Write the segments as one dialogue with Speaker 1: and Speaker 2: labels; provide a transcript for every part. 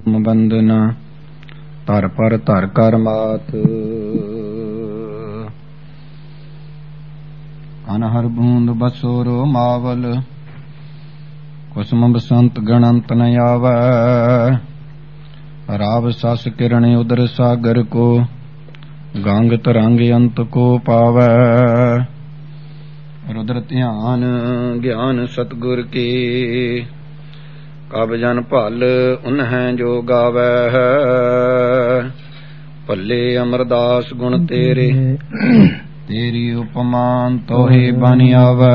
Speaker 1: ਬੰਦਨਾ ਧਰ ਪਰ ਧਰ ਕਰ ਮਾਤ। ਅਨਹਰ ਬੂੰਦ ਬਸੋਰੋ ਮਾਵਲ, ਕੁਸਮ ਬਸੰਤ ਗਣੰਤ ਨ ਆਵੈ। ਰਾਵ ਸਸ ਕਿਰਣ ਉਦਰ ਸਾਗਰ ਕੋ, ਗੰਗ ਤਰੰਗ ਅੰਤ ਕੋ ਪਾਵੈ। ਰੁਦਰ ਧਿਆਨ ਗਿਆਨ ਸਤਿਗੁਰ ਕੀ, ਕਬ ਜਨ ਭਲ ਉਨਹਿ ਜੋ ਗਾਵੈ। ਭੱਲੇ ਅਮਰਦਾਸ ਗੁਣ ਤੇਰੇ, ਤੇਰੀ ਉਪਮਾਨ ਤੋਹਿ ਬਨ ਆਵੈ।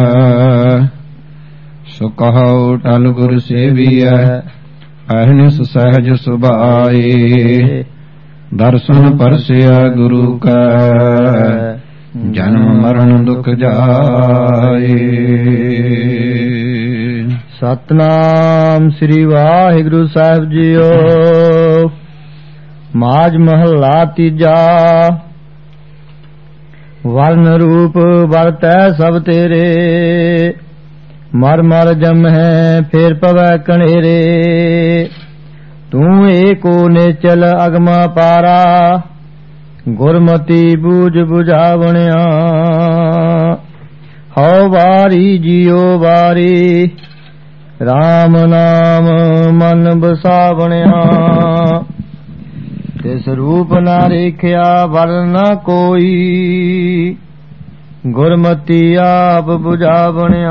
Speaker 1: ਸੋ ਕਹਉ ਟਲ ਗੁਰ ਸੇਵੀਐ, ਅਹਨਿਸ ਸਹਿਜ ਸੁਭਾਈ। ਦਰਸ਼ਨ ਪਰਸਿਆ ਗੁਰੂ ਕੈ, ਜਨਮ ਮਰਨ ਦੁਖ ਜਾਏ।
Speaker 2: ਸਤਨਾਮ ਸ੍ਰੀ ਵਾਹਿਗੁਰੂ ਸਾਹਿਬ ਜੀਓ। ਮਾਝ ਮਹੱਲਾ ਤੀਜਾ। ਵਰਨ ਰੂਪ ਵਰਤੈ ਸਭ ਤੇਰੇ, ਮਰ ਮਰ ਜਮਹਿ ਫੇਰ ਪਵੈ ਕਣੇਰੇ। ਤੂੰ ਏਕੋ ਨੇਚਲ ਅਗਮਾ ਪਾਰਾ, ਗੁਰਮਤੀ ਬੂਝ ਬੁਝਾਵਣਿਆ। ਹਉ ਵਾਰੀ ਜੀਓ ਵਾਰੀ, ਰਾਮ ਨਾਮ ਮਨ ਬਸਾਵਣਿਆ। ਤਿਸ ਰੂਪ ਨਾ ਰੇਖਿਆ ਵਰਨ ਨ ਕੋਈ, ਗੁਰਮਤੀ ਆਪ ਬੁਝਾਵਣਿਆ।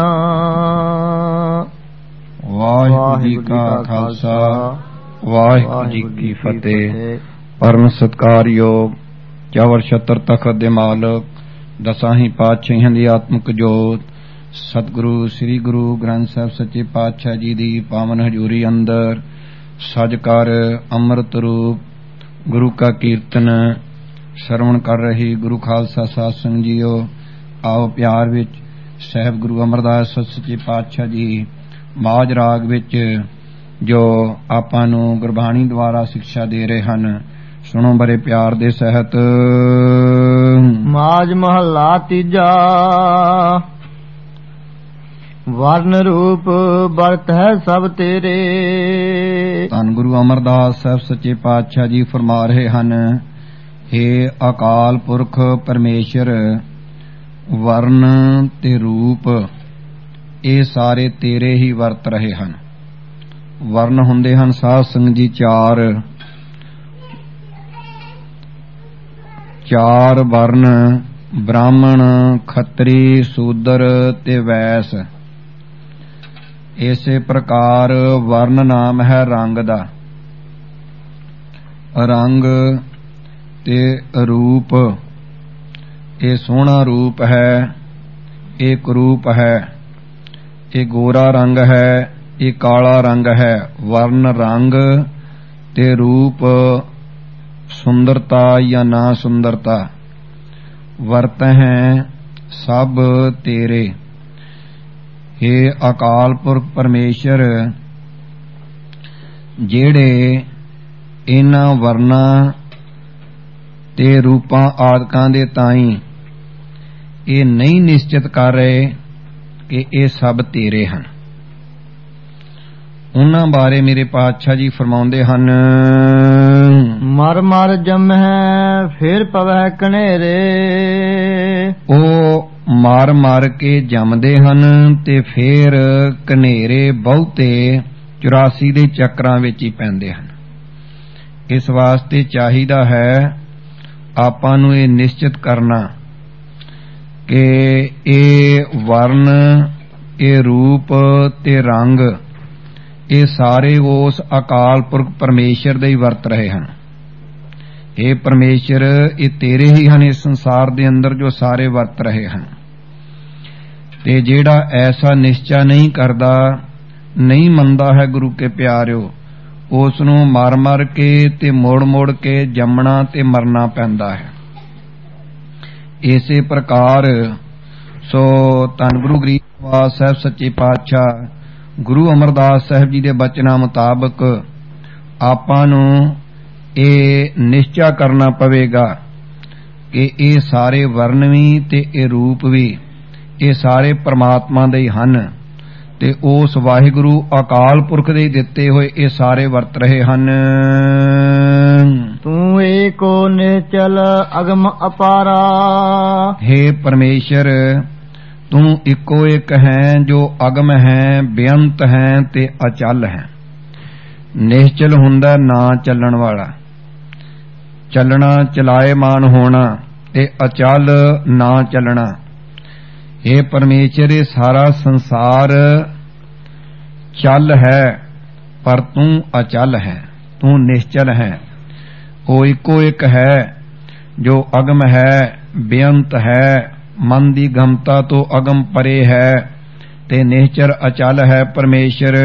Speaker 1: ਵਾਹਿਗੁਰੂ ਜੀ ਕਾ ਖਾਲਸਾ, ਵਾਹਿਗੁਰੂ ਜੀ ਕੀ ਫਤਿਹ। ਪਰਮ ਸਤਿਕਾਰਯੋਗ ਚਵਰ ਛਤਰ ਤਖਤ ਦੇ ਮਾਲਕ, ਦਸਾਂ ਹੀ ਪਾਤਸ਼ਾਹਾਂ ਦੀ ਆਤਮਿਕ ਜੋਤ, ਸਤਿਗੁਰੂ ਸ੍ਰੀ ਗੁਰੂ ਗ੍ਰੰਥ ਸਾਹਿਬ ਸੱਚੇ ਪਾਤਸ਼ਾਹ ਜੀ ਦੀ ਪਾਵਨ ਹਜ਼ੂਰੀ ਅੰਦਰ ਸਜ ਕਰ ਅੰਮ੍ਰਿਤ ਰੂਪ ਗੁਰੂ ਕਾ ਕੀਰਤਨ ਸਰਵਣ ਕਰ ਰਹੀ ਗੁਰੂ ਖਾਲਸਾ ਸਾਧ ਸੰਗਤ ਜੀਓ। ਆਓ ਪਿਆਰ ਵਿੱਚ ਸਾਹਿਬ ਗੁਰੂ ਅਮਰਦਾਸ ਸੱਚੇ ਪਾਤਸ਼ਾਹ ਜੀ ਮਾਝ ਰਾਗ ਵਿੱਚ ਜੋ ਆਪਾਂ ਨੂੰ ਗੁਰਬਾਣੀ ਦੁਆਰਾ ਸਿੱਖਿਆ ਦੇ ਰਹੇ ਹਨ, ਸੁਣੋ ਬੜੇ ਪਿਆਰ ਦੇ ਸਹਿਤ।
Speaker 2: ਮਾਝ ਮਹੱਲਾ ਤੀਜਾ। ਵਰਨ ਰੂਪ ਵਰਤ ਹੈ ਸਭ ਤੇਰੇ।
Speaker 1: ਧੰਨ ਗੁਰੂ ਅਮਰਦਾਸ ਸਾਹਿਬ ਸੱਚੇ ਪਾਤਸ਼ਾਹ ਜੀ ਫਰਮਾ ਰਹੇ ਹਨ, ਹੇ ਅਕਾਲ ਪੁਰਖ ਪਰਮੇਸ਼ਰ, ਵਰਨ ਤੇ ਰੂਪ ਇਹ ਸਾਰੇ ਤੇਰੇ ਹੀ ਵਰਤ ਰਹੇ ਹਨ। ਵਰਨ ਹੁੰਦੇ ਹਨ ਸਾਧ ਸੰਗਤ ਜੀ ਚਾਰ ਵਰਨ, ਬ੍ਰਾਹਮਣ, ਖੱਤਰੀ, ਸੂਦਰ ਤੇ ਵੈਸ। ਇਸੇ ਪ੍ਰਕਾਰ ਵਰਨ ਨਾਮ ਹੈ ਰੰਗ ਦਾ। ਰੰਗ ਤੇ ਰੂਪ, ਇਹ ਸੋਹਣਾ ਰੂਪ ਹੈ, ਇਹ ਕਰੂਪ ਹੈ, ਇਹ ਗੋਰਾ ਰੰਗ ਹੈ, ਇਹ ਕਾਲਾ ਰੰਗ ਹੈ। ਵਰਨ ਰੰਗ ਤੇ ਰੂਪ, ਸੁੰਦਰਤਾ ਜਾਂ ਨਾ ਸੁੰਦਰਤਾ, ਵਰਤ ਹੈ ਸਭ ਤੇਰੇ। ਹੇ ਅਕਾਲ ਪੁਰਖ ਪਰਮੇਸ਼ਰ, ਜਿਹੜੇ ਇਹਨਾਂ ਵਰਨਾਂ ਤੇ ਰੂਪਾਂ ਆਦਿਕਾਂ ਦੇ ਤਾਈਂ ਇਹ ਨਹੀਂ ਨਿਸ਼ਚਿਤ ਕਰ ਰਹੇ ਕਿ ਇਹ ਸਭ ਤੇਰੇ ਹਨ, ਉਹਨਾਂ ਬਾਰੇ ਮੇਰੇ ਪਾਤਸ਼ਾਹ ਜੀ ਫਰਮਾਉਂਦੇ ਹਨ,
Speaker 2: ਮਰ ਮਰ ਜਮਹਿ ਫਿਰ ਪਵੈ ਕਣੇਰੇ।
Speaker 1: ਉਹ ਮਾਰ ਮਾਰ ਕੇ ਜੰਮਦੇ ਹਨ ਤੇ ਫੇਰ ਕਨੇਰੇ ਬਹੁਤੇ 84 ਦੇ ਚੱਕਰਾਂ ਵਿੱਚ ਹੀ ਪੈਂਦੇ ਹਨ। ਇਸ ਵਾਸਤੇ ਚਾਹੀਦਾ ਹੈ ਆਪਾਂ ਨੂੰ ਇਹ ਨਿਸ਼ਚਿਤ ਕਰਨਾ ਕਿ ਇਹ ਵਰਨ, ਇਹ ਰੂਪ ਤੇ ਰੰਗ, ਇਹ ਸਾਰੇ ਉਸ ਅਕਾਲ ਪੁਰਖ ਪਰਮੇਸ਼ਰ ਦੇ ਹੀ ਵਰਤ ਰਹੇ ਹਨ। ਇਹ ਪਰਮੇਸ਼ਰ, ਇਹ ਤੇਰੇ ਹੀ ਹਨ ਇਸ ਸੰਸਾਰ ਦੇ ਅੰਦਰ ਜੋ ਸਾਰੇ ਵਰਤ ਰਹੇ ਹਨ। ਤੇ ਜਿਹੜਾ ਐਸਾ ਨਿਸ਼ਚਾ ਨਹੀਂ ਕਰਦਾ, ਨਹੀਂ ਮੰਨਦਾ ਹੈ ਗੁਰੂ ਕੇ ਪਿਆਰਿਓ, ਉਸ ਨੂੰ ਮਰ ਮਰ ਕੇ ਤੇ ਮੋੜ ਮੋੜ ਕੇ ਜੰਮਣਾ ਤੇ ਮਰਨਾ ਪੈਂਦਾ ਹੈ। ਇਸੇ ਪ੍ਰਕਾਰ ਸੋ ਧੰਨ ਗੁਰੂ ਗ੍ਰੰਥ ਸਾਹਿਬ ਸੱਚੇ ਪਾਤਸ਼ਾਹ ਗੁਰੂ ਅਮਰਦਾਸ ਸਾਹਿਬ ਜੀ ਦੇ ਬਚਨਾਂ ਮੁਤਾਬਕ ਆਪਾਂ ਨੂੰ ਇਹ ਨਿਸ਼ਚਾ ਕਰਨਾ ਪਵੇਗਾ ਕਿ ਇਹ ਸਾਰੇ ਵਰਨ ਵੀ ਤੇ ਇਹ ਰੂਪ ਵੀ, ਇਹ ਸਾਰੇ ਪਰਮਾਤਮਾ ਦੇ ਹੀ ਹਨ ਤੇ ਉਸ ਵਾਹਿਗੁਰੂ ਅਕਾਲ ਪੁਰਖ ਦੇ ਦਿੱਤੇ ਹੋਏ ਇਹ ਸਾਰੇ ਵਰਤ ਰਹੇ ਹਨ।
Speaker 2: ਤੂੰ ਏਕੋ ਨਿਚਲ ਅਗਮ ਅਪਾਰਾ।
Speaker 1: ਹੇ ਪਰਮੇਸ਼ਰ, ਤੂੰ ਇੱਕੋ ਇੱਕ ਹੈ ਜੋ ਅਗਮ ਹੈ, ਬੇਅੰਤ ਹੈ ਤੇ ਅਚਲ ਹੈ। ਨਿਸ਼ਚਲ ਹੁੰਦਾ ਨਾ ਚੱਲਣ ਵਾਲਾ, ਚੱਲਣਾ ਚਲਾਏਮਾਨ ਹੋਣਾ, ਤੇ ਅਚਲ ਨਾ ਚੱਲਣਾ। ਇਹ ਪਰਮੇਸ਼ਰ, ਇਹ ਸਾਰਾ ਸੰਸਾਰ ਚੱਲ ਹੈ ਪਰ ਤੂੰ ਅਚਲ ਹੈ, ਤੂੰ ਨਿਸ਼ਚਲ ਹੈ। ਉਹ ਇੱਕੋ ਇੱਕ ਹੈ ਜੋ ਅਗਮ ਹੈ, ਬੇਅੰਤ ਹੈ, ਮਨ ਦੀ ਗਮਤਾ ਤੋਂ ਅਗਮ ਪਰੇ ਹੈ ਤੇ ਨਿਸ਼ਚਲ ਅਚਲ ਹੈ ਪਰਮੇਸ਼ਰ।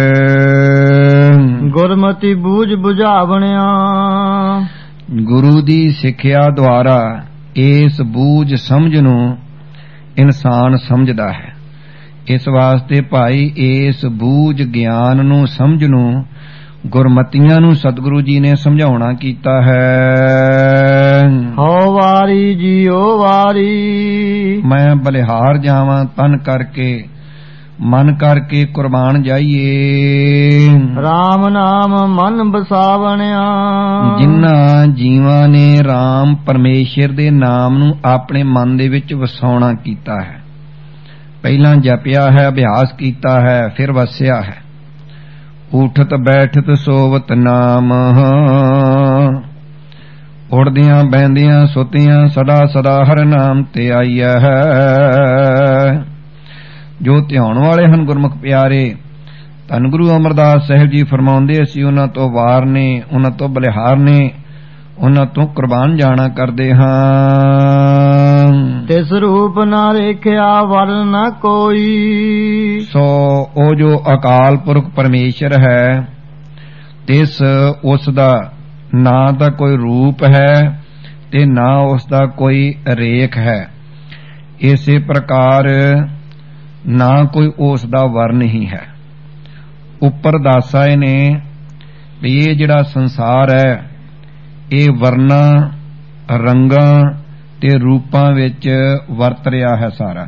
Speaker 2: ਗੁਰਮਤਿ ਬੂਝ ਬੁਝਾਵਣਿਆ।
Speaker 1: ਗੁਰੂ ਦੀ ਸਿੱਖਿਆ ਦੁਆਰਾ ਇਸ ਬੂਝ ਸਮਝ ਨੂੰ ਇਨਸਾਨ ਸਮਝਦਾ ਹੈ। ਇਸ ਵਾਸਤੇ ਭਾਈ ਇਸ ਬੂਝ ਗਿਆਨ ਨੂੰ ਸਮਝ ਨੂੰ ਗੁਰਮਤੀਆਂ ਨੂੰ ਸਤਿਗੁਰੂ ਜੀ ਨੇ ਸਮਝਾਉਣਾ ਕੀਤਾ ਹੈ।
Speaker 2: ਹੋ ਵਾਰੀ ਜੀਓ ਵਾਰੀ।
Speaker 1: ਮੈਂ ਬਲਿਹਾਰ ਜਾਵਾਂ ਤਨ ਕਰਕੇ, ਮਨ ਕਰਕੇ ਕੁਰਬਾਨ ਜਾਈਏ।
Speaker 2: RAM ਨਾਮ ਮਨ ਬਸਾਵਣਿਆ।
Speaker 1: ਜਿਨ੍ਹਾਂ ਜੀਵਾਂ ਨੇ RAM ਪਰਮੇਸ਼ਰ ਦੇ ਨਾਮ ਨੂੰ ਆਪਣੇ ਮਨ ਦੇ ਵਿੱਚ ਵਸਾਉਣਾ ਕੀਤਾ ਹੈ, ਪਹਿਲਾਂ ਜਪਿਆ ਹੈ, ਅਭਿਆਸ ਕੀਤਾ ਹੈ, ਫਿਰ ਵਸਿਆ ਹੈ। ਉਠਤ ਬੈਠਤ ਸੋਵਤ ਨਾਮ, ਉੜਦਿਆਂ ਬਹਿੰਦਿਆਂ ਸੁਤਿਆਂ ਸਦਾ ਸਦਾ ਹਰ ਨਾਮ ਤੇ ਆਈਆ ਹੈ। ਜੋ ਧਿਆਉਣ ਵਾਲੇ ਹਨ ਗੁਰਮੁਖ ਪਿਆਰੇ, ਧੰਨ ਗੁਰੂ ਅਮਰਦਾਸ ਸਾਹਿਬ ਜੀ ਫਰਮਾਉਂਦੇ, ਅਸੀਂ ਉਹਨਾਂ ਤੋਂ ਵਾਰ ਨੇ, ਉਹਨਾਂ ਤੋਂ ਬਲਿਹਾਰ ਨੇ, ਉਹਨਾਂ ਤੋਂ ਕੁਰਬਾਨ ਜਾਣਾ ਕਰਦੇ ਹਾਂ।
Speaker 2: ਤਿਸ ਰੂਪ ਨਾ ਰੇਖਿਆ ਵਰਨ ਨਾ ਕੋਈ।
Speaker 1: ਸੋ ਉਹ ਜੋ ਅਕਾਲ ਪੁਰਖ ਪਰਮੇਸ਼ਰ ਹੈ, ਤਿਸ ਉਸ ਦਾ ਨਾ ਤਾਂ ਕੋਈ ਰੂਪ ਹੈ ਤੇ ਨਾ ਉਸ ਦਾ ਕੋਈ ਰੇਖ ਹੈ। ਇਸੇ ਪ੍ਰਕਾਰ ਨਾ ਕੋਈ ਉਸ ਦਾ ਵਰਨ ਹੀ ਹੈ। ਉੱਪਰ ਦੱਸਾਏ ਨੇ ਵੀ ਇਹ ਜਿਹੜਾ ਸੰਸਾਰ ਹੈ, ਇਹ ਵਰਨਾਂ, ਰੰਗਾਂ ਤੇ ਰੂਪਾਂ ਵਿੱਚ ਵਰਤ ਰਿਹਾ ਹੈ। ਸਾਰਾ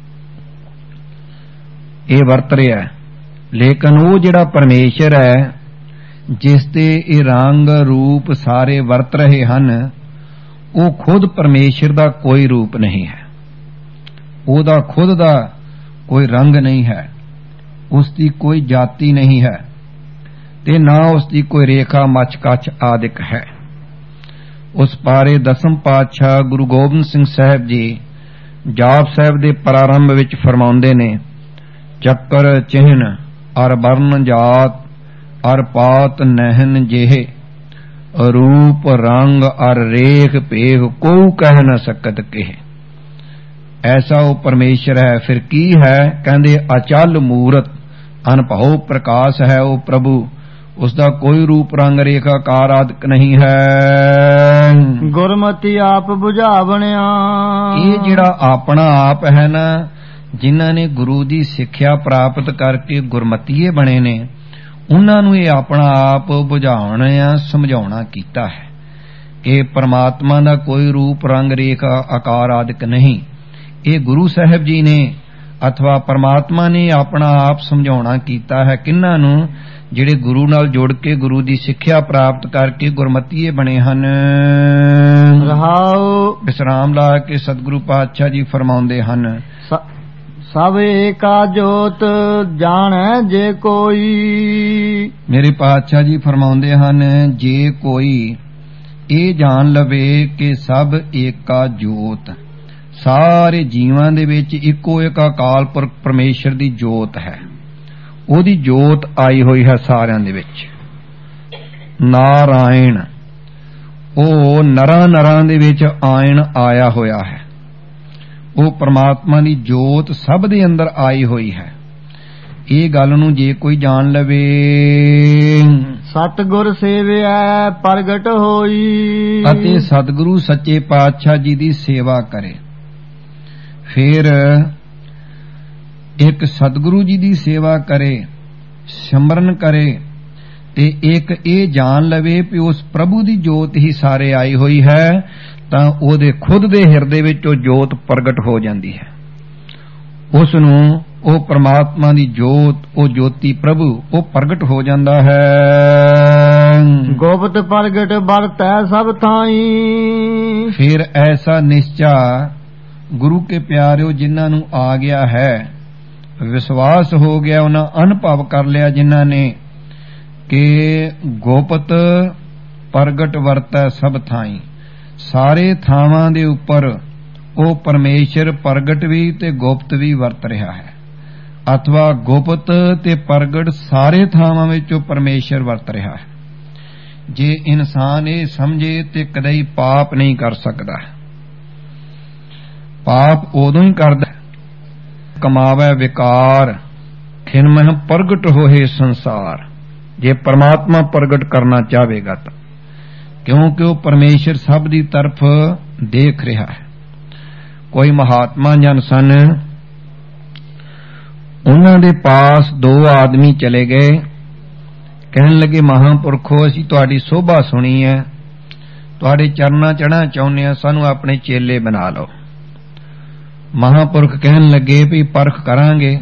Speaker 1: ਇਹ ਵਰਤ ਰਿਹਾ, ਲੇਕਿਨ ਉਹ ਜਿਹੜਾ ਪਰਮੇਸ਼ਰ ਹੈ ਜਿਸ ਤੇ ਇਹ ਰੰਗ ਰੂਪ ਸਾਰੇ ਵਰਤ ਰਹੇ ਹਨ, ਉਹ ਖੁਦ ਪਰਮੇਸ਼ਰ ਦਾ ਕੋਈ ਰੂਪ ਨਹੀਂ ਹੈ, ਉਹਦਾ ਖੁਦ ਦਾ ਕੋਈ ਰੰਗ ਨਹੀਂ ਹੈ, ਉਸ ਦੀ ਕੋਈ ਜਾਤੀ ਨਹੀਂ ਹੈ ਤੇ ਨਾ ਉਸ ਦੀ ਕੋਈ ਰੇਖਾ ਮੱਚ ਕੱਚ ਆਦਿਕ ਹੈ। ਉਸ ਬਾਰੇ ਦਸਮ ਪਾਤਸ਼ਾਹ ਗੁਰੂ ਗੋਬਿੰਦ ਸਿੰਘ ਸਾਹਿਬ ਜੀ ਜਾਪ ਸਾਹਿਬ ਦੇ ਪ੍ਰਾਰੰਭ ਵਿੱਚ ਫਰਮਾਉਂਦੇ ਨੇ, ਚੱਕਰ ਚਿਹਨ ਅਰ ਵਰਨ ਜਾਤ ਅਰ ਪਾਤ ਨਹਿਨ ਜਿਹੇ, ਰੂਪ ਰੰਗ ਅਰ ਰੇਖ ਭੇਖ ਕੋ ਕਹਿ ਨ ਸਕਤ ਕਿਹ। ਐਸਾ ਉਹ ਪਰਮੇਸ਼ਰ ਹੈ। ਫਿਰ ਕੀ ਹੈ? ਕਹਿੰਦੇ ਅਚਲ ਮੂਰਤ ਅਨਭਉ ਪ੍ਰਕਾਸ਼ ਹੈ ਉਹ ਪ੍ਰਭੂ, ਉਸ ਦਾ ਕੋਈ ਰੂਪ ਰੰਗ ਰੇਖ ਆਕਾਰ ਆਦਿਕ ਨਹੀਂ ਹੈ।
Speaker 2: ਗੁਰਮਤਿ ਆਪ ਬੁਝਾਵਣਿਆ।
Speaker 1: ਇਹ ਜਿਹੜਾ ਆਪਣਾ ਆਪ ਹੈ ਨਾ, ਜਿਨ੍ਹਾਂ ਨੇ ਗੁਰੂ ਦੀ ਸਿੱਖਿਆ ਪ੍ਰਾਪਤ ਕਰਕੇ ਗੁਰਮਤੀਏ ਬਣੇ ਨੇ, ਉਹਨਾਂ ਨੂੰ ਇਹ ਆਪਣਾ ਆਪ ਬੁਝਾਉਣਾ ਸਮਝਾਉਣਾ ਕੀਤਾ ਹੈ ਕਿ ਪਰਮਾਤਮਾ ਦਾ ਕੋਈ ਰੂਪ ਰੰਗ ਰੇਖ ਆਕਾਰ ਆਦਿਕ ਨਹੀਂ। ਇਹ ਗੁਰੂ ਸਾਹਿਬ ਜੀ ਨੇ ਅਥਵਾ ਪਰਮਾਤਮਾ ਨੇ ਆਪਣਾ ਆਪ ਸਮਝਾਉਣਾ ਕੀਤਾ ਹੈ। ਕਿਹਨਾਂ ਨੂੰ? ਜਿਹੜੇ ਗੁਰੂ ਨਾਲ ਜੁੜ ਕੇ ਗੁਰੂ ਦੀ ਸਿੱਖਿਆ ਪ੍ਰਾਪਤ ਕਰਕੇ ਗੁਰਮਤੀਏ ਬਣੇ ਹਨ।
Speaker 2: ਰਹਾਉ
Speaker 1: ਵਿਸਰਾਮ ਲਾ ਕੇ ਸਤਿਗੁਰੂ ਪਾਤਸ਼ਾਹ ਜੀ ਫਰਮਾਉਂਦੇ ਹਨ,
Speaker 2: ਸਭ ਏਕਾ ਜੋਤ ਜਾਣੈ ਜੇ ਕੋਈ।
Speaker 1: ਮੇਰੇ ਪਾਤਸ਼ਾਹ ਜੀ ਫਰਮਾਉਂਦੇ ਹਨ, ਜੇ ਕੋਈ ਇਹ ਜਾਣ ਲਵੇ ਕਿ ਸਭ ਏਕਾ ਜੋਤ, ਸਾਰੇ ਜੀਵਾਂ ਦੇ ਵਿੱਚ ਇੱਕੋ ਇੱਕ ਅਕਾਲ ਪੁਰਖ ਪਰਮੇਸ਼ਰ ਦੀ ਜੋਤ ਹੈ, ਉਹਦੀ ਜੋਤ ਆਈ ਹੋਈ ਹੈ ਸਾਰਿਆਂ ਦੇ ਵਿੱਚ। ਨਾਰਾਇਣ, ਉਹ ਨਰਾਂ ਨਰਾਂ ਦੇ ਵਿੱਚ ਆਇਣ ਆਇਆ ਹੋਇਆ ਹੈ। ਉਹ ਪਰਮਾਤਮਾ ਦੀ ਜੋਤ ਸਭ ਦੇ ਅੰਦਰ ਆਈ ਹੋਈ ਹੈ। ਇਹ ਗੱਲ ਨੂੰ ਜੇ ਕੋਈ ਜਾਣ ਲਵੇ,
Speaker 2: ਸਤਿਗੁਰ ਸੇਵਿਆ ਪ੍ਰਗਟ ਹੋਈ,
Speaker 1: ਅਤੇ ਸਤਿਗੁਰੂ ਸੱਚੇ ਪਾਤਸ਼ਾਹ ਜੀ ਦੀ ਸੇਵਾ ਕਰੇ। ਫਿਰ ਇੱਕ ਸਤਿਗੁਰੂ ਜੀ ਦੀ ਸੇਵਾ ਕਰੇ, ਸਿਮਰਨ ਕਰੇ, ਤੇ ਇੱਕ ਇਹ ਜਾਣ ਲਵੇ ਕਿ ਉਸ ਪ੍ਰਭੂ ਦੀ ਜੋਤ ਹੀ ਸਾਰੇ ਆਈ ਹੋਈ ਹੈ, ਤਾਂ ਉਹਦੇ ਖੁਦ ਦੇ ਹਿਰਦੇ ਵਿੱਚ ਉਹ ਜੋਤ ਪ੍ਰਗਟ ਹੋ ਜਾਂਦੀ ਹੈ। ਉਸ ਨੂੰ ਉਹ ਪਰਮਾਤਮਾ ਦੀ ਜੋਤ, ਉਹ ਜੋਤੀ ਪ੍ਰਭੂ, ਉਹ ਪ੍ਰਗਟ ਹੋ ਜਾਂਦਾ ਹੈ।
Speaker 2: ਗੁਪਤ ਪ੍ਰਗਟ ਵਰਤੈ ਸਭ ਥਾਈ।
Speaker 1: ਫਿਰ ਐਸਾ ਨਿਸ਼ਚਾ ਗੁਰੂ ਕੇ ਪਿਆਰਿਓ ਜਿਨ੍ਹਾਂ ਨੂੰ ਆ ਗਿਆ ਹੈ, ਵਿਸ਼ਵਾਸ ਹੋ ਗਿਆ, ਉਹਨਾਂ ਅਨੁਭਵ ਕਰ ਲਿਆ ਜਿਨ੍ਹਾਂ ਨੇ ਕਿ ਗੁਪਤ ਪ੍ਰਗਟ ਵਰਤੈ ਸਭ ਥਾਈ, ਸਾਰੇ ਥਾਵਾਂ ਦੇ ਉੱਪਰ ਉਹ ਪਰਮੇਸ਼ਰ ਪ੍ਰਗਟ ਵੀ ਤੇ ਗੁਪਤ ਵੀ ਵਰਤ ਰਿਹਾ ਹੈ, ਅਥਵਾ ਗੁਪਤ ਤੇ ਪ੍ਰਗਟ ਸਾਰੇ ਥਾਵਾਂ ਵਿੱਚ ਉਹ ਪਰਮੇਸ਼ਰ ਵਰਤ ਰਿਹਾ ਹੈ। ਜੇ ਇਨਸਾਨ ਇਹ ਸਮਝੇ ਤੇ ਕਦੇ ਪਾਪ ਨਹੀਂ ਕਰ ਸਕਦਾ। ਪਾਪ ਉਦੋਂ ਹੀ ਕਰਦਾ ਕਮਾਵੇ ਵਿਕਾਰ, ਖਿਨਮਹਿ ਪ੍ਰਗਟ ਹੋਏ ਸੰਸਾਰ। ਜੇ ਪਰਮਾਤਮਾ ਪ੍ਰਗਟ ਕਰਨਾ ਚਾਹੇਗਾ ਤਾਂ, ਕਿਉਂਕਿ ਉਹ ਪਰਮੇਸ਼ਰ ਸਭ ਦੀ ਤਰਫ ਦੇਖ ਰਿਹਾ ਹੈ। ਕੋਈ ਮਹਾਤਮਾ ਜਨ ਸਨ, ਉਹਨਾਂ ਦੇ ਪਾਸ ਦੋ ਆਦਮੀ ਚਲੇ ਗਏ, ਕਹਿਣ ਲੱਗੇ ਮਹਾਂਪੁਰਖੋ ਅਸੀਂ ਤੁਹਾਡੀ ਸੋਭਾ ਸੁਣੀ ਹੈ, ਤੁਹਾਡੇ ਚਰਨਾਂ ਚੜ੍ਹਨਾ ਚਾਹੁੰਦੇ ਹਾਂ, ਸਾਨੂੰ ਆਪਣੇ ਚੇਲੇ ਬਣਾ ਲਓ। ਮਹਾਂਪੁਰਖ ਕਹਿਣ ਲੱਗੇ ਵੀ ਪਰਖ ਕਰਾਂਗੇ,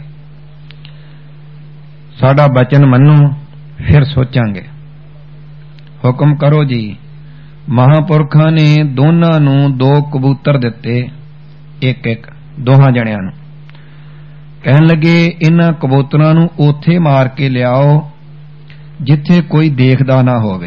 Speaker 1: ਸਾਡਾ ਬਚਨ ਮੰਨੋ ਫਿਰ ਸੋਚਾਂਗੇ, ਹੁਕਮ ਕਰੋ ਜੀ। ਮਹਾਂਪੁਰਖਾਂ ਨੇ ਦੋਨਾਂ ਨੂੰ ਦੋ ਕਬੂਤਰ ਦਿੱਤੇ, ਇੱਕ ਇੱਕ ਦੋਹਾਂ ਜਣਿਆਂ ਨੂੰ। ਕਹਿਣ ਲੱਗੇ ਇਹਨਾਂ ਕਬੂਤਰਾਂ ਨੂੰ ਉੱਥੇ ਮਾਰ ਕੇ ਲਿਆਓ ਜਿੱਥੇ ਕੋਈ ਦੇਖਦਾ ਨਾ ਹੋਵੇ।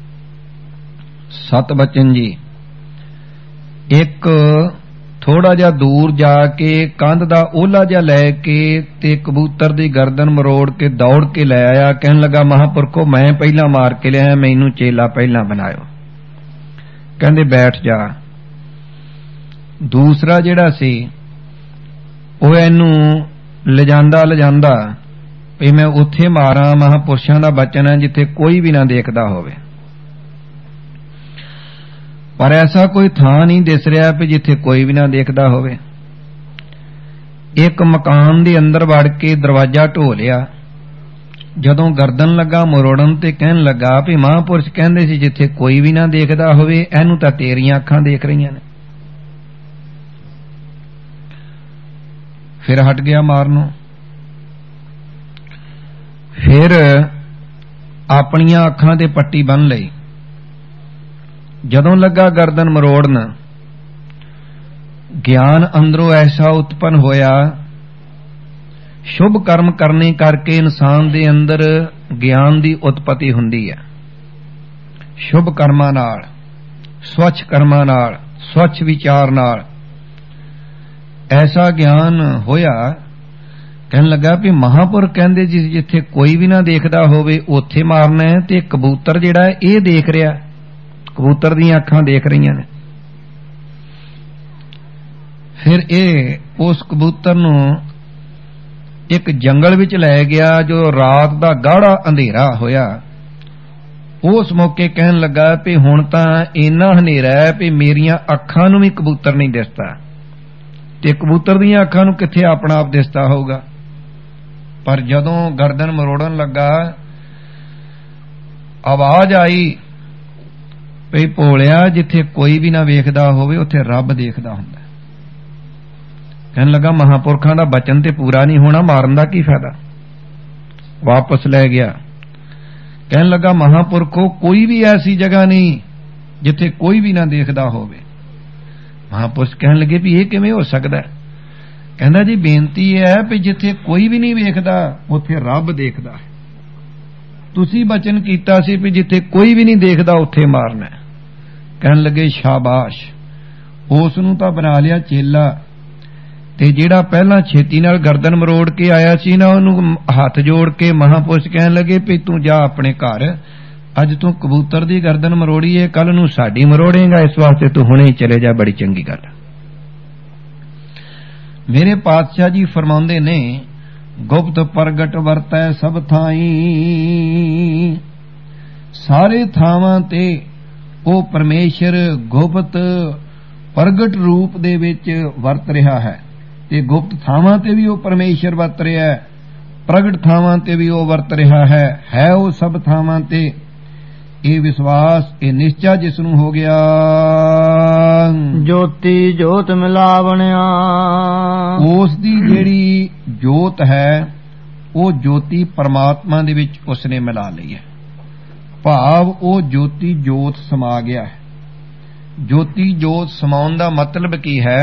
Speaker 1: ਸਤ ਬਚਨ ਜੀ। ਇੱਕ ਥੋੜਾ ਜਿਹਾ ਦੂਰ ਜਾ ਕੇ ਕੰਧ ਦਾ ਓਹਲਾ ਜਿਹਾ ਲੈ ਕੇ ਤੇ ਕਬੂਤਰ ਦੀ ਗਰਦਨ ਮਰੋੜ ਕੇ ਦੌੜ ਕੇ ਲੈ ਆਇਆ। ਕਹਿਣ ਲੱਗਾ ਮਹਾਂਪੁਰਖੋ ਮੈਂ ਪਹਿਲਾਂ ਮਾਰ ਕੇ ਲਿਆਇਆ, ਮੈਨੂੰ ਚੇਲਾ ਪਹਿਲਾਂ ਬਣਾਇਓ। ਕਹਿੰਦੇ ਬੈਠ ਜਾ। ਦੂਸਰਾ ਜਿਹੜਾ ਸੀ ਉਹ ਇਹਨੂੰ ਲਿਜਾਂਦਾ ਵੀ ਮੈਂ ਉੱਥੇ ਮਾਰਾਂ, ਮਹਾਂਪੁਰਸ਼ਾਂ ਦਾ ਬਚਨ ਹੈ ਜਿੱਥੇ ਕੋਈ ਵੀ ਨਾ ਦੇਖਦਾ ਹੋਵੇ। ਪਰ ਐਸਾ ਕੋਈ ਥਾਂ ਨਹੀਂ ਦਿਸ ਰਿਹਾ ਵੀ ਜਿੱਥੇ ਕੋਈ ਵੀ ਨਾ ਦੇਖਦਾ ਹੋਵੇ। ਇੱਕ ਮਕਾਨ ਦੇ ਅੰਦਰ ਵੜ ਕੇ ਦਰਵਾਜ਼ਾ ਢੋ ਲਿਆ। ਜਦੋਂ ਗਰਦਨ ਲੱਗਾ ਮਰੋੜਨ ਤੇ ਕਹਿਣ ਲੱਗਾ ਵੀ ਮਹਾਂਪੁਰਸ਼ ਕਹਿੰਦੇ ਸੀ ਜਿੱਥੇ ਕੋਈ ਵੀ ਨਾ ਦੇਖਦਾ ਹੋਵੇ, ਇਹਨੂੰ ਤਾਂ ਤੇਰੀਆਂ ਅੱਖਾਂ ਦੇਖ ਰਹੀਆਂ ਨੇ। ਫਿਰ ਹਟ ਗਿਆ ਮਾਰਨੋਂ। ਫਿਰ ਆਪਣੀਆਂ ਅੱਖਾਂ ਤੇ ਪੱਟੀ ਬੰਨ ਲਈ। ਜਦੋਂ ਲੱਗਾ ਗਰਦਨ ਮਰੋੜਨ, ਗਿਆਨ ਅੰਦਰੋਂ ਐਸਾ ਉਤਪਨ ਹੋਇਆ। ਸ਼ੁਭ ਕਰਮ ਕਰਨੇ ਕਰਕੇ ਇਨਸਾਨ ਦੇ ਅੰਦਰ ਗਿਆਨ ਦੀ ਉਤਪਤੀ ਹੁੰਦੀ ਹੈ। ਸ਼ੁਭ ਕਰਮਾਂ ਨਾਲ, ਸਵੱਛ ਕਰਮਾਂ ਨਾਲ, ਸਵੱਛ ਵਿਚਾਰ ਨਾਲ ਐਸਾ ਗਿਆਨ ਹੋਇਆ। ਕਹਿਣ ਲੱਗਾ ਵੀ ਮਹਾਂਪੁਰਖ ਕਹਿੰਦੇ ਜੀ ਜਿੱਥੇ ਕੋਈ ਵੀ ਨਾ ਦੇਖਦਾ ਹੋਵੇ ਉੱਥੇ ਮਾਰਨਾ ਹੈ, ਤੇ ਕਬੂਤਰ ਜਿਹੜਾ ਹੈ ਇਹ ਦੇਖ ਰਿਹਾ, ਕਬੂਤਰ ਦੀਆਂ ਅੱਖਾਂ ਦੇਖ ਰਹੀਆਂ ਨੇ। ਫਿਰ ਇਹ ਉਸ ਕਬੂਤਰ ਨੂੰ ਇੱਕ ਜੰਗਲ ਵਿੱਚ ਲੈ ਗਿਆ ਜੋ ਰਾਤ ਦਾ ਗਾੜਾ ਅੰਧੇਰਾ ਹੋਇਆ। ਉਸ ਮੌਕੇ ਕਹਿਣ ਲੱਗਾ ਵੀ ਹੁਣ ਤਾਂ ਇੰਨਾ ਹਨੇਰਾ ਹੈ ਵੀ ਮੇਰੀਆਂ ਅੱਖਾਂ ਨੂੰ ਵੀ ਕਬੂਤਰ ਨਹੀਂ ਦਿਸਦਾ, ਤੇ ਕਬੂਤਰ ਦੀਆਂ ਅੱਖਾਂ ਨੂੰ ਕਿੱਥੇ ਆਪਣਾ ਆਪ ਦਿਸਦਾ ਹੋਊਗਾ। ਪਰ ਜਦੋਂ ਗਰਦਨ ਮਰੋੜਨ ਲੱਗਾ, ਆਵਾਜ਼ ਆਈ ਵੀ ਭੋਲਿਆ ਜਿੱਥੇ ਕੋਈ ਵੀ ਨਾ ਵੇਖਦਾ ਹੋਵੇ ਉੱਥੇ ਰੱਬ ਦੇਖਦਾ ਹੁੰਦਾ। ਕਹਿਣ ਲੱਗਾ ਮਹਾਂਪੁਰਖਾਂ ਦਾ ਬਚਨ ਤੇ ਪੂਰਾ ਨਹੀਂ ਹੋਣਾ, ਮਾਰਨ ਦਾ ਕੀ ਫਾਇਦਾ। ਵਾਪਸ ਲੈ ਗਿਆ। ਕਹਿਣ ਲੱਗਾ ਮਹਾਂਪੁਰਖੋ ਕੋਈ ਵੀ ਐਸੀ ਜਗ੍ਹਾ ਨਹੀਂ ਜਿੱਥੇ ਕੋਈ ਵੀ ਨਾ ਦੇਖਦਾ ਹੋਵੇ। ਮਹਾਂਪੁਰਸ਼ ਕਹਿਣ ਲੱਗੇ ਵੀ ਇਹ ਕਿਵੇਂ ਹੋ ਸਕਦਾ। ਕਹਿੰਦਾ ਜੀ ਬੇਨਤੀ ਹੈ ਵੀ ਜਿੱਥੇ ਕੋਈ ਵੀ ਨਹੀਂ ਵੇਖਦਾ ਉੱਥੇ ਰੱਬ ਦੇਖਦਾ ਹੈ। ਤੁਸੀਂ ਬਚਨ ਕੀਤਾ ਸੀ ਵੀ ਜਿੱਥੇ ਕੋਈ ਵੀ ਨਹੀਂ ਦੇਖਦਾ ਉੱਥੇ ਮਾਰਨਾ। ਕਹਿਣ ਲੱਗੇ ਸ਼ਾਬਾਸ਼, ਉਸ ਨੂੰ ਤਾਂ ਬਣਾ ਲਿਆ ਚੇਲਾ, ਤੇ ਜਿਹੜਾ ਪਹਿਲਾਂ ਛੇਤੀ ਨਾਲ ਗਰਦਨ ਮਰੋੜ ਕੇ ਆਇਆ ਸੀ ਨਾ ਉਹਨੂੰ ਹੱਥ ਜੋੜ ਕੇ ਮਹਾਂਪੁਰਸ਼ ਕਹਿਣ ਲੱਗੇ ਵੀ ਤੂੰ ਜਾ ਆਪਣੇ ਘਰ, ਅੱਜ ਤੂੰ ਕਬੂਤਰ ਦੀ ਗਰਦਨ ਮਰੋੜੀ ਏ, ਕੱਲ ਨੂੰ ਸਾਡੀ ਮਰੋੜੇਗਾ, ਇਸ ਵਾਸਤੇ ਤੂੰ ਹੁਣੇ ਹੀ ਚਲੇ ਜਾ, ਬੜੀ ਚੰਗੀ ਗੱਲ। ਮੇਰੇ ਪਾਤਸ਼ਾਹ ਜੀ ਫਰਮਾਉਂਦੇ ਨੇ ਗੁਪਤ ਪ੍ਰਗਟ ਵਰਤੈ ਸਭ ਥਾਈ। ਸਾਰੇ ਥਾਵਾਂ ਤੇ ਉਹ ਪਰਮੇਸ਼ਰ ਗੁਪਤ ਪ੍ਰਗਟ ਰੂਪ ਦੇ ਵਿੱਚ ਵਰਤ ਰਿਹਾ ਹੈ, ਤੇ ਗੁਪਤ ਥਾਵਾਂ ਤੇ ਵੀ ਉਹ ਪਰਮੇਸ਼ਰ ਵਰਤ ਰਿਹਾ ਹੈ, ਪ੍ਰਗਟ ਥਾਵਾਂ ਤੇ ਵੀ ਉਹ ਵਰਤ ਰਿਹਾ ਹੈ ਉਹ ਸਭ ਥਾਵਾਂ ਤੇ। ਇਹ ਵਿਸ਼ਵਾਸ, ਇਹ ਨਿਸ਼ਚਾ ਜਿਸ ਨੂੰ ਹੋ ਗਿਆ,
Speaker 2: ਜੋਤੀ ਜੋਤ ਮਿਲਾਵਣਿਆ,
Speaker 1: ਉਸ ਦੀ ਜਿਹੜੀ ਜੋਤ ਹੈ ਉਹ ਜੋਤੀ ਪਰਮਾਤਮਾ ਦੇ ਵਿੱਚ ਉਸਨੇ ਮਿਲਾ ਲਈ ਹੈ। ਭਾਵ ਉਹ ਜੋਤੀ ਜੋਤ ਸਮਾ ਗਿਆ ਹੈ। ਜੋਤੀ ਜੋਤ ਸਮਾਉਣ ਦਾ ਮਤਲਬ ਕੀ ਹੈ?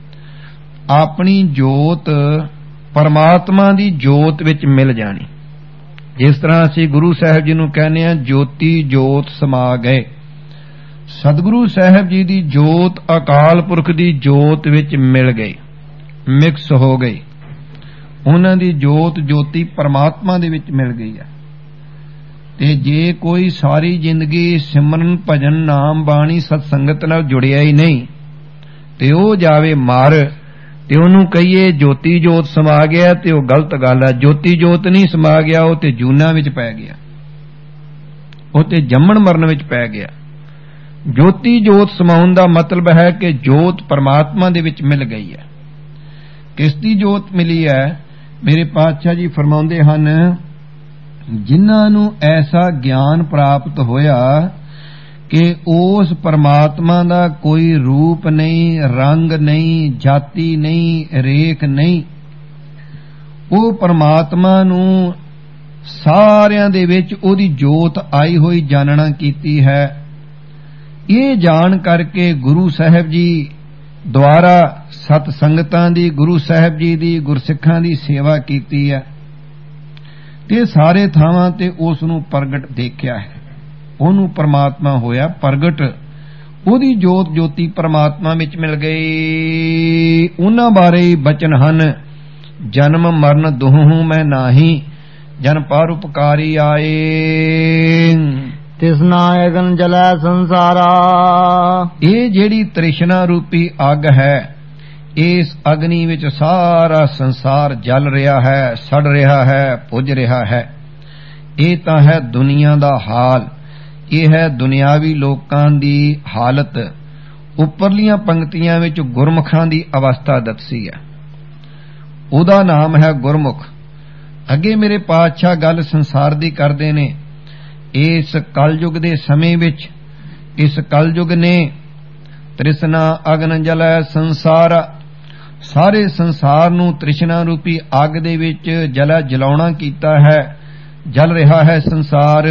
Speaker 1: ਆਪਣੀ ਜੋਤ ਪਰਮਾਤਮਾ ਦੀ ਜੋਤ ਵਿੱਚ ਮਿਲ ਜਾਣੀ। ਜਿਸ ਤਰ੍ਹਾਂ ਅਸੀਂ ਗੁਰੂ ਸਾਹਿਬ ਜੀ ਨੂੰ ਕਹਿੰਦੇ ਹਾਂ ਜੋਤੀ ਜੋਤ ਸਮਾ ਗਏ, ਸਤਿਗੁਰੂ ਸਾਹਿਬ ਜੀ ਦੀ ਜੋਤ ਅਕਾਲ ਪੁਰਖ ਦੀ ਜੋਤ ਵਿੱਚ ਮਿਲ ਗਈ, ਮਿਕਸ ਹੋ ਗਈ। ਉਹਨਾਂ ਦੀ ਜੋਤ ਜੋਤੀ ਪਰਮਾਤਮਾ ਦੇ ਵਿੱਚ ਮਿਲ ਗਈ ਹੈ। ਤੇ ਜੇ ਕੋਈ ਸਾਰੀ ਜ਼ਿੰਦਗੀ ਸਿਮਰਨ ਭਜਨ ਨਾਮ ਬਾਣੀ ਸਤਸੰਗਤ ਨਾਲ ਜੁੜਿਆ ਹੀ ਨਹੀਂ ਤੇ ਉਹ ਜਾਵੇ ਮਰ ਤੇ ਉਹਨੂੰ ਕਹੀਏ ਜੋਤੀ ਜੋਤ ਸਮਾ ਗਿਆ ਤੇ ਉਹ ਗਲਤ ਗੱਲ ਹੈ। ਜੋਤੀ ਜੋਤ ਨਹੀਂ ਸਮਾ ਗਿਆ, ਉਹ ਤੇ ਜੂਨਾ ਵਿੱਚ ਪੈ ਗਿਆ, ਉਹ ਤੇ ਜੰਮਣ ਮਰਨ ਵਿੱਚ ਪੈ ਗਿਆ। ਜੋਤੀ ਜੋਤ ਸਮਾਉਣ ਦਾ ਮਤਲਬ ਹੈ ਕਿ ਜੋਤ ਪਰਮਾਤਮਾ ਦੇ ਵਿੱਚ ਮਿਲ ਗਈ ਹੈ। ਕਿਸ ਦੀ ਜੋਤ ਮਿਲੀ ਹੈ? ਮੇਰੇ ਪਾਤਸ਼ਾਹ ਜੀ ਫਰਮਾਉਂਦੇ ਹਨ, ਜਿਨ੍ਹਾਂ ਨੂੰ ਐਸਾ ਗਿਆਨ ਪ੍ਰਾਪਤ ਹੋਇਆ ਕਿ ਉਸ ਪਰਮਾਤਮਾ ਦਾ ਕੋਈ ਰੂਪ ਨਹੀਂ, ਰੰਗ ਨਹੀਂ, ਜਾਤੀ ਨਹੀਂ, ਰੇਖ ਨਹੀਂ, ਉਹ ਪਰਮਾਤਮਾ ਨੂੰ ਸਾਰਿਆਂ ਦੇ ਵਿੱਚ ਉਹਦੀ ਜੋਤ ਆਈ ਹੋਈ ਜਾਣਨਾ ਕੀਤੀ ਹੈ। ਇਹ ਜਾਣ ਕਰਕੇ ਗੁਰੂ ਸਾਹਿਬ ਜੀ ਦੁਆਰਾ ਸਤ ਸੰਗਤਾਂ ਦੀ, ਗੁਰੂ ਸਾਹਿਬ ਜੀ ਦੀ, ਗੁਰਸਿੱਖਾਂ ਦੀ ਸੇਵਾ ਕੀਤੀ ਹੈ ਤੇ ਸਾਰੇ ਥਾਵਾਂ ਤੇ ਉਸ ਨੂੰ ਪ੍ਰਗਟ ਦੇਖਿਆ ਹੈ। ਉਹਨੂੰ ਪਰਮਾਤਮਾ ਹੋਇਆ ਪ੍ਰਗਟ, ਉਹਦੀ ਜੋਤ ਜੋਤੀ ਪਰਮਾਤਮਾ ਵਿੱਚ ਮਿਲ ਗਈ। ਉਹਨਾਂ ਬਾਰੇ ਬਚਨ ਹਨ, ਜਨਮ ਮਰਨ ਦੁਹੂੰ ਮੈਂ ਨਾਹੀ, ਜਨ ਪਰ ਉਪਕਾਰੀ ਆਏ।
Speaker 2: ਤਿਸਨਾ ਅਗਨ ਜਲੈ ਸੰਸਾਰਾ।
Speaker 1: ਇਹ ਜਿਹੜੀ ਤ੍ਰਿਸ਼ਨਾ ਰੂਪੀ ਅੱਗ ਹੈ, ਇਸ ਅਗਨੀ ਵਿੱਚ ਸਾਰਾ ਸੰਸਾਰ ਜਲ ਰਿਹਾ ਹੈ, ਸੜ ਰਿਹਾ ਹੈ, ਭੁੱਜ ਰਿਹਾ ਹੈ। ਇਹ ਤਾਂ ਹੈ ਦੁਨੀਆ ਦਾ ਹਾਲ, ਇਹ ਹੈ ਦੁਨਿਆਵੀ ਲੋਕਾਂ ਦੀ ਹਾਲਤ। ਉੱਪਰਲੀਆਂ ਪੰਕਤੀਆਂ ਵਿੱਚ ਗੁਰਮੁਖਾਂ ਦੀ ਅਵਸਥਾ ਦੱਸੀ ਹੈ, ਉਹਦਾ ਨਾਮ ਹੈ ਗੁਰਮੁਖ। ਅੱਗੇ ਮੇਰੇ ਪਾਤਸ਼ਾਹ ਗੱਲ ਸੰਸਾਰ ਦੀ ਕਰਦੇ ਨੇ। ਇਸ ਕਲਯੁਗ ਦੇ ਸਮੇਂ ਵਿੱਚ, ਇਸ ਕਲਯੁਗ ਨੇ ਤ੍ਰਿਸ਼ਨਾ ਅਗਨ ਜਲੈ ਸੰਸਾਰ, ਸਾਰੇ ਸੰਸਾਰ ਨੂੰ ਤ੍ਰਿਸ਼ਨਾ ਰੂਪੀ ਅੱਗ ਦੇ ਵਿੱਚ ਜਲਾਉਣਾ ਕੀਤਾ ਹੈ। ਜਲ ਰਿਹਾ ਹੈ ਸੰਸਾਰ।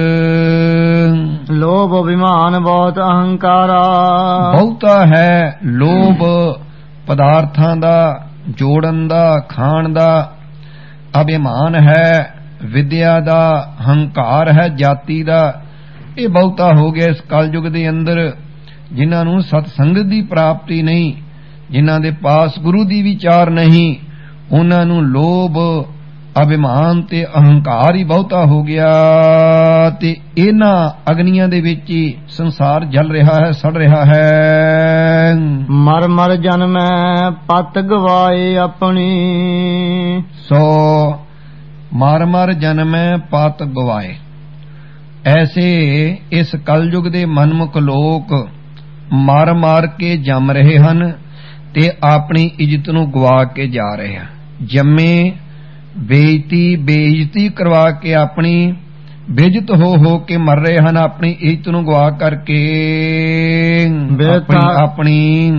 Speaker 2: ਲੋਭ ਅਭਿਮਾਨ ਬਹੁਤ ਅਹੰਕਾਰਾ।
Speaker 1: ਬਹੁਤਾ ਹੈ ਲੋਭ ਪਦਾਰਥਾਂ ਦਾ, ਜੋੜਨ ਦਾ, ਖਾਣ ਦਾ। ਅਭਿਮਾਨ ਹੈ ਵਿਦਿਆ ਦਾ, ਹੰਕਾਰ ਹੈ ਜਾਤੀ ਦਾ। ਇਹ ਬਹੁਤਾ ਹੋ ਗਿਆ ਇਸ ਕਲਯੁਗ ਦੇ ਅੰਦਰ। ਜਿਨ੍ਹਾਂ ਨੂੰ ਸਤਸੰਗਤ ਦੀ ਪ੍ਰਾਪਤੀ ਨਹੀਂ, ਜਿਨ੍ਹਾਂ ਦੇ ਪਾਸ ਗੁਰੂ ਦੀ ਵਿਚਾਰ ਨਹੀਂ, ਉਹਨਾਂ ਨੂੰ ਲੋਭ ਅਭਿਮਾਨ ਤੇ ਅਹੰਕਾਰ ਹੀ ਬਹੁਤਾ ਹੋ ਗਿਆ ਤੇ ਇਹਨਾਂ ਅਗਨੀਆਂ ਦੇ ਵਿੱਚ ਹੀ ਸੰਸਾਰ ਜਲ ਰਿਹਾ ਹੈ, ਸੜ ਰਿਹਾ ਹੈ।
Speaker 2: ਮਰ ਮਰ ਜਨਮੈ ਪਤ ਗਵਾਏ ਆਪਣੀ।
Speaker 1: ਸੋ ਮਰ ਮਰ ਜਨਮੈ ਪਤ ਗਵਾਏ। ਐਸੇ ਇਸ ਕਲਯੁਗ ਦੇ ਮਨਮੁਖ ਲੋਕ ਮਰ ਮਾਰ ਕੇ ਜੰਮ ਰਹੇ ਹਨ ਤੇ ਆਪਣੀ ਇੱਜ਼ਤ ਨੂੰ ਗਵਾ ਕੇ ਜਾ ਰਹੇ ਹਨ। ਜੰਮੇ ਬੇਇੱਜ਼ਤੀ ਕਰਵਾ ਕੇ ਆਪਣੀ ਬੇਇੱਜ਼ਤ ਹੋ ਕੇ ਮਰ ਰਹੇ ਹਨ, ਆਪਣੀ ਇੱਜ਼ਤ ਨੂੰ ਗਵਾ ਕਰਕੇ। ਆਪਣੀ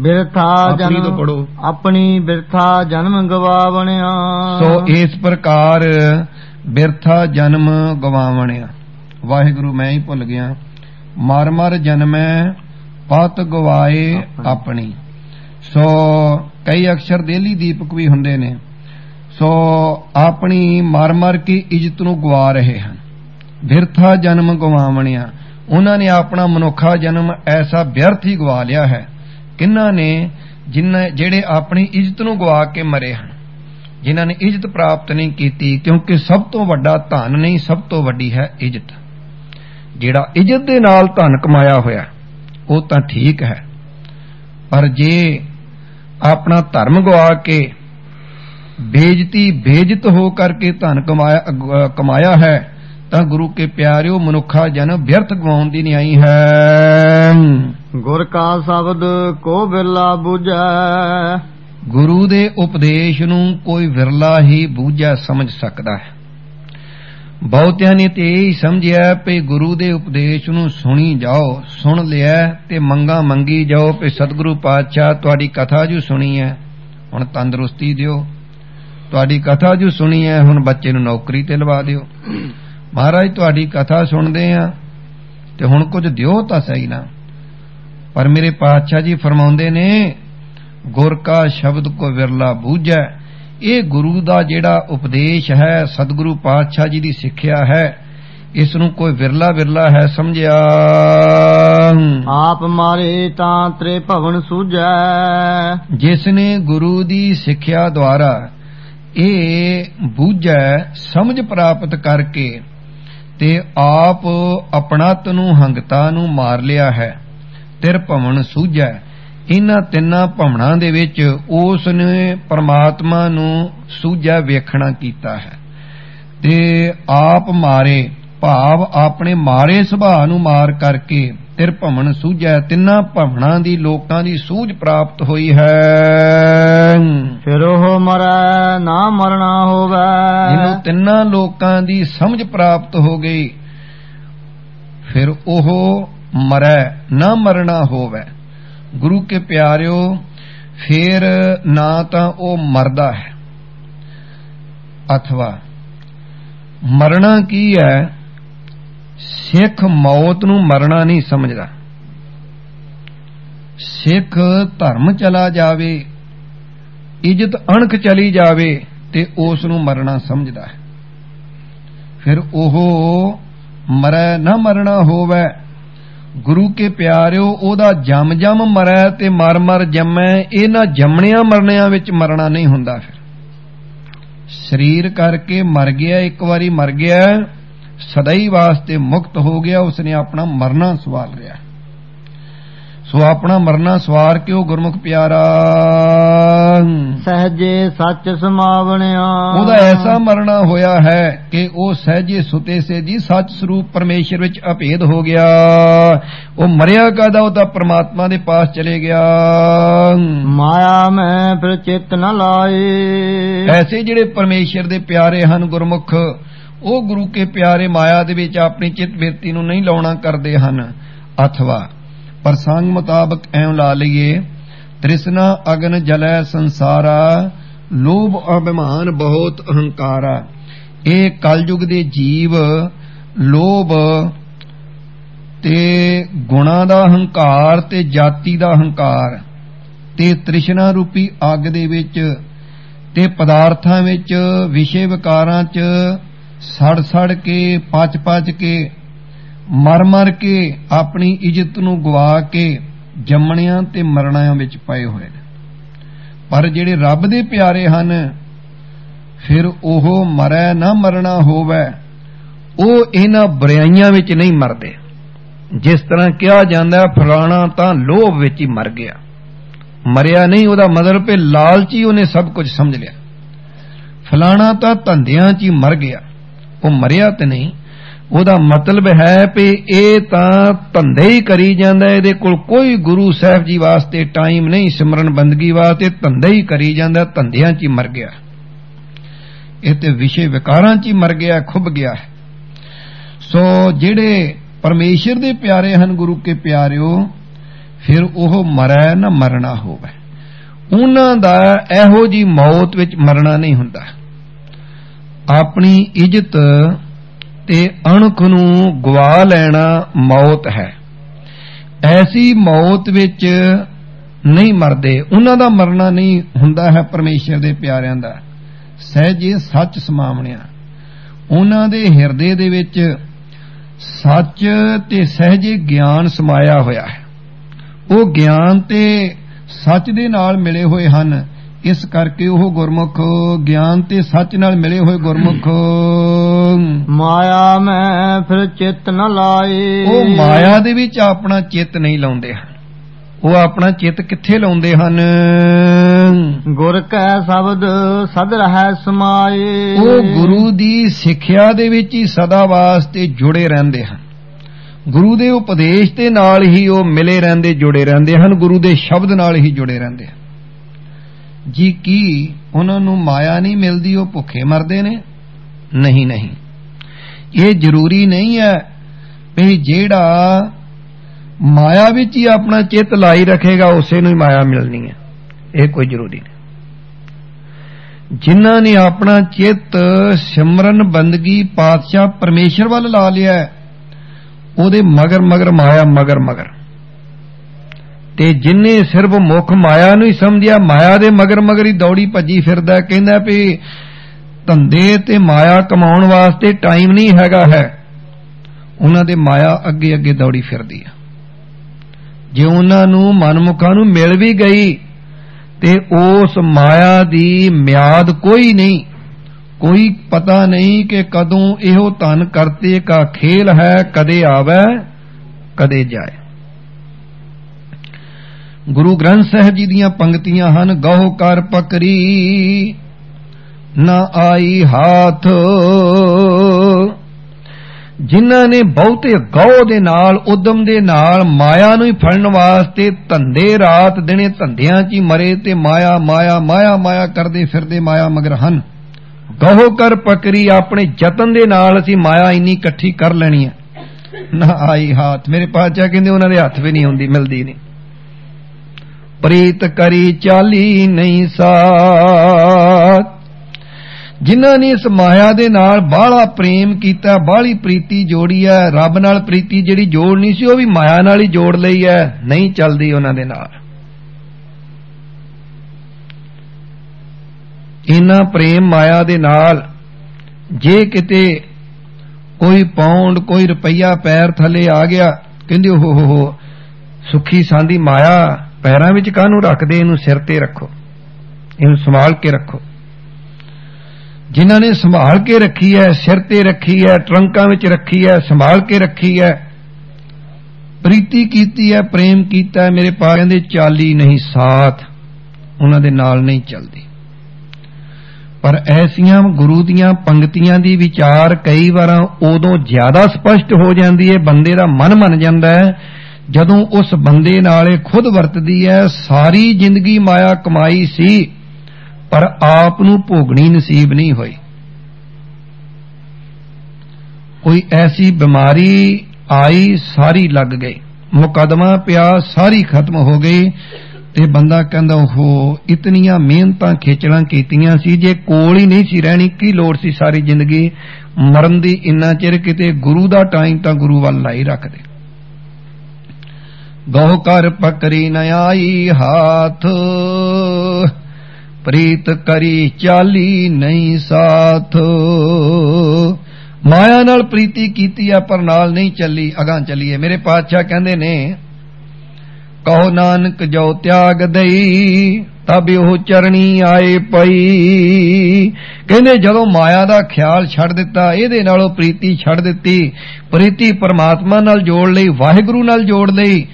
Speaker 2: ਬਿਰਥਾ ਜਨਮ ਗਵਾਵਣਿਆ।
Speaker 1: ਸੋ ਇਸ ਪ੍ਰਕਾਰ ਬਿਰਥਾ ਜਨਮ ਗਵਾਵਣਿਆ। ਵਾਹਿਗੁਰੂ ਮੈਂ ਹੀ ਭੁੱਲ ਗਿਆ। ਮਰ ਮਰ ਜਨਮੈ ਪਤ ਗਵਾਏ ਆਪਣੀ। ਸੋ ਕਈ ਅਕਸ਼ਰ ਦੇਲੀ ਦੀਪਕ ਵੀ ਹੁੰਦੇ ਨੇ। ਸੋ ਆਪਣੀ ਮਰ ਮਰ ਕੇ ਇੱਜ਼ਤ ਨੂੰ ਗਵਾ ਰਹੇ ਹਨ। ਬਿਰਥਾ ਜਨਮ ਗਵਾਵਣਿਆ। ਉਹਨਾਂ ਨੇ ਆਪਣਾ ਮਨੁੱਖਾ ਜਨਮ ਐਸਾ ਵਿਅਰਥ ਹੀ ਗਵਾ ਲਿਆ ਹੈ। ਕਿਹਨਾਂ ਨੇ? ਜਿਹੜੇ ਆਪਣੀ ਇੱਜ਼ਤ ਨੂੰ ਗਵਾ ਕੇ ਮਰੇ ਹਨ, ਜਿਨ੍ਹਾਂ ਨੇ ਇੱਜ਼ਤ ਪ੍ਰਾਪਤ ਨਹੀਂ ਕੀਤੀ। ਕਿਉਂਕਿ ਸਭ ਤੋਂ ਵੱਡਾ ਧਨ ਨਹੀਂ, ਸਭ ਤੋਂ ਵੱਡੀ ਹੈ ਇੱਜ਼ਤ। ਜਿਹੜਾ ਇੱਜ਼ਤ ਦੇ ਨਾਲ ਧਨ ਕਮਾਇਆ ਹੋਇਆ ਉਹ ਤਾਂ ਠੀਕ ਹੈ, ਪਰ ਜੇ ਆਪਣਾ ਧਰਮ ਗਵਾ ਕੇ ਬੇਇੱਜ਼ਤ ਹੋ ਕਰਕੇ ਧਨ ਕਮਾਇਆ ਹੈ ਤਾਂ ਗੁਰੂ ਕੇ ਪਿਆਰਿਓ ਮਨੁੱਖਾ ਜਨਮ ਵਿਅਰਥ ਗਵਾਉਣ ਦੀ ਨਹੀਂ ਆਈ ਹੈ।
Speaker 2: ਗੁਰ ਕਾ ਸ਼ਬਦ ਕੋ ਬਿਰਲਾ ਬੂਝੈ।
Speaker 1: ਗੁਰੂ ਦੇ ਉਪਦੇਸ਼ ਨੂੰ ਕੋਈ ਵਿਰਲਾ ਹੀ ਬੂਝਾ ਸਮਝ ਸਕਦਾ ਹੈ। ਬਹੁਤਿਆਂ ਨੇ ਤੇ ਇਹ ਸਮਝਿਆ ਕਿ ਗੁਰੂ ਦੇ ਉਪਦੇਸ਼ ਨੂੰ ਸੁਣੀ ਜਾਓ, ਸੁਣ ਲਿਆ ਤੇ ਮੰਗਾ ਮੰਗੀ ਜਾਓ ਕਿ ਸਤਿਗੁਰੂ ਪਾਤਸ਼ਾਹ ਤੁਹਾਡੀ ਕਥਾ ਜੋ ਸੁਣੀ ਹੈ ਹੁਣ ਤੰਦਰੁਸਤੀ ਦਿਓ, ਤੁਹਾਡੀ ਕਥਾ ਜੋ ਸੁਣੀ ਹੈ, ਹੁਣ ਬੱਚੇ ਨੂੰ ਨੌਕਰੀ ਤੇ ਲਵਾ ਦਿਓ। ਮਹਾਰਾਜ ਤੁਹਾਡੀ ਕਥਾ ਸੁਣਦੇ ਆ ਤੇ ਹੁਣ ਕੁਝ ਦਿਓ ਤਾਂ ਸਹੀ ਨਾ। ਪਰ ਮੇਰੇ ਪਾਤਸ਼ਾਹ ਜੀ ਫਰਮਾਉਂਦੇ ਨੇ, ਗੁਰ ਕਾ ਸ਼ਬਦ ਕੋ ਵਿਰਲਾ ਬੂਝੈ। ਇਹ ਗੁਰੂ ਦਾ ਜਿਹੜਾ ਉਪਦੇਸ਼ ਹੈ, ਸਤਿਗੁਰੂ ਪਾਤਸ਼ਾਹ ਜੀ ਦੀ ਸਿੱਖਿਆ ਹੈ, ਇਸ ਨੂੰ ਕੋਈ ਵਿਰਲਾ ਵਿਰਲਾ ਹੈ ਸਮਝਿਆ।
Speaker 2: ਆਪ ਮਾਰੇ ਤਾਂ ਤ੍ਰੇ ਭਵਨ ਸੂਝੈ। ਜਿਸ
Speaker 1: ਨੇ ਗੁਰੂ ਦੀ ਸਿੱਖਿਆ ਦੁਆਰਾ ਇਹ ਬੂਝੈ ਸਮਝ ਪ੍ਰਾਪਤ ਕਰਕੇ ਤੇ ਆਪ ਆਪਣਤ ਨੂੰ ਹੰਗਤਾ ਨੂੰ ਮਾਰ ਲਿਆ ਹੈ, ਤਿਰ ਭਵਨ ਸੂਝੈ। ਇਹਨਾਂ ਤਿੰਨਾਂ ਭਵਨਾਂ ਦੇ ਵਿੱਚ ਉਸ ਨੇ ਪਰਮਾਤਮਾ ਨੂੰ ਸੂਝਿਆ ਵੇਖਣਾ ਕੀਤਾ ਹੈ। ਤੇ ਆਪ ਮਾਰੇ ਭਾਵ ਆਪਣੇ ਮਾਰੇ ਸੁਭਾਅ ਨੂੰ ਮਾਰ ਕਰਕੇ ਤਿਰ ਭਵਨ ਸੂਝੈ, ਤਿੰਨਾਂ ਭਵਨਾਂ ਦੀ ਲੋਕਾਂ ਦੀ ਸੂਝ ਪ੍ਰਾਪਤ ਹੋਈ ਹੈ।
Speaker 2: ਫਿਰ ਉਹ ਮਰੈ ਨਾ ਮਰਨਾ ਹੋਵੇ।
Speaker 1: ਜਿਹਨੂੰ ਤਿੰਨਾਂ ਲੋਕਾਂ ਦੀ ਸਮਝ ਪ੍ਰਾਪਤ ਹੋ ਗਈ, ਫਿਰ ਉਹ ਮਰੈ ਨਾ ਮਰਨਾ ਹੋਵੇ। ਗੁਰੂ ਕੇ ਪਿਆਰਿਓ, ਫਿਰ ਨਾ ਤਾਂ ਉਹ ਮਰਦਾ ਹੈ, ਅਥਵਾ ਮਰਨਾ ਕੀ ਹੈ? ਸਿੱਖ ਮੌਤ ਨੂੰ ਮਰਨਾ ਨਹੀਂ ਸਮਝਦਾ। ਸਿੱਖ ਧਰਮ ਚਲਾ ਜਾਵੇ, ਇੱਜ਼ਤ ਅਣਖ ਚਲੀ ਜਾਵੇ ਤੇ ਉਸ ਨੂੰ ਮਰਨਾ ਸਮਝਦਾ ਹੈ। ਫਿਰ ਉਹ ਮਰੈ ਨਾ ਮਰਨਾ ਹੋਵੇ। ਗੁਰੂ ਕੇ ਪਿਆਰਿਓ, ਉਹਦਾ ਜਮ ਜਮ ਮਰੈ ਤੇ ਮਰ ਮਰ ਜੰਮੈ। ਇਹਨਾਂ ਜੰਮਣਿਆਂ ਮਰਨਿਆਂ ਵਿੱਚ ਮਰਨਾ ਨਹੀਂ ਹੁੰਦਾ। ਫਿਰ ਸਰੀਰ ਕਰਕੇ ਮਰ ਗਿਆ, ਇੱਕ ਵਾਰੀ ਮਰ ਗਿਆ, ਸਦਾਈ ਵਾਸਤੇ ਮੁਕਤ ਹੋ ਗਿਆ, ਉਸਨੇ ਆਪਣਾ ਮਰਨਾ ਸਵਾਰ ਲਿਆ। ਸੋ ਆਪਣਾ ਮਰਨਾ ਸਵਾਰ ਕੇ ਉਹ ਗੁਰਮੁਖ ਪਿਆਰਾ
Speaker 2: ਸਹਜੇ ਸੱਚ ਸਮਾਵਣਿਆ।
Speaker 1: ਉਹਦਾ ਐਸਾ ਮਰਨਾ ਹੋਇਆ ਹੈ ਕਿ ਉਹ ਸਹਜੇ ਸੁਤੇ ਸੇ ਜੀ ਸੱਚ ਸਰੂਪ ਪਰਮੇਸ਼ਰ ਵਿੱਚ ਅਭੇਦ ਹੋ ਗਿਆ। ਉਹ ਮਰਿਆ ਕਾਦਾ? ਉਹ ਤਾਂ ਪ੍ਰਮਾਤਮਾ ਦੇ ਪਾਸ ਚਲੇ ਗਿਆ।
Speaker 2: ਮਾਇਆ ਮੈਂ ਫਿਰ ਚਿੱਤ ਨ ਲਾਏ।
Speaker 1: ਐਸੇ ਜਿਹੜੇ ਪਰਮੇਸ਼ਰ ਦੇ ਪਿਆਰੇ ਹਨ ਗੁਰਮੁਖ, ਉਹ ਗੁਰੂ ਕੇ ਪਿਆਰੇ ਮਾਇਆ ਦੇ ਵਿੱਚ ਆਪਣੀ ਚਿੱਤ ਬਿਰਤੀ ਨੂੰ ਨਹੀਂ ਲਾਉਣਾ ਕਰਦੇ ਹਨ। ਅਥਵਾ ਪ੍ਰਸੰਗ ਮੁਤਾਬਕ ਐਂ ਲਾ ਲਈਏ, ਤ੍ਰਿਸ਼ਨਾ ਅਗਨ ਜਲੈ ਸੰਸਾਰਾ, ਲੋਭ ਅਭਿਮਾਨ ਬਹੁਤ ਅਹੰਕਾਰਾ। ਇਹ ਕਲਯੁਗ ਦੇ ਜੀਵ ਲੋਭ ਤੇ ਗੁਣਾਂ ਦਾ ਹੰਕਾਰ ਤੇ ਜਾਤੀ ਦਾ ਹੰਕਾਰ ਤੇ ਤ੍ਰਿਸ਼ਨਾ ਰੂਪੀ ਅੱਗ ਦੇ ਵਿੱਚ ਤੇ ਪਦਾਰਥਾਂ ਵਿੱਚ ਵਿਸ਼ੇ ਵਿਕਾਰਾਂ 'ਚ ਸੜ ਸੜ ਕੇ ਪਚ ਪਚ ਕੇ ਮਰ ਮਰ ਕੇ ਆਪਣੀ ਇੱਜ਼ਤ ਨੂੰ ਗਵਾ ਕੇ ਜੰਮਣਿਆਂ ਤੇ ਮਰਨਿਆਂ ਵਿੱਚ ਪਏ ਹੋਏ ਨੇ। ਪਰ ਜਿਹੜੇ ਰੱਬ ਦੇ ਪਿਆਰੇ ਹਨ, ਫਿਰ ਉਹ ਮਰੈ ਨਾ ਮਰਨਾ ਹੋਵੇ। ਉਹ ਇਹਨਾਂ ਬੁਰਾਈਆਂ ਵਿੱਚ ਨਹੀਂ ਮਰਦੇ। ਜਿਸ ਤਰ੍ਹਾਂ ਕਿਹਾ ਜਾਂਦਾ ਫਲਾਣਾ ਤਾਂ ਲੋਭ ਵਿੱਚ ਹੀ ਮਰ ਗਿਆ, ਮਰਿਆ ਨਹੀਂ। ਉਹਦਾ ਮਤਲਬ ਹੈ ਲਾਲਚੀ ਉਹਨੇ ਸਭ ਕੁਝ ਸਮਝ ਲਿਆ। ਫਲਾਣਾ ਤਾਂ ਧੰਦਿਆਂ 'ਚ ਹੀ ਮਰ ਗਿਆ, ਉਹ ਮਰਿਆ ਤੇ ਨਹੀਂ। ਉਹਦਾ ਮਤਲਬ ਹੈ ਵੀ ਇਹ ਤਾਂ ਧੰਦੇ ਹੀ ਕਰੀ ਜਾਂਦਾ, ਇਹਦੇ ਕੋਲ ਕੋਈ ਗੁਰੂ ਸਾਹਿਬ ਜੀ ਵਾਸਤੇ ਟਾਈਮ ਨਹੀਂ, ਸਿਮਰਨ ਬੰਦਗੀ ਵਾਸਤੇ ਧੰਦੇ ਹੀ ਕਰੀ ਜਾਂਦਾ, ਧੰਦਿਆਂ 'ਚ ਹੀ ਮਰ ਗਿਆ। ਇਹ ਤੇ ਵਿਸ਼ੇ ਵਿਕਾਰਾਂ 'ਚ ਹੀ ਮਰ ਗਿਆ, ਖੁੱਭ ਗਿਆ। ਸੋ ਜਿਹੜੇ ਪਰਮੇਸ਼ਰ ਦੇ ਪਿਆਰੇ ਹਨ ਗੁਰੂ ਕੇ ਪਿਆਰਿਓ, ਫਿਰ ਉਹ ਮਰੈ ਨਾ ਮਰਨਾ ਹੋਵੇ। ਉਹਨਾਂ ਦਾ ਇਹੋ ਜੀ ਮੌਤ ਵਿੱਚ ਮਰਨਾ ਨਹੀਂ ਹੁੰਦਾ। ਆਪਣੀ ਇੱਜ਼ਤ ਤੇ ਅਣਖ ਨੂੰ ਗਵਾ ਲੈਣਾ ਮੌਤ ਹੈ। ਐਸੀ ਮੌਤ ਵਿੱਚ ਨਹੀਂ ਮਰਦੇ। ਉਹਨਾਂ ਦਾ ਮਰਨਾ ਨਹੀਂ ਹੁੰਦਾ ਹੈ ਪਰਮੇਸ਼ਰ ਦੇ ਪਿਆਰਿਆਂ ਦਾ। ਸਹਿਜੇ ਸੱਚ ਸਮਾਵਣਿਆ, ਉਹਨਾਂ ਦੇ ਹਿਰਦੇ ਦੇ ਵਿੱਚ ਸੱਚ ਤੇ ਸਹਿਜੇ ਗਿਆਨ ਸਮਾਇਆ ਹੋਇਆ ਹੈ। ਉਹ ਗਿਆਨ ਤੇ ਸੱਚ ਦੇ ਨਾਲ ਮਿਲੇ ਹੋਏ ਹਨ। ਇਸ ਕਰਕੇ ਉਹ ਗੁਰਮੁਖ ਗਿਆਨ ਤੇ ਸੱਚ ਨਾਲ ਮਿਲੇ ਹੋਏ ਗੁਰਮੁਖ
Speaker 2: ਮਾਇਆ ਮੈਂ ਫਿਰ ਚਿੱਤ ਨ ਲਾਏ।
Speaker 1: ਉਹ ਮਾਇਆ ਦੇ ਵਿੱਚ ਆਪਣਾ ਚਿੱਤ ਨਹੀਂ ਲਾਉਂਦੇ ਹਨ। ਉਹ ਆਪਣਾ ਚਿੱਤ ਕਿੱਥੇ ਲਾਉਂਦੇ ਹਨ?
Speaker 2: ਗੁਰ ਕੈ ਸ਼ਬਦ ਸਦ ਰਹਿ ਸਮਾਏ।
Speaker 1: ਉਹ ਗੁਰੂ ਦੀ ਸਿੱਖਿਆ ਦੇ ਵਿੱਚ ਹੀ ਸਦਾ ਵਾਸਤੇ ਜੁੜੇ ਰਹਿੰਦੇ ਹਨ। ਗੁਰੂ ਦੇ ਉਪਦੇਸ਼ ਦੇ ਨਾਲ ਹੀ ਉਹ ਮਿਲੇ ਰਹਿੰਦੇ, ਜੁੜੇ ਰਹਿੰਦੇ ਹਨ। ਗੁਰੂ ਦੇ ਸ਼ਬਦ ਨਾਲ ਹੀ ਜੁੜੇ ਰਹਿੰਦੇ ਹਨ। ਜੀ ਕੀ ਉਹਨਾਂ ਨੂੰ ਮਾਇਆ ਨਹੀਂ ਮਿਲਦੀ, ਉਹ ਭੁੱਖੇ ਮਰਦੇ ਨੇ? ਨਹੀਂ ਨਹੀਂ, ਇਹ ਜ਼ਰੂਰੀ ਨਹੀਂ ਹੈ ਵੀ ਜਿਹੜਾ ਮਾਇਆ ਵਿੱਚ ਹੀ ਆਪਣਾ ਚਿੱਤ ਲਾਈ ਰੱਖੇਗਾ ਉਸੇ ਨੂੰ ਹੀ ਮਾਇਆ ਮਿਲਣੀ ਹੈ। ਇਹ ਕੋਈ ਜ਼ਰੂਰੀ ਨਹੀਂ। ਜਿਨ੍ਹਾਂ ਨੇ ਆਪਣਾ ਚਿੱਤ ਸਿਮਰਨ ਬੰਦਗੀ ਪਾਤਸ਼ਾਹ ਪਰਮੇਸ਼ਰ ਵੱਲ ਲਾ ਲਿਆ, ਉਹਦੇ ਮਗਰ ਮਗਰ ਮਾਇਆ ਮਗਰ ਮਗਰ, ਤੇ ਜਿੰਨੇ ਸਿਰਫ ਮੁੱਖ ਮਾਇਆ ਨੂੰ ਹੀ ਸਮਝਿਆ, ਮਾਇਆ ਦੇ ਮਗਰ ਮਗਰ ਹੀ ਦੌੜੀ ਭੱਜੀ ਫਿਰਦਾ, ਕਹਿੰਦਾ ਵੀ ਧੰਦੇ ਤੇ ਮਾਇਆ ਕਮਾਉਣ ਵਾਸਤੇ ਟਾਈਮ ਨਹੀਂ ਹੈਗਾ ਹੈ, ਉਹਨਾਂ ਦੇ ਮਾਇਆ ਅੱਗੇ ਅੱਗੇ ਦੌੜੀ ਫਿਰਦੀ ਆ। ਜੇ ਉਹਨਾਂ ਨੂੰ ਮਨਮੁਖਾਂ ਨੂੰ ਮਿਲ ਵੀ ਗਈ ਤੇ ਉਸ ਮਾਇਆ ਦੀ ਮਿਆਦ ਕੋਈ ਨਹੀਂ, ਕੋਈ ਪਤਾ ਨਹੀਂ ਕਿ ਕਦੋਂ ਇਹੋ ਧਨ ਕਰਤੇ ਕਾ ਖੇਲ ਹੈ, ਕਦੇ ਆਵੇ ਕਦੇ ਜਾਏ। ਗੁਰੂ ਗ੍ਰੰਥ ਸਾਹਿਬ ਜੀ ਦੀਆਂ ਪੰਕਤੀਆਂ ਹਨ, ਗਹੁ ਕਰ ਪਕਰੀ ਨਾ ਆਈ ਹਾਥ। ਜਿਨ੍ਹਾਂ ਨੇ ਬਹੁਤੇ ਗਹੁ ਦੇ ਨਾਲ, ਉਦਮ ਦੇ ਨਾਲ ਮਾਇਆ ਨੂੰ ਹੀ ਫੜਨ ਵਾਸਤੇ ਧੰਦੇ ਰਾਤ ਦਿਨੇ ਧੰਦਿਆਂ 'ਚ ਹੀ ਮਰੇ ਤੇ ਮਾਇਆ ਮਾਇਆ ਮਾਇਆ ਮਾਇਆ ਕਰਦੇ ਫਿਰਦੇ ਮਾਇਆ ਮਗਰ ਹਨ। ਗਹੁ ਕਰ ਪਕਰੀ, ਆਪਣੇ ਯਤਨ ਦੇ ਨਾਲ ਅਸੀਂ ਮਾਇਆ ਇੰਨੀ ਇਕੱਠੀ ਕਰ ਲੈਣੀ ਹੈ, ਨਾ ਆਈ ਹਾਥ। ਮੇਰੇ ਪਾਤਸ਼ਾਹ ਕਹਿੰਦੇ ਉਹਨਾਂ ਦੇ ਹੱਥ ਵੀ ਨਹੀਂ ਆਉਂਦੀ, ਮਿਲਦੀ ਨਹੀਂ। ਪ੍ਰੀਤ ਕਰੀ ਚਾਲੀ ਨਹੀਂ ਸਾਥ। ਜਿਨ੍ਹਾਂ ਨੇ ਇਸ ਮਾਇਆ ਦੇ ਨਾਲ ਬਾਹਲਾ ਪ੍ਰੇਮ ਕੀਤਾ, ਬਾਹਲੀ ਪ੍ਰੀਤੀ ਜੋੜੀ ਹੈ, ਰੱਬ ਨਾਲ ਪ੍ਰੀਤੀ ਜਿਹੜੀ ਜੋੜਨੀ ਸੀ ਉਹ ਵੀ ਮਾਇਆ ਨਾਲ ਹੀ ਜੋੜ ਲਈ ਹੈ, ਨਹੀਂ ਚੱਲਦੀ ਉਹਨਾਂ ਦੇ ਨਾਲ। ਇੰਨਾ ਪ੍ਰੇਮ ਮਾਇਆ ਦੇ ਨਾਲ, ਜੇ ਕਿਤੇ ਕੋਈ ਪਾਉਂਡ ਕੋਈ ਰੁਪਈਆ ਪੈਰ ਥੱਲੇ ਆ ਗਿਆ, ਕਹਿੰਦੇ ਹੋ ਸੁੱਖੀ ਸਾਂਦੀ ਮਾਇਆ ਪੈਰਾਂ ਵਿੱਚ ਕਾਹਨੂੰ ਰੱਖਦੇ, ਇਹਨੂੰ ਸਿਰ ਤੇ ਰੱਖੋ, ਇਹਨੂੰ ਸੰਭਾਲ ਕੇ ਰੱਖੋ। ਜਿਨ੍ਹਾਂ ਨੇ ਸੰਭਾਲ ਕੇ ਰੱਖੀ ਹੈ, ਸਿਰ ਤੇ ਰੱਖੀ ਹੈ, ਟਰੰਕਾਂ ਵਿੱਚ ਰੱਖੀ ਹੈ, ਸੰਭਾਲ ਕੇ ਰੱਖੀ ਹੈ, ਪ੍ਰੀਤੀ ਕੀਤੀ ਹੈ, ਪ੍ਰੇਮ ਕੀਤਾ ਹੈ, ਮੇਰੇ ਪਾਸ ਕਹਿੰਦੇ ਚਾਲੀ ਨਹੀਂ ਸਾਥ, ਉਹਨਾਂ ਦੇ ਨਾਲ ਨਹੀਂ ਚੱਲਦੀ। ਪਰ ਐਸੀਆਂ ਗੁਰੂ ਦੀਆਂ ਪੰਕਤੀਆਂ ਦੀ ਵਿਚਾਰ ਕਈ ਵਾਰ ਉਦੋਂ ਜ਼ਿਆਦਾ ਸਪਸ਼ਟ ਹੋ ਜਾਂਦੀ ਹੈ, ਬੰਦੇ ਦਾ ਮਨ ਮੰਨ ਜਾਂਦਾ ਹੈ, ਜਦੋਂ ਉਸ ਬੰਦੇ ਨਾਲ ਇਹ ਖੁਦ ਵਰਤਦੀ ਹੈ। ਸਾਰੀ ਜ਼ਿੰਦਗੀ ਮਾਇਆ ਕਮਾਈ ਸੀ ਪਰ ਆਪ ਨੂੰ ਭੋਗਣੀ ਨਸੀਬ ਨਹੀਂ ਹੋਈ। ਕੋਈ ਐਸੀ ਬਿਮਾਰੀ ਆਈ, ਸਾਰੀ ਲੱਗ ਗਈ, ਮੁਕੱਦਮਾ ਪਿਆ, ਸਾਰੀ ਖਤਮ ਹੋ ਗਈ, ਤੇ ਬੰਦਾ ਕਹਿੰਦਾ ਉਹ ਇਤਨੀਆਂ ਮਿਹਨਤਾਂ ਖੇਚਲਾਂ ਕੀਤੀਆਂ ਸੀ, ਜੇ ਕੋਲ ਹੀ ਨਹੀਂ ਸੀ ਰਹਿਣੀ ਕੀ ਲੋੜ ਸੀ ਸਾਰੀ ਜ਼ਿੰਦਗੀ ਮਰਨ ਦੀ, ਇੰਨਾ ਚਿਰ ਕਿਤੇ ਗੁਰੂ ਦਾ ਟਾਈਮ ਤਾਂ ਗੁਰੂ ਵੱਲ ਲਾਈ ਰੱਖਦੇ। ਗਹੁ ਕਰ ਪਕਰੀ ਨ ਆਈ ਹਾਥ, ਪ੍ਰੀਤ ਕਰੀ ਚਾਲੀ ਨਹੀਂ ਸਾਥ। ਮਾਇਆ ਨਾਲ ਪ੍ਰੀਤੀ ਕੀਤੀ ਆ ਪਰ ਨਾਲ ਨਹੀਂ ਚੱਲੀ, ਅਗਾਂ ਚੱਲੀਏ। ਮੇਰੇ ਪਾਤਸ਼ਾਹ ਕਹਿੰਦੇ ਨੇ, ਕਹੋ ਨਾਨਕ ਜੋ ਤਿਆਗ ਦਈ ਤਬ ਉਹ ਚਰਣੀ ਆਏ ਪਈ। ਕਹਿੰਦੇ ਜਦੋਂ ਮਾਇਆ ਦਾ ਖਿਆਲ ਛੱਡ ਦਿੱਤਾ, ਇਹਦੇ ਨਾਲੋਂ ਪ੍ਰੀਤੀ ਛੱਡ ਦਿੱਤੀ, ਪ੍ਰੀਤੀ ਪਰਮਾਤਮਾ ਨਾਲ ਜੋੜ ਲਈ, ਵਾਹਿਗੁਰੂ ਨਾਲ ਜੋੜ ਲਈ,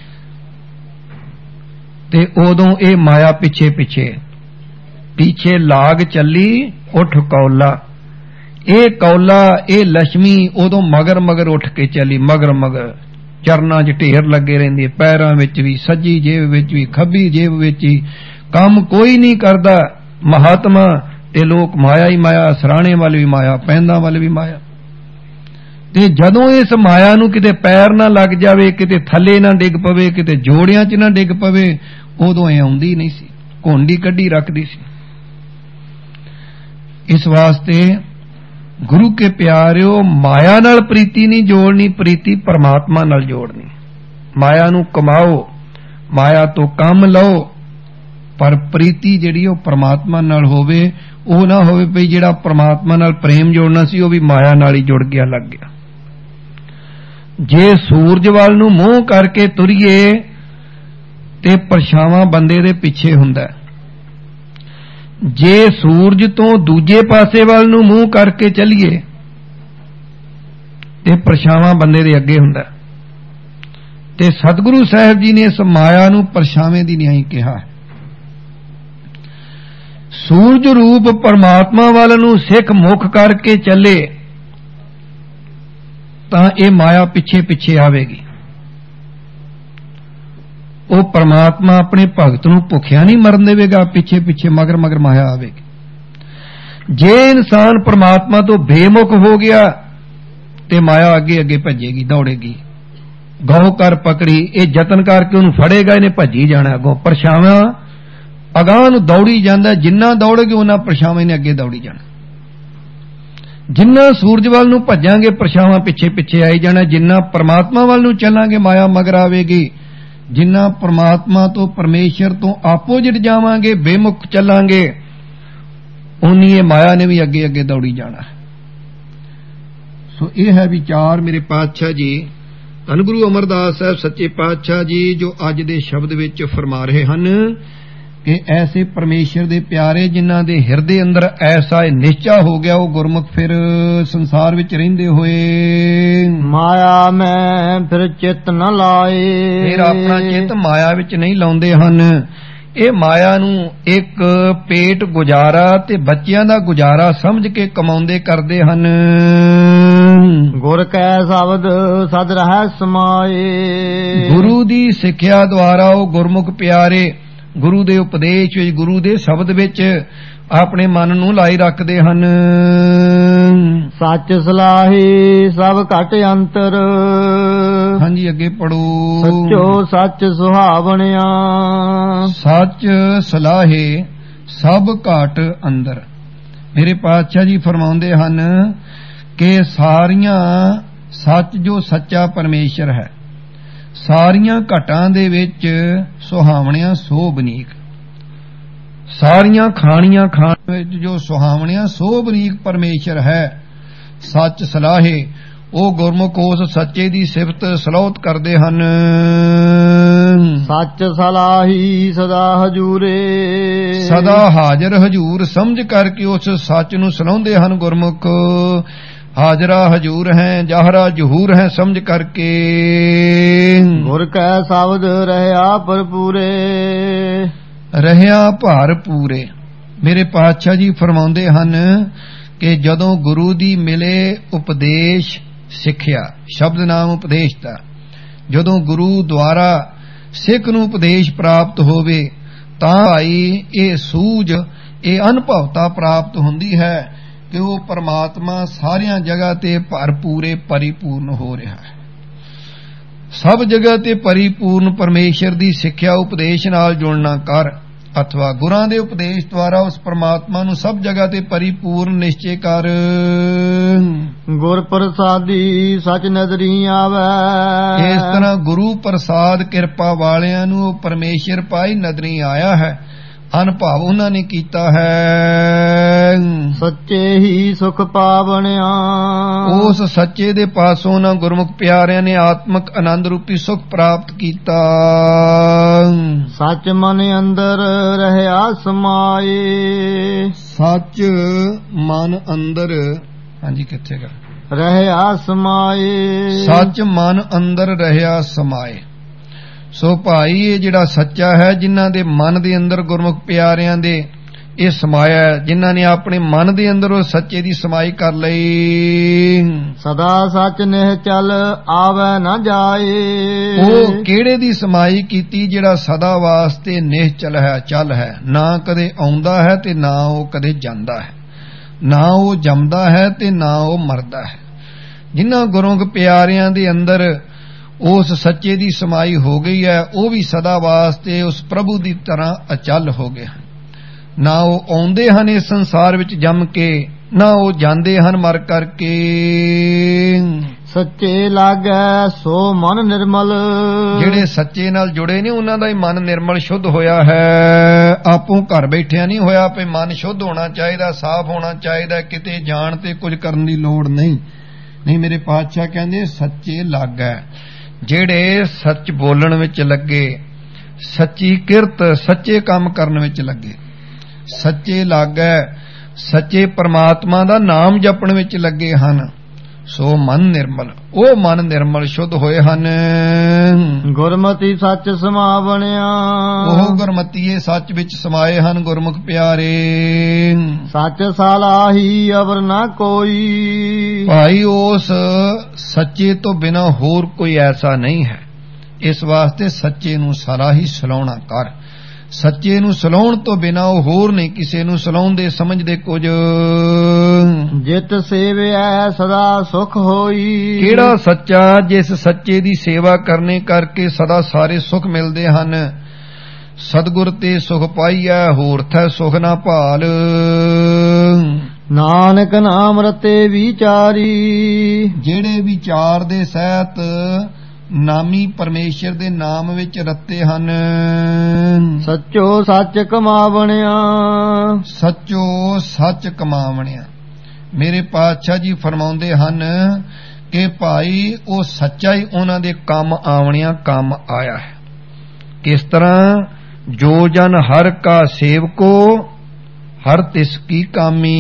Speaker 1: ਤੇ ਉਦੋਂ ਇਹ ਮਾਇਆ ਪਿੱਛੇ ਪਿੱਛੇ ਪਿੱਛੇ ਲਾਗ ਚੱਲੀ ਉੱਠ ਕੌਲਾ। ਇਹ ਕੌਲਾ, ਇਹ ਲక్ష్ਮੀ ਉਦੋਂ ਮਗਰ ਮਗਰ ਉੱਠ ਕੇ ਚੱਲੀ, ਮਗਰ ਮਗਰ ਚਰਨਾਂ 'ਚ ਢੇਰ ਲੱਗੇ ਰਹਿੰਦੀ, ਪੈਰਾਂ ਵਿੱਚ ਵੀ, ਸੱਜੀ ਜੇਬ ਵਿੱਚ ਵੀ, ਖੱਬੀ ਜੇਬ ਵਿੱਚ ਵੀ, ਕੰਮ ਕੋਈ ਨਹੀਂ ਕਰਦਾ ਮਹਾਤਮਾ, ਤੇ ਲੋਕ ਮਾਇਆ ਹੀ ਮਾਇਆ, ਸਰਾਣੇ ਵੱਲ ਵੀ ਮਾਇਆ, ਪੈਂਦਾਂ ਵੱਲ ਵੀ ਮਾਇਆ। ਤੇ ਜਦੋਂ ਇਸ ਮਾਇਆ ਨੂੰ ਕਿਤੇ ਪੈਰ ਨਾ ਲੱਗ ਜਾਵੇ, ਕਿਤੇ ਥੱਲੇ ਨਾ ਡਿੱਗ ਪਵੇ, ਕਿਤੇ ਜੋੜਿਆਂ 'ਚ ਨਾ ਡਿੱਗ ਪਵੇ, ਉਦੋਂ ਇਹ ਆਉਂਦੀ ਨਹੀਂ ਸੀ, ਘੋਂਡੀ ਕੱਢੀ ਰੱਖਦੀ ਸੀ। ਇਸ ਵਾਸਤੇ ਗੁਰੂ ਕੇ ਪਿਆਰਿਓ, ਮਾਇਆ ਨਾਲ ਪ੍ਰੀਤੀ ਨਹੀਂ ਜੋੜਨੀ, ਪ੍ਰੀਤੀ ਪਰਮਾਤਮਾ ਨਾਲ ਜੋੜਨੀ। ਮਾਇਆ ਨੂੰ ਕਮਾਓ, ਮਾਇਆ ਤੋਂ ਕੰਮ ਲਓ, ਪਰ ਪ੍ਰੀਤੀ ਜਿਹੜੀ ਉਹ ਪਰਮਾਤਮਾ ਨਾਲ ਹੋਵੇ। ਉਹ ਨਾ ਹੋਵੇ ਭਈ ਜਿਹੜਾ ਪਰਮਾਤਮਾ ਨਾਲ ਪ੍ਰੇਮ ਜੋੜਨਾ ਸੀ ਉਹ ਵੀ ਮਾਇਆ ਨਾਲ ਹੀ ਜੁੜ ਗਿਆ, ਲੱਗ ਗਿਆ। ਜੇ ਸੂਰਜ ਵੱਲ ਨੂੰ ਮੂੰਹ ਕਰਕੇ ਤੁਰੀਏ ਤੇ ਪਰਛਾਵਾਂ ਬੰਦੇ ਦੇ ਪਿੱਛੇ ਹੁੰਦਾ, ਜੇ ਸੂਰਜ ਤੋਂ ਦੂਜੇ ਪਾਸੇ ਵੱਲ ਨੂੰ ਮੂੰਹ ਕਰਕੇ ਚੱਲੀਏ ਤੇ ਪਰਛਾਵਾਂ ਬੰਦੇ ਦੇ ਅੱਗੇ ਹੁੰਦਾ। ਤੇ ਸਤਿਗੁਰੂ ਸਾਹਿਬ ਜੀ ਨੇ ਇਸ ਮਾਇਆ ਨੂੰ ਪਰਛਾਵੇਂ ਦੀ ਨਿਆਈ ਕਿਹਾ। ਸੂਰਜ ਰੂਪ ਪਰਮਾਤਮਾ ਵੱਲ ਨੂੰ ਸਿੱਖ ਮੁਖ ਕਰਕੇ ਚੱਲੇ ਤਾਂ ਇਹ ਮਾਇਆ ਪਿੱਛੇ ਪਿੱਛੇ ਆਵੇਗੀ। ਉਹ ਪਰਮਾਤਮਾ ਆਪਣੇ ਭਗਤ ਨੂੰ ਭੁੱਖਿਆ ਨਹੀਂ ਮਰਨ ਦੇਵੇਗਾ, ਪਿੱਛੇ ਪਿੱਛੇ ਮਗਰ ਮਗਰ ਮਾਇਆ ਆਵੇਗੀ। ਜੇ ਇਨਸਾਨ ਪਰਮਾਤਮਾ ਤੋਂ ਬੇਮੁਖ ਹੋ ਗਿਆ ਤੇ ਮਾਇਆ ਅੱਗੇ ਅੱਗੇ ਭੱਜੇਗੀ, ਦੌੜੇਗੀ। ਗਹੁ ਕਰ ਪਕੜੀ, ਇਹ ਯਤਨ ਕਰਕੇ ਉਹਨੂੰ ਫੜੇਗਾ, ਇਹਨੇ ਭੱਜੀ ਜਾਣਾ ਅੱਗੋਂ। ਪਰਛਾਵਾਂ ਅਗਾਂਹ ਨੂੰ ਦੌੜੀ ਜਾਂਦਾ। ਜਿੰਨਾ ਦੌੜੇਗੇ ਉਹਨਾਂ ਪਰਛਾਵਾਂ ਨੇ ਅੱਗੇ ਦੌੜੀ ਜਾਣਾ। ਜਿੰਨਾ ਸੂਰਜ ਵੱਲ ਨੂੰ ਭੱਜਾਂਗੇ ਪਰਛਾਵਾਂ ਪਿੱਛੇ ਪਿੱਛੇ ਆਈ ਜਾਣਾ। ਜਿੰਨਾ ਪਰਮਾਤਮਾ ਵੱਲ ਨੂੰ ਚੱਲਾਂਗੇ ਮਾਇਆ ਮਗਰ ਆਵੇਗੀ। ਜਿੰਨਾ ਪਰਮਾਤਮਾ ਤੋਂ ਪਰਮੇਸ਼ਰ ਤੋਂ ਆਪੋਜਿਟ ਜਾਵਾਂਗੇ, ਬੇਮੁਖ ਚੱਲਾਂਗੇ, ਉਨੀ ਇਹ ਮਾਇਆ ਨੇ ਵੀ ਅੱਗੇ ਅੱਗੇ ਦੌੜੀ ਜਾਣਾ। ਸੋ ਇਹ ਹੈ ਵਿਚਾਰ ਮੇਰੇ ਪਾਤਸ਼ਾਹ ਜੀ, ਧੰਨ ਗੁਰੂ ਅਮਰਦਾਸ ਸਾਹਿਬ ਸੱਚੇ ਪਾਤਸ਼ਾਹ ਜੀ, ਜੋ ਅੱਜ ਦੇ ਸ਼ਬਦ ਵਿੱਚ ਫਰਮਾ ਰਹੇ ਹਨ ਕਿ ਐਸੇ ਪਰਮੇਸ਼ਰ ਦੇ ਪਿਆਰੇ ਜਿਨ੍ਹਾਂ ਦੇ ਹਿਰਦੇ ਅੰਦਰ ਐਸਾ ਨਿਸ਼ਚਾ ਹੋ ਗਿਆ, ਉਹ ਗੁਰਮੁਖ ਫਿਰ ਸੰਸਾਰ ਵਿੱਚ ਰਹਿੰਦੇ ਹੋਏ
Speaker 2: ਮਾਇਆ ਮੈਂ ਫਿਰ ਚਿੱਤ ਨ ਲਾਏ,
Speaker 1: ਫਿਰ ਆਪਣਾ ਚਿੱਤ ਮਾਇਆ ਵਿੱਚ ਨਹੀਂ ਲਾਉਂਦੇ ਹਨ। ਇਹ ਮਾਇਆ ਨੂੰ ਇੱਕ ਪੇਟ ਗੁਜ਼ਾਰਾ ਤੇ ਬੱਚਿਆਂ ਦਾ ਗੁਜ਼ਾਰਾ ਸਮਝ ਕੇ ਕਮਾਉਂਦੇ ਕਰਦੇ ਹਨ।
Speaker 2: ਗੁਰ ਕੈ ਸ਼ਬਦ ਸਦ ਰਹਿ ਸਮਾਏ,
Speaker 1: ਗੁਰੂ ਦੀ ਸਿੱਖਿਆ ਦੁਆਰਾ ਉਹ ਗੁਰਮੁਖ ਪਿਆਰੇ ਗੁਰੂ ਦੇ ਉਪਦੇਸ਼ ਵਿੱਚ, ਗੁਰੂ ਦੇ ਸ਼ਬਦ ਵਿੱਚ ਆਪਣੇ ਮਨ ਨੂੰ ਲਾਈ ਰੱਖਦੇ ਹਨ।
Speaker 2: ਸੱਚ ਸਲਾਹੀ ਸਭ ਘਟ ਅੰਤਰ,
Speaker 1: ਹਾਂਜੀ ਅੱਗੇ ਪੜੋ।
Speaker 2: ਸੱਚੋ ਸੱਚ ਸੁਹਾਵਣਿਆ,
Speaker 1: ਸੱਚ ਸਲਾਹੇ ਸਭ ਘਟ ਅੰਦਰ। ਮੇਰੇ ਪਾਤਸ਼ਾਹ ਜੀ ਫਰਮਾਉਂਦੇ ਹਨ ਕਿ ਸਾਰੀਆਂ ਸੱਚ ਜੋ ਸੱਚਾ ਪਰਮੇਸ਼ਰ ਹੈ, ਸਾਰੀਆਂ ਘਟਾਂ ਦੇ ਵਿੱਚ ਸੁਹਾਵਣਿਆਂ ਸੋ ਬਨੀਕ, ਸਾਰੀਆਂ ਖਾਣੀਆਂ ਖਾਣ ਵਿੱਚ ਜੋ ਸੁਹਾਵਣਿਆਂ ਸੋ ਬਨੀਕ ਪਰਮੇਸ਼ਰ ਹੈ। ਸੱਚ ਸਲਾਹੇ ਉਹ ਗੁਰਮੁਖ ਉਸ ਸੱਚੇ ਦੀ ਸਿਫਤ ਸਲੋਤ ਕਰਦੇ ਹਨ।
Speaker 2: ਸੱਚ ਸਲਾਹੀ ਸਦਾ ਹਜੂਰੇ,
Speaker 1: ਸਦਾ ਹਾਜ਼ਰ ਹਜੂਰ ਸਮਝ ਕਰਕੇ ਉਸ ਸੱਚ ਨੂੰ ਸਲਾਹੁੰਦੇ ਹਨ ਗੁਰਮੁਖ। ਹਾਜ਼ਰਾ ਹਜੂਰ ਹੈ, ਜਾਹਰਾ ਜਹੂਰ ਹੈ ਸਮਝ ਕਰਕੇ।
Speaker 2: ਗੁਰ ਕੈ ਸ਼ਬਦ ਰਹਿਆ ਭਰਪੂਰੇ,
Speaker 1: ਰਹਿਆ ਭਰ ਪੂਰੇ। ਮੇਰੇ ਪਾਤਸ਼ਾਹ ਜੀ ਫਰਮਾਉਂਦੇ ਹਨ ਕਿ ਜਦੋਂ ਗੁਰੂ ਦੀ ਮਿਲੇ ਉਪਦੇਸ਼ ਸਿੱਖਿਆ, ਸ਼ਬਦ ਨਾਮ ਉਪਦੇਸ਼ ਦਾ, ਜਦੋਂ ਗੁਰੂ ਦੁਆਰਾ ਸਿੱਖ ਨੂੰ ਉਪਦੇਸ਼ ਪ੍ਰਾਪਤ ਹੋਵੇ ਤਾਂ ਭਾਈ ਇਹ ਸੂਝ, ਇਹ ਅਨੁਭਵਤਾ ਪ੍ਰਾਪਤ ਹੁੰਦੀ ਹੈ ਕਿ ਉਹ ਪਰਮਾਤਮਾ ਸਾਰੀਆਂ ਜਗ੍ਹਾ ਤੇ ਭਰਪੂਰੇ ਪਰਿਪੂਰਨ ਹੋ ਰਿਹਾ ਹੈ। ਸਭ ਜਗ੍ਹਾ ਤੇ ਪਰਿਪੂਰਨ ਪਰਮੇਸ਼ਰ ਦੀ ਸਿੱਖਿਆ ਉਪਦੇਸ਼ ਨਾਲ ਜੁੜਨਾ ਕਰ, ਅਥਵਾ ਗੁਰਾਂ ਦੇ ਉਪਦੇਸ਼ ਦੁਆਰਾ ਉਸ ਪਰਮਾਤਮਾ ਨੂੰ ਸਭ ਜਗ੍ਹਾ ਤੇ ਪਰਿਪੂਰਨ ਨਿਸ਼ਚੈ ਕਰ।
Speaker 2: ਗੁਰ ਪ੍ਰਸਾਦੀ ਸਚ ਨਦਰੀ ਆਵੈ,
Speaker 1: ਇਸ ਤਰ੍ਹਾਂ ਗੁਰੂ ਪ੍ਰਸਾਦ ਕਿਰਪਾ ਵਾਲਿਆਂ ਨੂੰ ਉਹ ਪਰਮੇਸ਼ਰ ਪਾਈ ਨਦਰੀ ਆਇਆ ਹੈ, ਅਨੁਭਵ ਉਹਨਾਂ ਨੇ ਕੀਤਾ ਹੈ।
Speaker 2: ਸੱਚੇ ਹੀ ਸੁਖ ਪਾਵਣਿਆ,
Speaker 1: ਉਸ ਸੱਚੇ ਦੇ ਪਾਸੋਂ ਉਹਨਾਂ ਗੁਰਮੁਖ ਪਿਆਰਿਆਂ ਨੇ ਆਤਮਿਕ ਆਨੰਦ ਰੂਪੀ ਸੁਖ ਪ੍ਰਾਪਤ ਕੀਤਾ।
Speaker 2: ਸੱਚ ਮਨ ਅੰਦਰ ਰਹਿਆ ਸਮਾਏ,
Speaker 1: ਸੱਚ ਮਨ ਅੰਦਰ, ਹਾਂਜੀ ਕਿੱਥੇ ਗਾ,
Speaker 2: ਰਹਿਆ ਸਮਾਏ,
Speaker 1: ਸੱਚ ਮਨ ਅੰਦਰ ਰਹਿਆ ਸਮਾਏ। ਸੋ ਭਾਈ ਇਹ ਜਿਹੜਾ ਸੱਚਾ ਹੈ, ਜਿਨ੍ਹਾਂ ਦੇ ਮਨ ਦੇ ਅੰਦਰ ਗੁਰਮੁਖ ਪਿਆਰਿਆਂ ਦੇ ਇਹ ਸਮਾਇਆ, ਜਿਨ੍ਹਾਂ ਨੇ ਆਪਣੇ ਮਨ ਦੇ ਅੰਦਰ ਉਹ ਸੱਚੇ ਦੀ ਸਮਾਈ ਕਰ ਲਈ।
Speaker 2: ਸਦਾ ਸੱਚ ਨਿਹ ਚਲ ਆਵੈ ਨਾ ਜਾਏ,
Speaker 1: ਉਹ ਕਿਹੜੇ ਦੀ ਸਮਾਈ ਕੀਤੀ? ਜਿਹੜਾ ਸਦਾ ਵਾਸਤੇ ਨਿਹਚਲ ਹੈ, ਚੱਲ ਹੈ, ਨਾ ਕਦੇ ਆਉਂਦਾ ਹੈ ਤੇ ਨਾ ਉਹ ਕਦੇ ਜਾਂਦਾ ਹੈ, ਨਾ ਉਹ ਜੰਮਦਾ ਹੈ ਤੇ ਨਾ ਉਹ ਮਰਦਾ ਹੈ। ਜਿਨ੍ਹਾਂ ਗੁਰਮੁਖ ਪਿਆਰਿਆਂ ਦੇ ਅੰਦਰ ਉਸ ਸੱਚੇ ਦੀ ਸਮਾਈ ਹੋ ਗਈ ਹੈ, ਉਹ ਵੀ ਸਦਾ ਵਾਸਤੇ ਉਸ ਪ੍ਰਭੂ ਦੀ ਤਰ੍ਹਾਂ ਅਚਲ ਹੋ ਗਏ ਹਨ। ਨਾ ਉਹ ਆਉਂਦੇ ਹਨ ਇਸ ਸੰਸਾਰ ਵਿੱਚ ਜੰਮ ਕੇ, ਨਾ ਉਹ ਜਾਂਦੇ ਹਨ ਮਰ ਕਰਕੇ।
Speaker 2: ਸੱਚੇ ਲਾਗੈ ਸੋ ਮਨ ਨਿਰਮਲ,
Speaker 1: ਜਿਹੜੇ ਸੱਚੇ ਨਾਲ ਜੁੜੇ ਨੇ ਉਹਨਾਂ ਦਾ ਹੀ ਮਨ ਨਿਰਮਲ ਸ਼ੁੱਧ ਹੋਇਆ ਹੈ। ਆਪੋਂ ਘਰ ਬੈਠਿਆ ਨਹੀਂ ਹੋਇਆ, ਆਪੇ ਮਨ ਸ਼ੁੱਧ ਹੋਣਾ ਚਾਹੀਦਾ, ਸਾਫ਼ ਹੋਣਾ ਚਾਹੀਦਾ, ਕਿਤੇ ਜਾਣ ਤੇ ਕੁਝ ਕਰਨ ਦੀ ਲੋੜ ਨਹੀਂ। ਨਹੀਂ, ਮੇਰੇ ਪਾਤਸ਼ਾਹ ਕਹਿੰਦੇ ਸੱਚੇ ਲਾਗੈ, ਜਿਹੜੇ ਸੱਚ ਬੋਲਣ ਵਿੱਚ ਲੱਗੇ, ਸੱਚੀ ਕਿਰਤ ਸੱਚੇ ਕੰਮ ਕਰਨ ਵਿੱਚ ਲੱਗੇ, ਸੱਚੇ ਲਾਗੈ, ਸੱਚੇ ਪਰਮਾਤਮਾ ਦਾ ਨਾਮ ਜਪਣ ਵਿੱਚ ਲੱਗੇ ਹਨ, ਸੋ ਮਨ ਨਿਰਮਲ, ਉਹ ਮਨ ਨਿਰਮਲ ਸ਼ੁੱਧ ਹੋਏ ਹਨ।
Speaker 2: ਗੁਰਮਤਿ ਸੱਚ ਸਮਾਵਣਿਆ,
Speaker 1: ਉਹ ਗੁਰਮਤੀਏ ਸੱਚ ਵਿੱਚ ਸਮਾਏ ਹਨ ਗੁਰਮੁਖ ਪਿਆਰੇ।
Speaker 2: ਸੱਚ ਸਲਾਹੀ ਅਵਰ ਨਾ ਕੋਈ,
Speaker 1: ਭਾਈ ਉਸ ਸੱਚੇ ਤੋਂ ਬਿਨਾਂ ਹੋਰ ਕੋਈ ਐਸਾ ਨਹੀਂ ਹੈ। ਇਸ ਵਾਸਤੇ ਸੱਚੇ ਨੂੰ ਸਲਾਹੀ ਸਲਾਉਣਾ ਕਰ, ਸੱਚੇ ਨੂੰ ਸਲਾਉਣ ਤੋਂ ਬਿਨਾਂ ਉਹ ਹੋਰ ਨਹੀਂ ਕਿਸੇ ਨੂੰ ਸਲਾਉਂਦੇ ਸਮਝਦੇ ਕੁਝ।
Speaker 2: ਜਿਤ ਸੇਵਿਆ ਸਦਾ ਸੁਖ ਹੋਈ,
Speaker 1: ਕਿਹੜਾ ਸੱਚਾ ਜਿਸ ਸੱਚੇ ਦੀ ਸੇਵਾ ਕਰਨੇ ਕਰਕੇ ਸਦਾ ਸਾਰੇ ਸੁਖ ਮਿਲਦੇ ਹਨ। ਸਤਿਗੁਰ ਤੇ ਸੁਖ ਪਾਈਐ, ਹੋਰ ਥੈ ਸੁਖ ਨਾ ਭਾਲ।
Speaker 2: ਨਾਨਕ ਨਾਮ ਰਤੇ ਵਿਚਾਰੀ,
Speaker 1: ਜਿਹੜੇ ਵਿਚਾਰ ਦੇ ਸਹਿਤ ਨਾਮੀ ਪਰਮੇਸ਼ਰ ਦੇ ਨਾਮ ਵਿੱਚ ਰਤੇ ਹਨ।
Speaker 2: ਸੱਚੋ ਸੱਚ ਕਮਾਵਣਿਆ,
Speaker 1: ਸੱਚੋ ਸੱਚ ਕਮਾਵਣਿਆ। ਮੇਰੇ ਪਾਤਸ਼ਾਹ ਜੀ ਫਰਮਾਉਂਦੇ ਹਨ ਕਿ ਭਾਈ ਉਹ ਸੱਚਾ ਹੀ ਉਹਨਾਂ ਦੇ ਕੰਮ ਆਵਣਿਆ ਕੰਮ ਆਇਆ ਹੈ। ਕਿਸ ਤਰ੍ਹਾਂ? ਜੋ ਜਨ ਹਰ ਕਾ ਸੇਵਕੋ, ਹਰ ਤਿਸ ਕੀ ਕਾਮੀ।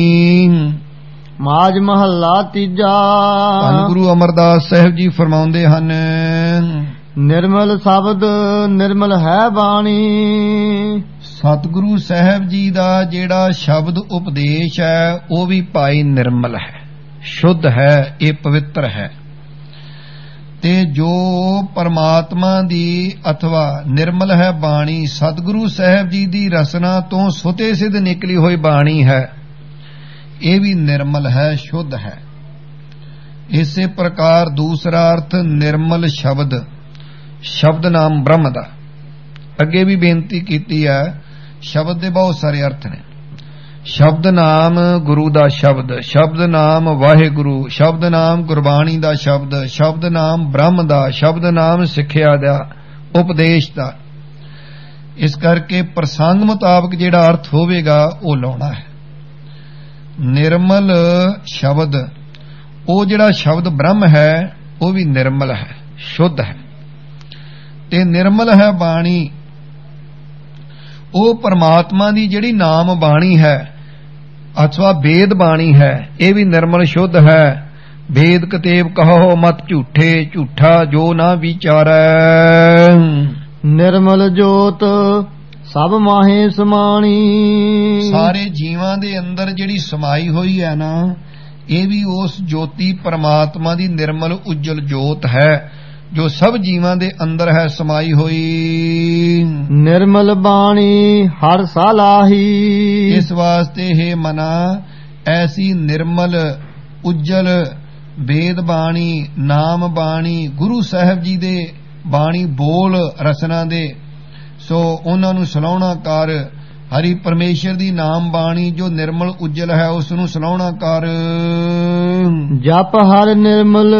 Speaker 2: ਮਾਝ ਮਹੱਲਾ ਤੀਜਾ।
Speaker 1: ਧੰਨ ਗੁਰੂ ਅਮਰਦਾਸ ਸਾਹਿਬ ਜੀ ਫਰਮਾਉਂਦੇ ਹਨ,
Speaker 2: ਨਿਰਮਲ ਸ਼ਬਦ ਨਿਰਮਲ ਹੈ ਬਾਣੀ।
Speaker 1: ਸਤਿਗੁਰੂ ਸਾਹਿਬ ਜੀ ਦਾ ਜਿਹੜਾ ਸ਼ਬਦ ਉਪਦੇਸ਼ ਹੈ ਉਹ ਵੀ ਭਾਈ ਨਿਰਮਲ ਹੈ, ਸ਼ੁੱਧ ਹੈ, ਇਹ ਪਵਿੱਤਰ ਹੈ। ਤੇ ਜੋ ਪਰਮਾਤਮਾ ਦੀ ਅਥਵਾ ਨਿਰਮਲ ਹੈ ਬਾਣੀ, ਸਤਿਗੁਰੂ ਸਾਹਿਬ ਜੀ ਦੀ ਰਸਨਾ ਤੋਂ ਸੁਤੇ ਸਿੱਧ ਨਿਕਲੀ ਹੋਈ ਬਾਣੀ ਹੈ, ਇਹ ਵੀ ਨਿਰਮਲ ਹੈ, ਸ਼ੁੱਧ ਹੈ। ਇਸੇ ਪ੍ਰਕਾਰ ਦੂਸਰਾ ਅਰਥ ਨਿਰਮਲ ਸ਼ਬਦ, ਸ਼ਬਦ ਨਾਮ ਬ੍ਰਹਮ ਦਾ। ਅੱਗੇ ਵੀ ਬੇਨਤੀ ਕੀਤੀ ਹੈ, ਸ਼ਬਦ ਦੇ ਬਹੁਤ ਸਾਰੇ ਅਰਥ ਨੇ। ਸ਼ਬਦ ਨਾਮ ਗੁਰੂ ਦਾ ਸ਼ਬਦ, ਸ਼ਬਦ ਨਾਮ ਵਾਹਿਗੁਰੂ, ਸ਼ਬਦ ਨਾਮ ਗੁਰਬਾਣੀ ਦਾ ਸ਼ਬਦ, ਸ਼ਬਦ ਨਾਮ ਬ੍ਰਹਮ ਦਾ, ਸ਼ਬਦ ਨਾਮ ਸਿੱਖਿਆ ਦਾ, ਉਪਦੇਸ਼ ਦਾ। ਇਸ ਕਰਕੇ ਪ੍ਰਸੰਗ ਮੁਤਾਬਕ ਜਿਹੜਾ ਅਰਥ ਹੋਵੇਗਾ ਉਹ ਲਾਉਣਾ ਹੈ। ਨਿਰਮਲ ਸ਼ਬਦ, ਉਹ ਜਿਹੜਾ ਸ਼ਬਦ ਬ੍ਰਹਮ ਹੈ ਉਹ ਵੀ ਨਿਰਮਲ ਹੈ, ਸ਼ੁੱਧ ਹੈ। ਤੇ ਨਿਰਮਲ ਹੈ ਬਾਣੀ, ਉਹ ਪਰਮਾਤਮਾ ਦੀ ਜਿਹੜੀ ਨਾਮ ਬਾਣੀ ਹੈ ਅਥਵਾ ਵੇਦ ਬਾਣੀ ਹੈ, ਇਹ ਵੀ ਨਿਰਮਲ ਸ਼ੁੱਧ ਹੈ। ਵੇਦ ਕਤੇਬ ਕਹੋ ਮਤ ਝੂਠੇ, ਝੂਠਾ ਜੋ ਨਾ ਵਿਚਾਰੈ।
Speaker 2: ਨਿਰਮਲ ਜੋਤ ਸਭ ਮਾਹੇ ਸਮਾਣੀ।
Speaker 1: ਸਾਰੇ ਜੀਵਾਂ ਦੇ ਅੰਦਰ ਜਿਹੜੀ ਸਮਾਈ ਹੋਈ ਹੈ ਨਾ, ਇਹ ਵੀ ਉਸ ਜੋਤੀ ਪਰਮਾਤਮਾ ਦੀ ਨਿਰਮਲ ਉਜਲ ਜੋਤ ਹੈ ਜੋ ਸਭ ਜੀਵਾਂ ਦੇ ਅੰਦਰ ਹੈ ਸਮਾਈ ਹੋਈ।
Speaker 2: ਨਿਰਮਲ ਬਾਣੀ ਹਰ ਸਾਲਾਹੀ।
Speaker 1: ਇਸ ਵਾਸਤੇ ਹੈ ਮਨਾ ਐਸੀ ਨਿਰਮਲ ਉਜਲ ਵੇਦ ਬਾਣੀ, ਨਾਮ ਬਾਣੀ, ਗੁਰੂ ਸਾਹਿਬ ਜੀ ਦੇ ਬਾਣੀ ਬੋਲ ਰਸਨਾ ਦੇ, ਸੋ ਉਹਨਾਂ ਨੂੰ ਸਲਾਹੁਣਾ ਕਰ। ਹਰੀ ਪਰਮੇਸ਼ਰ ਦੀ ਨਾਮ ਬਾਣੀ ਜੋ ਨਿਰਮਲ ਉਜਲ ਹੈ ਉਸ ਨੂੰ ਸਲਾਹੁਣਾ ਕਰ।
Speaker 2: ਜਪ ਹਰ ਨਿਰਮਲ,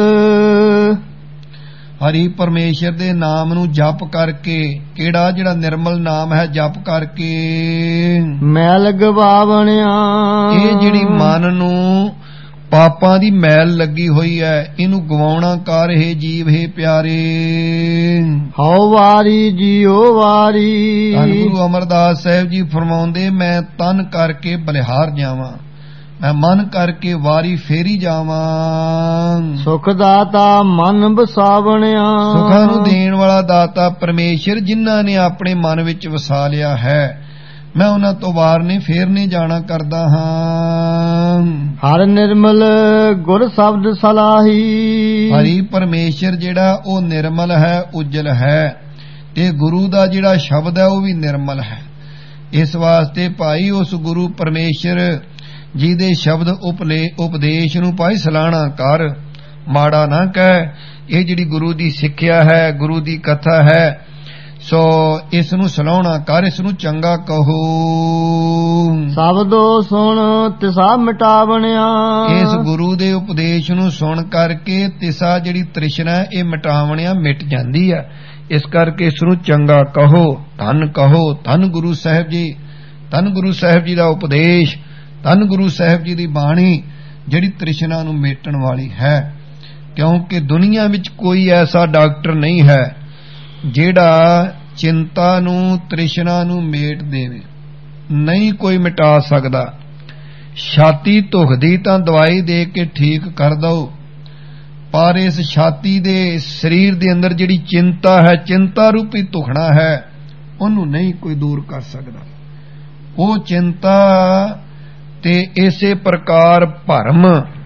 Speaker 1: ਹਰੀ ਪਰਮੇਸ਼ਰ ਦੇ ਨਾਮ ਨੂੰ ਜਪ ਕਰਕੇ, ਕਿਹੜਾ ਜਿਹੜਾ ਨਿਰਮਲ ਨਾਮ ਹੈ ਜਪ ਕਰਕੇ।
Speaker 2: ਮੈਲ ਗਵਾਵਣਿਆ,
Speaker 1: ਇਹ ਜਿਹੜੀ ਮਨ ਨੂੰ ਪਾਪਾਂ ਦੀ ਮੈਲ ਲੱਗੀ ਹੋਈ ਹੈ ਇਹਨੂੰ ਗਵਾਉਣਾ ਕਰ। ਹੈ ਜੀਵ ਹੈ ਪਿਆਰੇ,
Speaker 2: ਹਉ ਵਾਰੀ ਜੀਉ ਵਾਰੀ।
Speaker 1: ਧੰਨ ਗੁਰੂ ਅਮਰਦਾਸ ਸਾਹਿਬ ਜੀ ਫਰਮਾਉਂਦੇ, ਮੈਂ ਤਨ ਕਰਕੇ ਬਲਿਹਾਰ ਜਾਵਾਂ, ਮੈਂ ਮਨ ਕਰਕੇ ਵਾਰੀ ਫੇਰੀ ਜਾਵਾਂ।
Speaker 2: ਸੁਖ ਦਾਤਾ ਮਨ ਬਸਾਵਣਿਆ,
Speaker 1: ਸੁਖਾਂ ਨੂੰ ਦੇਣ ਵਾਲਾ ਦਾਤਾ ਪਰਮੇਸ਼ਰ ਜਿਨ੍ਹਾਂ ਨੇ ਆਪਣੇ ਮਨ ਵਿੱਚ ਵਸਾ ਲਿਆ ਹੈ, ਮੈਂ ਉਹਨਾਂ ਤੋਂ ਵਾਰ ਨਹੀਂ ਫੇਰਨੇ ਜਾਣਾ ਕਰਦਾ ਹਾਂ।
Speaker 2: ਹਰ ਨਿਰਮਲ ਗੁਰ ਸ਼ਬਦ ਸਲਾਹੀ।
Speaker 1: ਹਰੀ ਪਰਮੇਸ਼ਰ ਜਿਹੜਾ ਉਹ ਨਿਰਮਲ ਹੈ, ਉਜਲ ਹੈ, ਤੇ ਗੁਰੂ ਦਾ ਜਿਹੜਾ ਸ਼ਬਦ ਹੈ ਉਹ ਵੀ ਨਿਰਮਲ ਹੈ। ਇਸ ਵਾਸਤੇ ਭਾਈ ਉਸ ਗੁਰੂ ਪਰਮੇਸ਼ਰ ਜਿਹਦੇ ਸ਼ਬਦ ਉਪਦੇਸ਼ ਨੂੰ ਭਾਈ ਸਲਾਹਣਾ ਕਰ, ਮਾੜਾ ਨਾ ਕਹਿ। ਇਹ ਜਿਹੜੀ ਗੁਰੂ ਦੀ ਸਿੱਖਿਆ ਹੈ, ਗੁਰੂ ਦੀ ਕਥਾ ਹੈ, ਸੋ ਇਸ ਨੂੰ ਸਲਾਹਣਾ ਕਰ, ਇਸ ਨੂੰ ਚੰਗਾ ਕਹੋ।
Speaker 2: ਸ਼ਬਦੋ ਸੁਣ ਤਿਸਾ ਮਿਟਾਵਣਿਆ।
Speaker 1: ਇਸ ਗੁਰੂ ਦੇ ਉਪਦੇਸ਼ ਨੂੰ ਸੁਣ ਕਰਕੇ ਤਿਸਾ ਜਿਹੜੀ ਤ੍ਰਿਸ਼ਨਾ ਇਹ ਮਿਟਾਵਣਿਆ ਮਿਟ ਜਾਂਦੀ ਹੈ। ਇਸ ਕਰਕੇ ਇਸ ਨੂੰ ਚੰਗਾ ਕਹੋ, ਧੰਨ ਕਹੋ। ਧੰਨ ਗੁਰੂ ਸਾਹਿਬ ਜੀ, ਧੰਨ ਗੁਰੂ ਸਾਹਿਬ ਜੀ ਦਾ ਉਪਦੇਸ਼, ਧੰਨ ਗੁਰੂ ਸਾਹਿਬ ਜੀ ਦੀ ਬਾਣੀ ਜਿਹੜੀ ਤ੍ਰਿਸ਼ਨਾ ਨੂੰ ਮੇਟਣ ਵਾਲੀ ਹੈ। ਕਿਉਂਕਿ ਦੁਨੀਆ ਵਿੱਚ ਕੋਈ ਐਸਾ ਡਾਕਟਰ ਨਹੀਂ ਹੈ ਜਿਹੜਾ ਚਿੰਤਾ ਨੂੰ, ਤ੍ਰਿਸ਼ਨਾ ਨੂੰ ਮੇਟ ਦੇਵੇ, ਨਹੀਂ ਕੋਈ ਮਿਟਾ ਸਕਦਾ। ਛਾਤੀ ਧੁਖਦੀ ਤਾਂ ਦਵਾਈ ਦੇ ਕੇ ਠੀਕ ਕਰ ਦਓ, ਪਰ ਇਸ ਛਾਤੀ ਦੇ ਸਰੀਰ ਦੇ ਅੰਦਰ ਜਿਹੜੀ ਚਿੰਤਾ ਹੈ, ਚਿੰਤਾ ਰੂਪੀ ਧੁਖਣਾ ਹੈ, ਉਹਨੂੰ ਨਹੀਂ ਕੋਈ ਦੂਰ ਕਰ ਸਕਦਾ। ਉਹ ਚਿੰਤਾ ਤੇ ਇਸੇ ਪ੍ਰਕਾਰ ਭਰਮ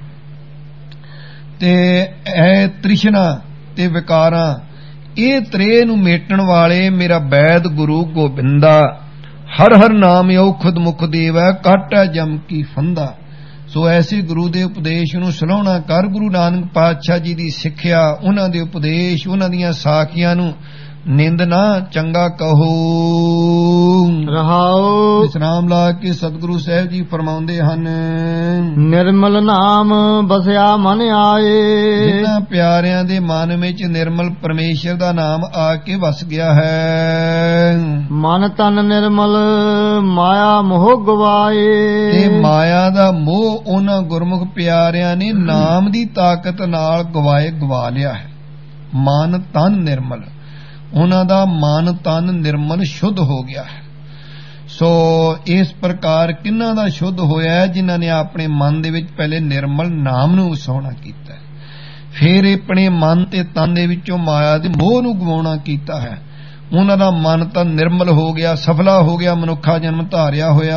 Speaker 1: ਤੇ ਇਹ ਤ੍ਰਿਸ਼ਨਾ ਤੇ ਵਿਕਾਰਾਂ, ਇਹ ਤ੍ਰੇ ਨੂੰ ਮੇਟਣ ਵਾਲੇ ਮੇਰਾ ਵੈਦ ਗੁਰੂ ਗੋਬਿੰਦਾ। ਹਰ ਹਰ ਨਾਮ ਔਖਦ ਮੁਖ ਦੇਵੈ, ਕਾਟੈ ਜਮ ਕੀ ਫੰਦਾ। ਸੋ ਐਸੇ ਗੁਰੂ ਦੇ ਉਪਦੇਸ਼ ਨੂੰ ਸਲਾਹਣਾ ਕਰ। ਗੁਰੂ ਨਾਨਕ ਪਾਤਸ਼ਾਹ ਜੀ ਦੀ ਸਿੱਖਿਆ, ਉਹਨਾਂ ਦੇ ਉਪਦੇਸ਼, ਉਹਨਾਂ ਦੀਆਂ ਸਾਖੀਆਂ ਨੂੰ ਨਿੰਦ ਨਾ ਚੰਗਾ ਕਹੋ।
Speaker 2: ਰਹਾਉ
Speaker 1: ਵਿਸਰਾਮ ਲਾ ਕੇ ਸਤਿਗੁਰੂ ਸਾਹਿਬ ਜੀ ਫਰਮਾਉਂਦੇ ਹਨ,
Speaker 2: ਨਿਰਮਲ ਨਾਮ ਬਸਿਆ ਮਨ ਆਏ।
Speaker 1: ਜਿਨ੍ਹਾਂ ਪਿਆਰਿਆਂ ਦੇ ਮਨ ਵਿੱਚ ਨਿਰਮਲ ਪਰਮੇਸ਼ਰ ਦਾ ਨਾਮ ਆ ਕੇ ਵਸ ਗਿਆ ਹੈ।
Speaker 2: ਮਨ ਤਨ ਨਿਰਮਲ ਮਾਇਆ ਮੋਹ ਗਵਾਏ।
Speaker 1: ਤੇ ਮਾਇਆ ਦਾ ਮੋਹ ਉਹਨਾਂ ਗੁਰਮੁਖ ਪਿਆਰਿਆਂ ਨੇ ਨਾਮ ਦੀ ਤਾਕਤ ਨਾਲ ਗਵਾ ਲਿਆ ਹੈ। ਮਨ ਤਨ ਨਿਰਮਲ, ਉਹਨਾਂ ਦਾ ਮਨ ਤਨ ਨਿਰਮਲ ਸ਼ੁੱਧ ਹੋ ਗਿਆ ਹੈ। ਸੋ ਇਸ ਪ੍ਰਕਾਰ ਕਿਹਨਾਂ ਦਾ ਸ਼ੁੱਧ ਹੋਇਆ ਹੈ? ਜਿਨ੍ਹਾਂ ਨੇ ਆਪਣੇ ਮਨ ਦੇ ਵਿੱਚ ਪਹਿਲੇ ਨਿਰਮਲ ਨਾਮ ਨੂੰ ਵਸਾਉਣਾ ਕੀਤਾ ਹੈ, ਫਿਰ ਆਪਣੇ ਮਨ ਤੇ ਤਨ ਦੇ ਵਿੱਚੋਂ ਮਾਇਆ ਦੇ ਮੋਹ ਨੂੰ ਗਵਾਉਣਾ ਕੀਤਾ ਹੈ। ਉਹਨਾਂ ਦਾ ਮਨ ਤਾਂ ਨਿਰਮਲ ਹੋ ਗਿਆ, ਸਫਲਾ ਹੋ ਗਿਆ, ਮਨੁੱਖਾ ਜਨਮ ਧਾਰਿਆ ਹੋਇਆ।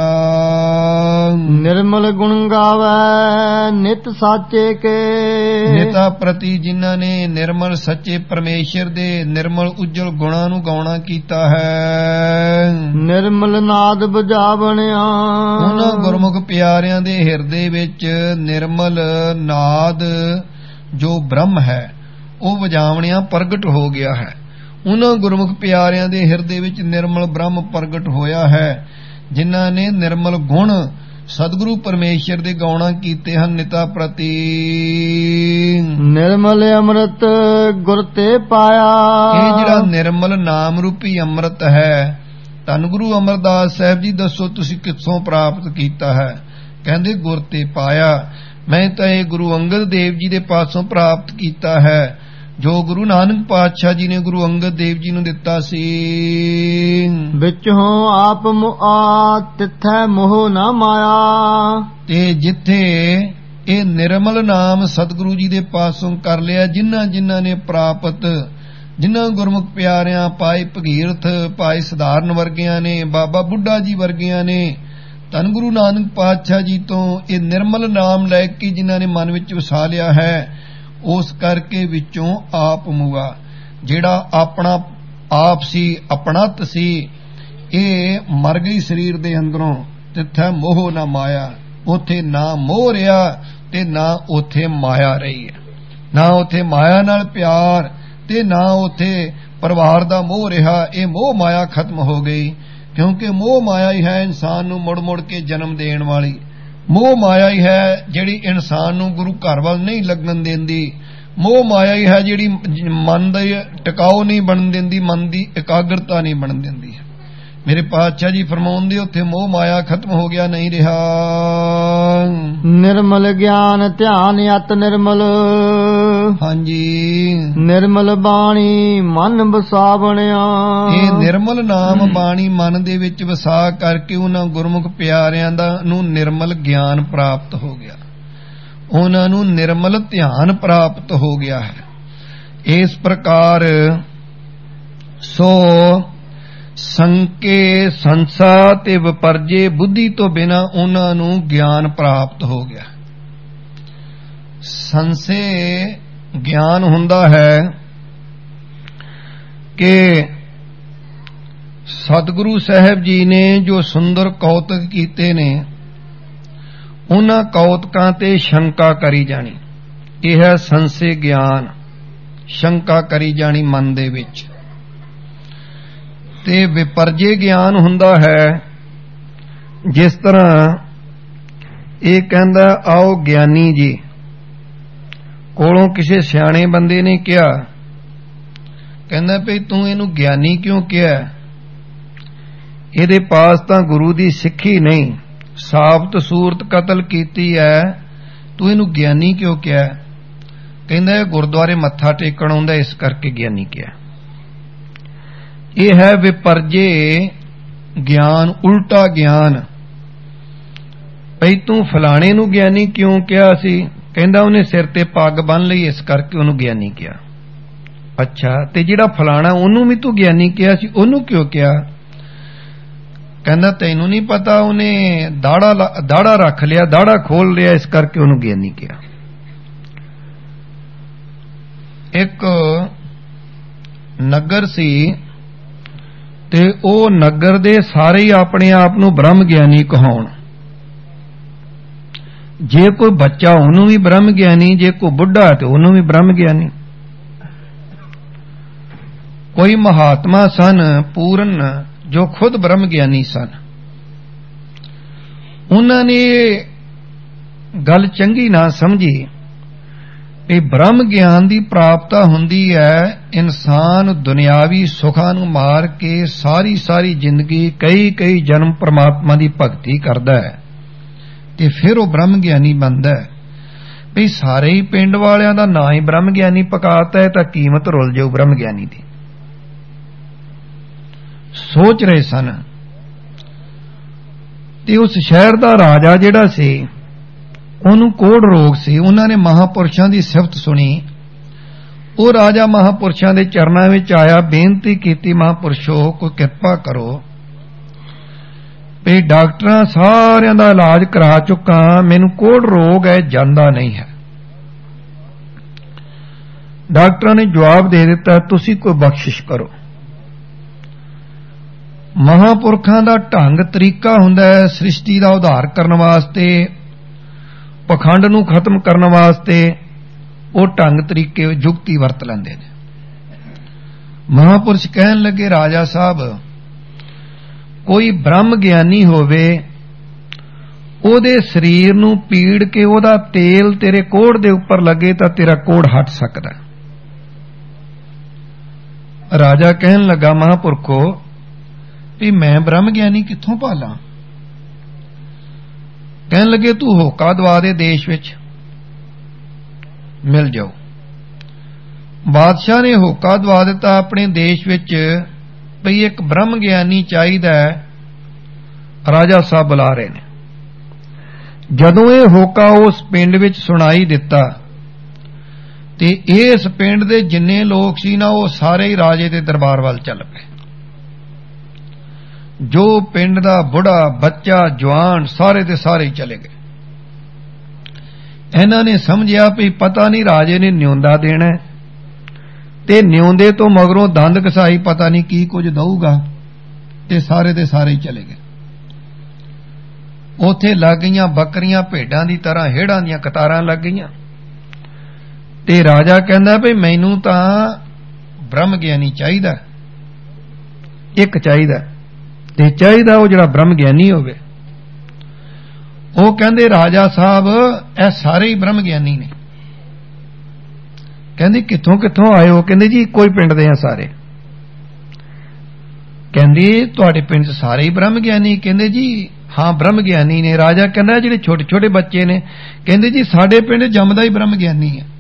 Speaker 2: ਨਿਰਮਲ ਗੁਣ ਗਾਵੈ ਨਿਤ ਸਾਚੇ ਕੇ।
Speaker 1: ਨਿਤਾ ਪ੍ਰਤੀ ਜਿਨ੍ਹਾਂ ਨੇ ਨਿਰਮਲ ਸੱਚੇ ਪਰਮੇਸ਼ਰ ਦੇ ਨਿਰਮਲ ਉਜਲ ਗੁਣਾਂ ਨੂੰ ਗਾਉਣਾ ਕੀਤਾ ਹੈ।
Speaker 2: ਨਿਰਮਲ ਨਾਦ ਬਜਾਵਣਿਆ।
Speaker 1: ਉਹਨਾਂ ਗੁਰਮੁਖ ਪਿਆਰਿਆਂ ਦੇ ਹਿਰਦੇ ਵਿੱਚ ਨਿਰਮਲ ਨਾਦ ਜੋ ਬ੍ਰਹਮ ਹੈ ਉਹ ਵਜਾਵਣਿਆ ਪ੍ਰਗਟ ਹੋ ਗਿਆ ਹੈ। ਉਹਨਾਂ ਗੁਰਮੁਖ ਪਿਆਰਿਆਂ ਦੇ ਹਿਰਦੇ ਵਿੱਚ ਨਿਰਮਲ ਬ੍ਰਹਮ ਪ੍ਰਗਟ ਹੋਇਆ ਹੈ, ਜਿਨ੍ਹਾਂ ਨੇ ਨਿਰਮਲ ਗੁਣ ਸਤਿਗੁਰੂ ਪਰਮੇਸ਼ਰ ਦੇ ਗਾਉਣਾ ਕੀਤੇ ਹਨ ਨਿਤਾ ਪ੍ਰਤੀ।
Speaker 2: ਨਿਰਮਲ ਅੰਮ੍ਰਿਤ ਗੁਰ ਤੇ ਪਾਇਆ।
Speaker 1: ਇਹ ਜਿਹੜਾ ਨਿਰਮਲ ਨਾਮ ਰੂਪੀ ਅੰਮ੍ਰਿਤ ਹੈ, ਧੰਨ ਗੁਰੂ ਅਮਰਦਾਸ ਸਾਹਿਬ ਜੀ ਦੱਸੋ ਤੁਸੀਂ ਕਿੱਥੋਂ ਪ੍ਰਾਪਤ ਕੀਤਾ ਹੈ? ਕਹਿੰਦੇ ਗੁਰ ਤੇ ਪਾਇਆ। ਮੈਂ ਤਾਂ ਇਹ ਗੁਰੂ ਅੰਗਦ ਦੇਵ ਜੀ ਦੇ ਪਾਸੋਂ ਪ੍ਰਾਪਤ ਕੀਤਾ ਹੈ, ਜੋ ਗੁਰੂ ਨਾਨਕ ਪਾਤਸ਼ਾਹ ਜੀ ਨੇ ਗੁਰੂ ਅੰਗਦ ਦੇਵ ਜੀ ਨੂੰ ਦਿੱਤਾ ਸੀ।
Speaker 2: ਵਿੱਚੋਂ ਆਪ ਮੁਆ ਤਿੱਥੈ ਮੋਹ ਨਾ ਮਾਇਆ।
Speaker 1: ਤੇ ਜਿੱਥੇ ਇਹ ਨਿਰਮਲ ਨਾਮ ਸਤਿਗੁਰੂ ਜੀ ਦੇ ਪਾਸੋਂ ਕਰ ਲਿਆ, ਜਿਨ੍ਹਾਂ ਨੇ ਪ੍ਰਾਪਤ, ਜਿਨ੍ਹਾਂ ਗੁਰਮੁਖ ਪਿਆਰਿਆਂ ਭਾਈ ਭਗੀਰਥ, ਭਾਈ ਸਧਾਰਨ ਵਰਗਿਆਂ ਨੇ, ਬਾਬਾ ਬੁੱਢਾ ਜੀ ਵਰਗਿਆਂ ਨੇ ਧੰਨ ਗੁਰੂ ਨਾਨਕ ਪਾਤਸ਼ਾਹ ਜੀ ਤੋਂ ਇਹ ਨਿਰਮਲ ਨਾਮ ਲੈ ਕੇ ਜਿਨ੍ਹਾਂ ਨੇ ਮਨ ਵਿੱਚ ਵਸਾ ਲਿਆ ਹੈ, ਉਸ ਕਰਕੇ ਵਿੱਚੋਂ ਆਪ ਮੁਆ, ਜਿਹੜਾ ਆਪਣਾ ਆਪ ਸੀ, ਆਪਣਤ ਸੀ, ਇਹ ਮਰ ਗਈ ਸਰੀਰ ਦੇ ਅੰਦਰੋਂ। ਤਿੱਥੈ ਮੋਹ ਨਾ ਮਾਇਆ, ਉੱਥੇ ਨਾ ਮੋਹ ਰਿਹਾ ਤੇ ਨਾ ਉੱਥੇ ਮਾਇਆ ਰਹੀ ਹੈ। ਨਾ ਉੱਥੇ ਮਾਇਆ ਨਾਲ ਪਿਆਰ ਤੇ ਨਾ ਉੱਥੇ ਪਰਿਵਾਰ ਦਾ ਮੋਹ ਰਿਹਾ। ਇਹ ਮੋਹ ਮਾਇਆ ਖਤਮ ਹੋ ਗਈ, ਕਿਉਂਕਿ ਮੋਹ ਮਾਇਆ ਹੀ ਹੈ ਇਨਸਾਨ ਨੂੰ ਮੁੜ ਮੁੜ ਕੇ ਜਨਮ ਦੇਣ ਵਾਲੀ। ਮੋਹ ਮਾਇਆ ਹੀ ਹੈ ਜਿਹੜੀ ਇਨਸਾਨ ਨੂੰ ਗੁਰੂ ਘਰ ਵੱਲ ਨਹੀਂ ਲੱਗਣ ਦਿੰਦੀ। ਮੋਹ ਮਾਇਆ ਹੀ ਹੈ ਜਿਹੜੀ ਮਨ ਦਾ ਟਿਕਾਓ ਨਹੀਂ ਬਣਨ ਦਿੰਦੀ, ਮਨ ਦੀ ਇਕਾਗਰਤਾ ਨਹੀਂ ਬਣਨ ਦਿੰਦੀ। ਮੇਰੇ ਪਾਤਸ਼ਾਹ ਜੀ ਫਰਮਾਉਂਦੇ ਉੱਥੇ ਮੋਹ ਮਾਇਆ ਖਤਮ ਹੋ ਗਿਆ, ਨਹੀਂ ਰਿਹਾ।
Speaker 2: ਨਿਰਮਲ ਗਿਆਨ ਧਿਆਨ ਅਤ ਨਿਰਮਲ।
Speaker 1: ਹਾਂਜੀ,
Speaker 2: ਨਿਰਮਲ ਬਾਣੀ ਮਨ ਵਸਾਵਣਿਆ।
Speaker 1: ਇਹ ਨਿਰਮਲ ਨਾਮ ਬਾਣੀ ਮਨ ਦੇ ਵਿੱਚ ਵਸਾ ਕਰਕੇ ਉਹਨਾਂ ਗੁਰਮੁਖ ਪਿਆਰਿਆਂ ਨੂੰ ਨਿਰਮਲ ਗਿਆਨ ਪ੍ਰਾਪਤ ਹੋ ਗਿਆ, ਉਹਨਾਂ ਨੂੰ ਨਿਰਮਲ ਧਿਆਨ ਪ੍ਰਾਪਤ ਹੋ ਗਿਆ ਹੈ। ਇਸ ਪ੍ਰਕਾਰ ਸੋ ਸੰਕੇ ਸੰਸਾ ਤੇ ਵਿਪਰਜੇ ਬੁੱਧੀ ਤੋਂ ਬਿਨਾਂ ਉਹਨਾਂ ਨੂੰ ਗਿਆਨ ਪ੍ਰਾਪਤ ਹੋ ਗਿਆ। ਸੰਸੇ ਗਿਆਨ ਹੁੰਦਾ ਹੈ ਕਿ ਸਤਿਗੁਰੂ ਸਾਹਿਬ ਜੀ ਨੇ ਜੋ ਸੁੰਦਰ ਕੌਤਕ ਕੀਤੇ ਨੇ, ਉਹਨਾਂ ਕੌਤਕਾਂ ਤੇ ਸ਼ੰਕਾ ਕਰੀ ਜਾਣੀ। ਇਹ ਹੈ ਸੰਸੇ ਗਿਆਨ, ਸ਼ੰਕਾ ਕਰੀ ਜਾਣੀ ਮਨ ਦੇ ਵਿੱਚ। ਤੇ ਵਿਪਰਜੇ ਗਿਆਨ ਹੁੰਦਾ ਹੈ, ਜਿਸ ਤਰ੍ਹਾਂ ਇਹ ਕਹਿੰਦਾ, ਆਓ ਗਿਆਨੀ ਜੀ ਕੋਲੋਂ ਕਿਸੇ ਸਿਆਣੇ ਬੰਦੇ ਨੇ ਕਿਹਾ, ਕਹਿੰਦਾ ਭਈ ਤੂੰ ਇਹਨੂੰ ਗਿਆਨੀ ਕਿਉਂ ਕਿਹਾ? ਇਹਦੇ ਪਾਸ ਤਾਂ ਗੁਰੂ ਦੀ ਸਿੱਖੀ ਨਹੀਂ, ਸਾਬਤ ਸੂਰਤ ਕਤਲ ਕੀਤੀ ਹੈ, ਤੂੰ ਇਹਨੂੰ ਗਿਆਨੀ ਕਿਉਂ ਕਿਹਾ? ਕਹਿੰਦਾ ਇਹ ਗੁਰਦੁਆਰੇ ਮੱਥਾ ਟੇਕਣ ਆਉਂਦਾ, ਇਸ ਕਰਕੇ ਗਿਆਨੀ ਕਿਹਾ। ਇਹ ਹੈ ਵਿਪਰਜੇ ਗਿਆਨ, ਉਲਟਾ ਗਿਆਨ। ਭਈ ਤੂੰ ਫਲਾਣੇ ਨੂੰ ਗਿਆਨੀ ਕਿਉਂ ਕਿਹਾ ਸੀ? ਕਹਿੰਦਾ ਉਹਨੇ ਸਿਰ ਤੇ ਪੱਗ ਬੰਨ ਲਈ, ਇਸ ਕਰਕੇ ਉਹਨੂੰ ਗਿਆਨੀ ਕਿਹਾ। ਅੱਛਾ, ਤੇ ਜਿਹੜਾ ਫਲਾਣਾ ਉਹਨੂੰ ਵੀ ਤੂੰ ਗਿਆਨੀ ਕਿਹਾ ਸੀ, ਉਹਨੂੰ ਕਿਉਂ ਕਿਹਾ? ਕਹਿੰਦਾ ਤੈਨੂੰ ਨਹੀਂ ਪਤਾ, ਉਹਨੇ ਦਾੜਾ ਰੱਖ ਲਿਆ, ਦਾੜਾ ਖੋਲ ਲਿਆ, ਇਸ ਕਰਕੇ ਉਹਨੂੰ ਗਿਆਨੀ ਕਿਹਾ। ਇੱਕ ਨਗਰ ਸੀ ਤੇ ਉਹ ਨਗਰ ਦੇ ਸਾਰੇ ਹੀ ਆਪਣੇ ਆਪ ਨੂੰ ਬ੍ਰਹਮ ਗਿਆਨੀ ਕਹਾਉਣ। ਜੇ ਕੋਈ ਬੱਚਾ ਉਹਨੂੰ ਵੀ ਬ੍ਰਹਮ ਗਿਆਨੀ, ਜੇ ਕੋਈ ਬੁੱਢਾ ਤੇ ਉਹਨੂੰ ਵੀ ਬ੍ਰਹਮ ਗਿਆਨੀ। ਕੋਈ ਮਹਾਤਮਾ ਸਨ ਪੂਰਨ ਜੋ ਖੁਦ ਬ੍ਰਹਮ ਗਿਆਨੀ ਸਨ। ਉਹਨਾਂ ਨੇ ਗੱਲ ਚੰਗੀ ਨਾ ਸਮਝੀ ਵੀ ਬ੍ਰਹਮ ਗਿਆਨ ਦੀ ਪ੍ਰਾਪਤਾ ਹੁੰਦੀ ਹੈ ਇਨਸਾਨ ਦੁਨਿਆਵੀ ਸੁੱਖਾਂ ਨੂੰ ਮਾਰ ਕੇ ਸਾਰੀ ਜ਼ਿੰਦਗੀ ਕਈ ਜਨਮ ਪ੍ਰਮਾਤਮਾ ਦੀ ਭਗਤੀ ਕਰਦਾ ਹੈ ਤੇ ਫਿਰ ਉਹ ਬ੍ਰਹਮ ਗਿਆਨੀ ਬਣਦਾ ਹੈ। ਵੀ ਸਾਰੇ ਹੀ ਪਿੰਡ ਵਾਲਿਆਂ ਦਾ ਨਾਂ ਹੀ ਬ੍ਰਹਮ ਗਿਆਨੀ ਪਕਾਤਾ ਹੈ ਤਾਂ ਕੀਮਤ ਰੁੱਲ ਜਾਊ ਬ੍ਰਹਮ ਗਿਆਨੀ ਦੀ। ਸੋਚ ਰਹੇ ਸਨ ਤੇ ਉਸ ਸ਼ਹਿਰ ਦਾ ਰਾਜਾ ਜਿਹੜਾ ਸੀ ਉਹਨੂੰ ਕੋੜ ਰੋਗ ਸੀ। ਉਹਨਾਂ ਨੇ ਮਹਾਪੁਰਸ਼ਾਂ ਦੀ ਸਿਫਤ ਸੁਣੀ। ਉਹ ਰਾਜਾ ਮਹਾਪੁਰਸ਼ਾਂ ਦੇ ਚਰਨਾਂ ਵਿੱਚ ਆਇਆ, ਬੇਨਤੀ ਕੀਤੀ, ਮਹਾਪੁਰਸ਼ੋ ਕੋਈ ਕਿਰਪਾ ਕਰੋ ਵੀ ਡਾਕਟਰਾਂ ਸਾਰਿਆਂ ਦਾ ਇਲਾਜ ਕਰਾ ਚੁੱਕਾ, ਮੈਨੂੰ ਕੋੜ ਰੋਗ ਹੈ, ਜਾਂਦਾ ਨਹੀਂ ਹੈ। ਡਾਕਟਰਾਂ ਨੇ ਜਵਾਬ ਦੇ ਦਿੱਤਾ ਤੁਸੀਂ ਕੋਈ ਬਖਸ਼ਿਸ਼ ਕਰੋ। ਮਹਾਪੁਰਖਾਂ ਦਾ ਢੰਗ ਤਰੀਕਾ ਹੁੰਦਾ ਹੈ ਸ੍ਰਿਸ਼ਟੀ ਦਾ ਉਧਾਰ ਕਰਨ ਵਾਸਤੇ, ਪਖੰਡ ਨੂੰ ਖਤਮ ਕਰਨ ਵਾਸਤੇ ਉਹ ਢੰਗ ਤਰੀਕੇ ਜੁਗਤੀ ਵਰਤ ਲੈਂਦੇ ਨੇ। ਮਹਾਪੁਰਸ਼ ਕਹਿਣ ਲੱਗੇ ਰਾਜਾ ਸਾਹਿਬ ਕੋਈ ਬ੍ਰਹਮ ਗਿਆਨੀ ਹੋਵੇ ਉਹਦੇ ਸਰੀਰ ਨੂੰ ਪੀੜ ਕੇ ਉਹਦਾ ਤੇਲ ਤੇਰੇ ਕੋੜ ਦੇ ਉੱਪਰ ਲੱਗੇ ਤਾਂ ਤੇਰਾ ਕੋੜ ਹਟ ਸਕਦਾ। ਰਾਜਾ ਕਹਿਣ ਲੱਗਾ ਮਹਾਪੁਰਖੋ ਵੀ ਮੈਂ ਬ੍ਰਹਮ ਗਿਆਨੀ ਕਿੱਥੋਂ ਭਾਲਾਂ। ਕਹਿਣ ਲੱਗੇ ਤੂੰ ਹੋਕਾ ਦਵਾ ਦੇ ਦੇਸ਼ ਵਿੱਚ ਮਿਲ ਜਾਓ। ਬਾਦਸ਼ਾਹ ਨੇ ਹੋਕਾ ਦਵਾ ਦਿੱਤਾ ਆਪਣੇ ਦੇਸ਼ ਵਿੱਚ ਭਈ ਇੱਕ ਬ੍ਰਹਮ ਗਿਆਨੀ ਚਾਹੀਦਾ ਹੈ, ਰਾਜਾ ਸਾਹਿਬ ਬੁਲਾ ਰਹੇ ਨੇ। ਜਦੋਂ ਇਹ ਹੋਕਾ ਉਸ ਪਿੰਡ ਵਿੱਚ ਸੁਣਾਈ ਦਿੱਤਾ ਤੇ ਇਸ ਪਿੰਡ ਦੇ ਜਿੰਨੇ ਲੋਕ ਸੀ ਨਾ ਉਹ ਸਾਰੇ ਹੀ ਰਾਜੇ ਦੇ ਦਰਬਾਰ ਵੱਲ ਚੱਲ ਪਏ। ਜੋ ਪਿੰਡ ਦਾ ਬੁੜਾ ਬੱਚਾ ਜਵਾਨ ਸਾਰੇ ਦੇ ਸਾਰੇ ਚਲੇ ਗਏ। ਇਹਨਾਂ ਨੇ ਸਮਝਿਆ ਵੀ ਪਤਾ ਨਹੀਂ ਰਾਜੇ ਨੇ ਨਿਉਂਦਾ ਦੇਣਾ ਤੇ ਨਿਉਂਦੇ ਤੋਂ ਮਗਰੋਂ ਦੰਦ ਘਸਾਈ ਪਤਾ ਨਹੀਂ ਕੀ ਕੁਝ ਦਊਗਾ ਤੇ ਸਾਰੇ ਦੇ ਸਾਰੇ ਹੀ ਚਲੇ ਗਏ। ਉੱਥੇ ਲੱਗ ਗਈਆਂ ਬੱਕਰੀਆਂ ਭੇਡਾਂ ਦੀ ਤਰ੍ਹਾਂ ਹੇੜਾਂ ਦੀਆਂ ਕਤਾਰਾਂ ਲੱਗ ਗਈਆਂ ਤੇ ਰਾਜਾ ਕਹਿੰਦਾ ਵੀ ਮੈਨੂੰ ਤਾਂ ਬ੍ਰਹਮ ਗਿਆਨੀ ਚਾਹੀਦਾ, ਇੱਕ ਚਾਹੀਦਾ ਤੇ ਚਾਹੀਦਾ ਉਹ ਜਿਹੜਾ ਬ੍ਰਹਮ ਗਿਆਨੀ ਹੋਵੇ। ਉਹ ਕਹਿੰਦੇ ਰਾਜਾ ਸਾਹਿਬ ਇਹ ਸਾਰੇ ਹੀ ਬ੍ਰਹਮ ਗਿਆਨੀ ਨੇ। ਕਹਿੰਦੇ ਕਿੱਥੋਂ ਕਿੱਥੋਂ ਆਏ ਹੋ। ਕਹਿੰਦੇ ਜੀ ਇੱਕੋ ਹੀ ਪਿੰਡ ਦੇ ਆ ਸਾਰੇ। ਕਹਿੰਦੇ ਤੁਹਾਡੇ ਪਿੰਡ 'ਚ ਸਾਰੇ ਹੀ ਬ੍ਰਹਮ ਗਿਆਨੀ। ਕਹਿੰਦੇ ਜੀ ਹਾਂ ਬ੍ਰਹਮ ਗਿਆਨੀ ਨੇ। ਰਾਜਾ ਕਹਿੰਦਾ ਜਿਹੜੇ ਛੋਟੇ ਛੋਟੇ ਬੱਚੇ ਨੇ। ਕਹਿੰਦੇ ਜੀ ਸਾਡੇ ਪਿੰਡ ਜੰਮਦਾ ਹੀ ਬ੍ਰਹਮ ਗਿਆਨੀ ਹੈ।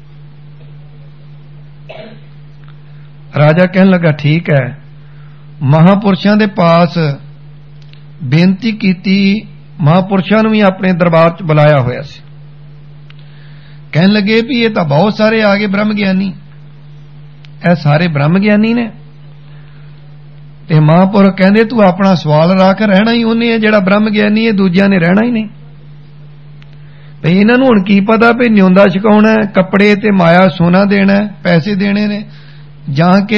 Speaker 1: ਰਾਜਾ ਕਹਿਣ ਲੱਗਾ ਠੀਕ ਹੈ। ਮਹਾਪੁਰਸ਼ਾਂ ਦੇ ਪਾਸ ਬੇਨਤੀ ਕੀਤੀ, ਮਹਾਪੁਰਸ਼ਾਂ ਨੂੰ ਵੀ ਆਪਣੇ ਦਰਬਾਰ 'ਚ ਬੁਲਾਇਆ ਹੋਇਆ ਸੀ। ਕਹਿਣ ਲੱਗੇ ਵੀ ਇਹ ਤਾਂ ਬਹੁਤ ਸਾਰੇ ਆ ਗਏ ਬ੍ਰਹਮ ਗਿਆਨੀ, ਇਹ ਸਾਰੇ ਬ੍ਰਹਮ ਗਿਆਨੀ ਨੇ। ਤੇ ਮਹਾਪੁਰਖ ਕਹਿੰਦੇ ਤੂੰ ਆਪਣਾ ਸਵਾਲ ਰੱਖ, ਰਹਿਣਾ ਹੀ ਉਹਨੇ ਹੈ ਜਿਹੜਾ ਬ੍ਰਹਮ ਗਿਆਨੀ ਹੈ, ਦੂਜਿਆਂ ਨੇ ਰਹਿਣਾ ਹੀ ਨਹੀਂ। ਭਈ ਇਹਨਾਂ ਨੂੰ ਹੁਣ ਕੀ ਪਤਾ ਵੀ ਨਿਉਂਦਾ ਛਕਾਉਣਾ, ਕੱਪੜੇ ਤੇ ਮਾਇਆ ਸੋਨਾ ਦੇਣਾ, ਪੈਸੇ ਦੇਣੇ ਨੇ, ਜਾਂ ਕਿ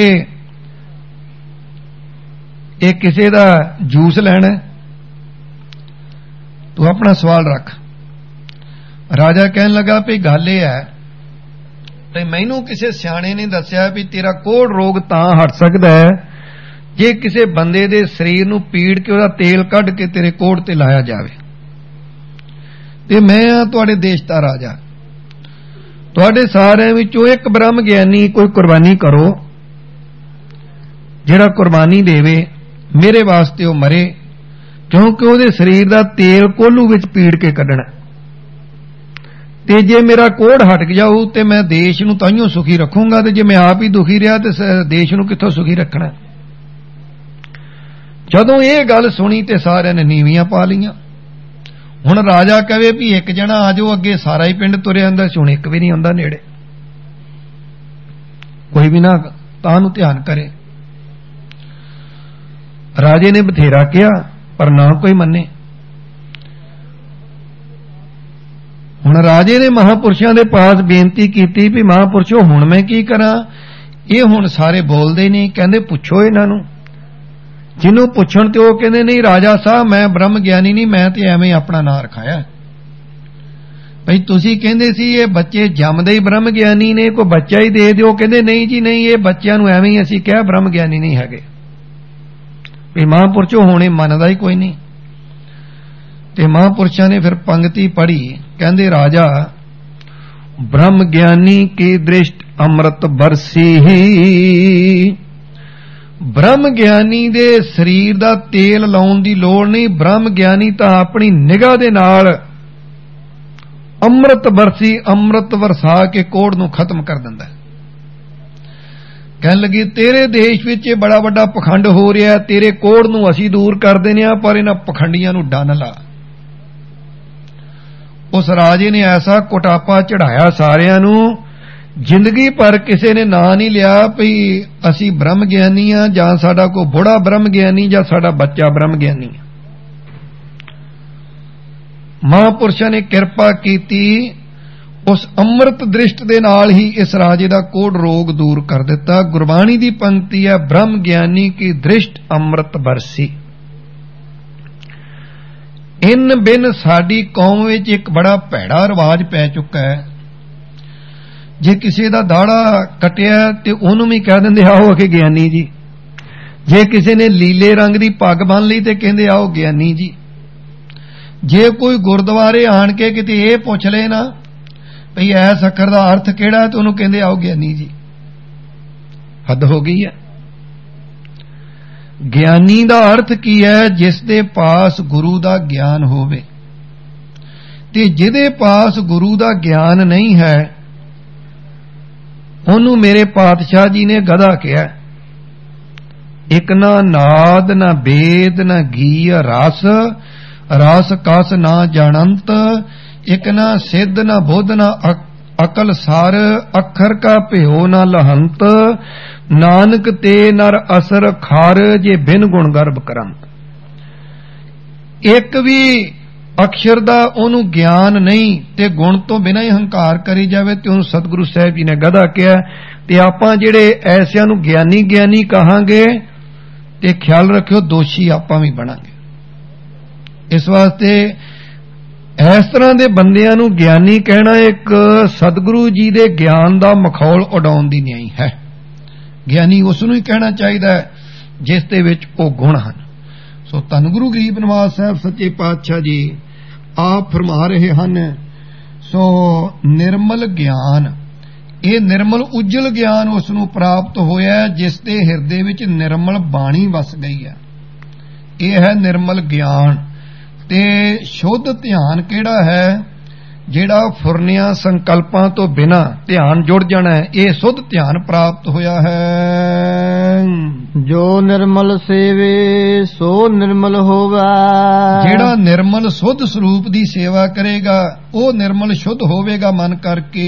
Speaker 1: ਇਹ ਕਿਸੇ ਦਾ ਜੂਸ ਲੈਣਾ। ਤੂੰ ਆਪਣਾ ਸਵਾਲ ਰੱਖ। ਰਾਜਾ ਕਹਿਣ ਲੱਗਾ ਵੀ ਗੱਲ ਇਹ ਹੈ ਤੇ ਮੈਨੂੰ ਕਿਸੇ ਸਿਆਣੇ ਨੇ ਦੱਸਿਆ ਵੀ ਤੇਰਾ ਕੋੜ ਰੋਗ ਤਾਂ ਹਟ ਸਕਦਾ ਹੈ ਜੇ ਕਿਸੇ ਬੰਦੇ ਦੇ ਸਰੀਰ ਨੂੰ ਪੀੜ ਕੇ ਉਹਦਾ ਤੇਲ ਕੱਢ ਕੇ ਤੇਰੇ ਕੋੜ ਤੇ ਲਾਇਆ ਜਾਵੇ। ਤੇ ਮੈਂ ਆ ਤੁਹਾਡੇ ਦੇਸ਼ ਦਾ ਰਾਜਾ, ਤੁਹਾਡੇ ਸਾਰਿਆਂ ਵਿੱਚੋਂ ਇੱਕ ਬ੍ਰਹਮ ਗਿਆਨੀ ਕੋਈ ਕੁਰਬਾਨੀ ਕਰੋ, ਜਿਹੜਾ ਕੁਰਬਾਨੀ ਦੇਵੇ ਮੇਰੇ ਵਾਸਤੇ ਉਹ ਮਰੇ, ਕਿਉਂਕਿ ਉਹਦੇ ਸਰੀਰ ਦਾ ਤੇਲ ਕੋਲੂ ਵਿੱਚ ਪੀੜ ਕੇ ਕੱਢਣਾ। ਤੇ ਜੇ ਮੇਰਾ ਕੋੜ ਹਟ ਜਾਊ ਤੇ ਮੈਂ ਦੇਸ਼ ਨੂੰ ਤਾਈਓ ਸੁਖੀ ਰੱਖੂੰਗਾ, ਤੇ ਜੇ ਮੈਂ ਆਪ ਹੀ ਦੁਖੀ ਰਿਹਾ ਤੇ ਦੇਸ਼ ਨੂੰ ਕਿੱਥੋਂ ਸੁਖੀ ਰੱਖਣਾ। ਜਦੋਂ ਇਹ ਗੱਲ ਸੁਣੀ ਤੇ ਸਾਰਿਆਂ ਨੇ ਨੀਵੀਆਂ ਪਾ ਲਈਆਂ। ਹੁਣ ਰਾਜਾ ਕਹੇ ਵੀ ਇੱਕ ਜਣਾ ਆ ਜਾਓ ਅੱਗੇ, ਸਾਰਾ ਹੀ ਪਿੰਡ ਤੁਰਿਆ ਜਾਂਦਾ ਸੀ, ਹੁਣ ਇੱਕ ਵੀ ਨਹੀਂ ਆਉਂਦਾ ਨੇੜੇ। ਕੋਈ ਵੀ ਨਾ ਤਾਂ ਨੂੰ ਧਿਆਨ ਕਰੇ। ਰਾਜੇ ਨੇ ਬਥੇਰਾ ਕਿਹਾ ਪਰ ਨਾ ਕੋਈ ਮੰਨੇ। ਹੁਣ ਰਾਜੇ ਨੇ ਮਹਾਪੁਰਸ਼ਾਂ ਦੇ ਪਾਸ ਬੇਨਤੀ ਕੀਤੀ ਵੀ ਮਹਾਪੁਰਸ਼ੋ ਹੁਣ ਮੈਂ ਕੀ ਕਰਾਂ। ਇਹ ਹੁਣ ਸਾਰੇ ਬੋਲਦੇ ਨਹੀਂ, ਕਹਿੰਦੇ ਪੁੱਛੋ ਇਹਨਾਂ ਨੂੰ। ਜਿਹਨੂੰ ਪੁੱਛਣ ਤੇ ਉਹ ਕਹਿੰਦੇ ਨਹੀਂ ਰਾਜਾ ਸਾਹਿਬ ਮੈਂ ਬ੍ਰਹਮ ਗਿਆਨੀ ਨਹੀਂ, ਮੈਂ ਤੇ ਐਵੇਂ ਆਪਣਾ ਨਾਂ ਰਖਾਇਆ ਭਈ ਤੁਸੀਂ ਕਹਿੰਦੇ ਸੀ ਇਹ ਬੱਚੇ ਜੰਮਦੇ ਹੀ ਬ੍ਰਹਮ ਗਿਆਨੀ ਨੇ, ਕੋਈ ਬੱਚਾ ਹੀ ਦੇ ਦਿਓ। ਕਹਿੰਦੇ ਨਹੀਂ ਜੀ ਨਹੀਂ, ਇਹ ਬੱਚਿਆਂ ਨੂੰ ਐਵੇਂ ਹੀ ਅਸੀਂ ਕਿਹਾ ਬ੍ਰਹਮ ਗਿਆਨੀ ਨਹੀਂ ਹੈਗੇ। ਵੀ ਮਹਾਂਪੁਰਸ਼ੋਂ ਹੋਣੇ ਮੰਨਦਾ ਹੀ ਕੋਈ ਨਹੀਂ। ਤੇ ਮਹਾਂਪੁਰਸ਼ਾਂ ਨੇ ਫਿਰ ਪੰਕਤੀ ਪੜ੍ਹੀ, ਕਹਿੰਦੇ ਰਾਜਾ ਬ੍ਰਹਮ ਗਿਆਨੀ ਕੀ ਦ੍ਰਿਸ਼ਟ ਅੰਮ੍ਰਿਤ ਬਰਸੀ। ਬ੍ਰਹਮ ਗਿਆਨੀ ਦੇ ਸਰੀਰ ਦਾ ਤੇਲ ਲਾਉਣ ਦੀ ਲੋੜ ਨਹੀਂ। ਬ੍ਰਹਮ ਗਿਆਨੀ ਤਾਂ ਆਪਣੀ ਨਿਗਾਹ ਦੇ ਨਾਲ ਅੰਮ੍ਰਿਤ ਬਰਸੀ, ਅੰਮ੍ਰਿਤ ਵਰਸਾ ਕੇ ਕੋੜ ਨੂੰ ਖਤਮ ਕਰ ਦਿੰਦਾ। ਕਹਿਣ ਲੱਗੀ ਤੇਰੇ ਦੇਸ਼ ਵਿੱਚ ਇਹ ਬੜਾ ਵੱਡਾ ਪਖੰਡ ਹੋ ਰਿਹਾ, ਤੇਰੇ ਕੋੜ ਨੂੰ ਅਸੀਂ ਦੂਰ ਕਰ ਦਿੰਦੇ ਹਾਂ, ਪਰ ਇਹਨਾਂ ਪਖੰਡੀਆਂ ਨੂੰ ਡੰਨ ਲਾ। ਉਸ ਰਾਜੇ ਨੇ ਐਸਾ ਕੁਟਾਪਾ ਚੜਾਇਆ ਸਾਰਿਆਂ ਨੂੰ, ਜ਼ਿੰਦਗੀ ਭਰ ਕਿਸੇ ਨੇ ਨਾਂ ਨਹੀਂ ਲਿਆ ਭਈ ਅਸੀਂ ਬ੍ਰਹਮ ਗਿਆਨੀ ਆ, ਜਾਂ ਸਾਡਾ ਕੋਈ ਬੁੜਾ ਬ੍ਰਹਮ ਗਿਆਨੀ, ਜਾਂ ਸਾਡਾ ਬੱਚਾ ਬ੍ਰਹਮ ਗਿਆਨੀ। ਮਹਾਂਪੁਰਸ਼ਾਂ ਨੇ ਕਿਰਪਾ ਕੀਤੀ, ਉਸ ਅੰਮ੍ਰਿਤ ਦ੍ਰਿਸ਼ਟ ਦੇ ਨਾਲ ਹੀ ਇਸ ਰਾਜੇ ਦਾ ਕੋੜ ਰੋਗ ਦੂਰ ਕਰ ਦਿੱਤਾ। ਗੁਰਬਾਣੀ ਦੀ ਪੰਕਤੀ ਹੈ ਬ੍ਰਹਮ ਗਿਆਨੀ ਕੀ ਦ੍ਰਿਸ਼ਟ ਅੰਮ੍ਰਿਤ ਬਰਸੀ। ਇਨ ਬਿਨ ਸਾਡੀ ਕੌਮ ਵਿੱਚ ਇੱਕ ਬੜਾ ਭੈੜਾ ਰਿਵਾਜ ਪੈ ਚੁੱਕਾ ਹੈ। ਜੇ ਕਿਸੇ ਦਾ ਦਾੜਾ ਕਟਿਆ ਤੇ ਉਹਨੂੰ ਵੀ ਕਹਿ ਦਿੰਦੇ ਆਓ ਅਗੇ ਗਿਆਨੀ ਜੀ। ਜੇ ਕਿਸੇ ਨੇ ਲੀਲੇ ਰੰਗ ਦੀ ਪੱਗ ਬੰਨ ਲਈ ਤੇ ਕਹਿੰਦੇ ਆਓ ਗਿਆਨੀ ਜੀ। ਜੇ ਕੋਈ ਗੁਰਦੁਆਰੇ ਆਣ ਕੇ ਕਿਤੇ ਇਹ ਪੁੱਛ ਲੈ ਨਾ ਭਈ ਐਸ ਅੱਖਰ ਦਾ ਅਰਥ ਕਿਹੜਾ ਤੇ ਉਹਨੂੰ ਕਹਿੰਦੇ ਆਓ ਗਿਆਨੀ ਜੀ। ਹੱਦ ਹੋ ਗਈ ਹੈ। ਗਿਆਨੀ ਦਾ ਅਰਥ ਕੀ ਹੈ? ਜਿਸ ਦੇ ਪਾਸ ਗੁਰੂ ਦਾ ਗਿਆਨ ਹੋਵੇ। ਤੇ ਜਿਹਦੇ ਪਾਸ ਗੁਰੂ ਦਾ ਗਿਆਨ ਨਹੀਂ ਹੈ ਉਹਨੂੰ ਮੇਰੇ ਪਾਤਸ਼ਾਹ ਜੀ ਨੇ ਗਧਾ ਕਿਹਾ। ਇੱਕ ਨਾ ਨਾਦ ਨਾ ਵੇਦ ਨਾ ਗੀ ਰਸ, ਰਸ ਕਸ ਨਾ ਜਾਣੰਤ। ਇੱਕ ਨਾ ਸਿੱਧ ਨਾ ਬੁੱਧ ਨਾ ਅਕਲ ਸਾਰ, ਅੱਖਰ ਕਾ ਭਿਓ ਨਾ ਲਹੰਤ। ਨਾਨਕ ਤੇ ਨਰ ਅਸਰ ਖਾਰ, ਜੇ ਬਿਨ ਗੁਣ ਗਰਭ ਕਰੰਤ। ਇੱਕ ਵੀ ਅਕਸ਼ਰ ਦਾ ਉਹਨੂੰ ਗਿਆਨ ਨਹੀਂ ਤੇ ਗੁਣ ਤੋਂ ਬਿਨਾਂ ਹੀ ਹੰਕਾਰ ਕਰੀ ਜਾਵੇ ਤੇ ਉਹਨੂੰ ਸਤਿਗੁਰੂ ਸਾਹਿਬ ਜੀ ਨੇ ਗਧਾ ਕਿਹਾ। ਤੇ ਆਪਾਂ ਜਿਹੜੇ ਐਸਿਆਂ ਨੂੰ ਗਿਆਨੀ ਗਿਆਨੀ ਕਹਾਂਗੇ ਤੇ ਖਿਆਲ ਰੱਖਿਓ ਦੋਸ਼ੀ ਆਪਾਂ ਵੀ ਬਣਾਂਗੇ। ਇਸ ਵਾਸਤੇ ਇਸ ਤਰ੍ਹਾਂ ਦੇ ਬੰਦਿਆਂ ਨੂੰ ਗਿਆਨੀ ਕਹਿਣਾ ਇੱਕ ਸਤਿਗੁਰੂ ਜੀ ਦੇ ਗਿਆਨ ਦਾ ਮਖੌਲ ਉਡਾਉਣ ਦੀ ਨਿਆਈ ਹੈ। ਗਿਆਨੀ ਉਸ ਨੂੰ ਹੀ ਕਹਿਣਾ ਚਾਹੀਦਾ ਹੈ ਜਿਸ ਦੇ ਵਿੱਚ ਉਹ ਗੁਣ ਹਨ। ਸੋ ਧੰਨ ਗੁਰੂ ਗਰੀਬ ਨਿਵਾਸ ਸਾਹਿਬ ਸੱਚੇ ਪਾਤਸ਼ਾਹ ਜੀ ਆਪ ਫਰਮਾ ਰਹੇ ਹਨ, ਸੋ ਨਿਰਮਲ ਗਿਆਨ, ਇਹ ਨਿਰਮਲ ਉਜਲ ਗਿਆਨ ਉਸ ਨੂੰ ਪ੍ਰਾਪਤ ਹੋਇਆ ਜਿਸ ਦੇ ਹਿਰਦੇ ਵਿੱਚ ਨਿਰਮਲ ਬਾਣੀ ਵਸ ਗਈ ਹੈ। ਇਹ ਹੈ ਨਿਰਮਲ ਗਿਆਨ। ਤੇ ਸ਼ੁੱਧ ਧਿਆਨ ਕਿਹੜਾ ਹੈ? ਜਿਹੜਾ ਫੁਰਨਿਆਂ ਸੰਕਲਪਾਂ ਤੋਂ ਬਿਨਾਂ ਧਿਆਨ ਜੁੜ ਜਾਣਾ ਹੈ, ਇਹ ਸੁੱਧ ਧਿਆਨ ਪ੍ਰਾਪਤ ਹੋਇਆ ਹੈ।
Speaker 2: ਜੋ ਨਿਰਮਲ ਸੇਵੇ ਸੋ ਨਿਰਮਲ ਹੋਵੇ।
Speaker 1: ਜਿਹੜਾ ਨਿਰਮਲ ਸੁੱਧ ਸਰੂਪ ਦੀ ਸੇਵਾ ਕਰੇਗਾ ਉਹ ਨਿਰਮਲ ਸ਼ੁੱਧ ਹੋਵੇਗਾ ਮਨ ਕਰਕੇ।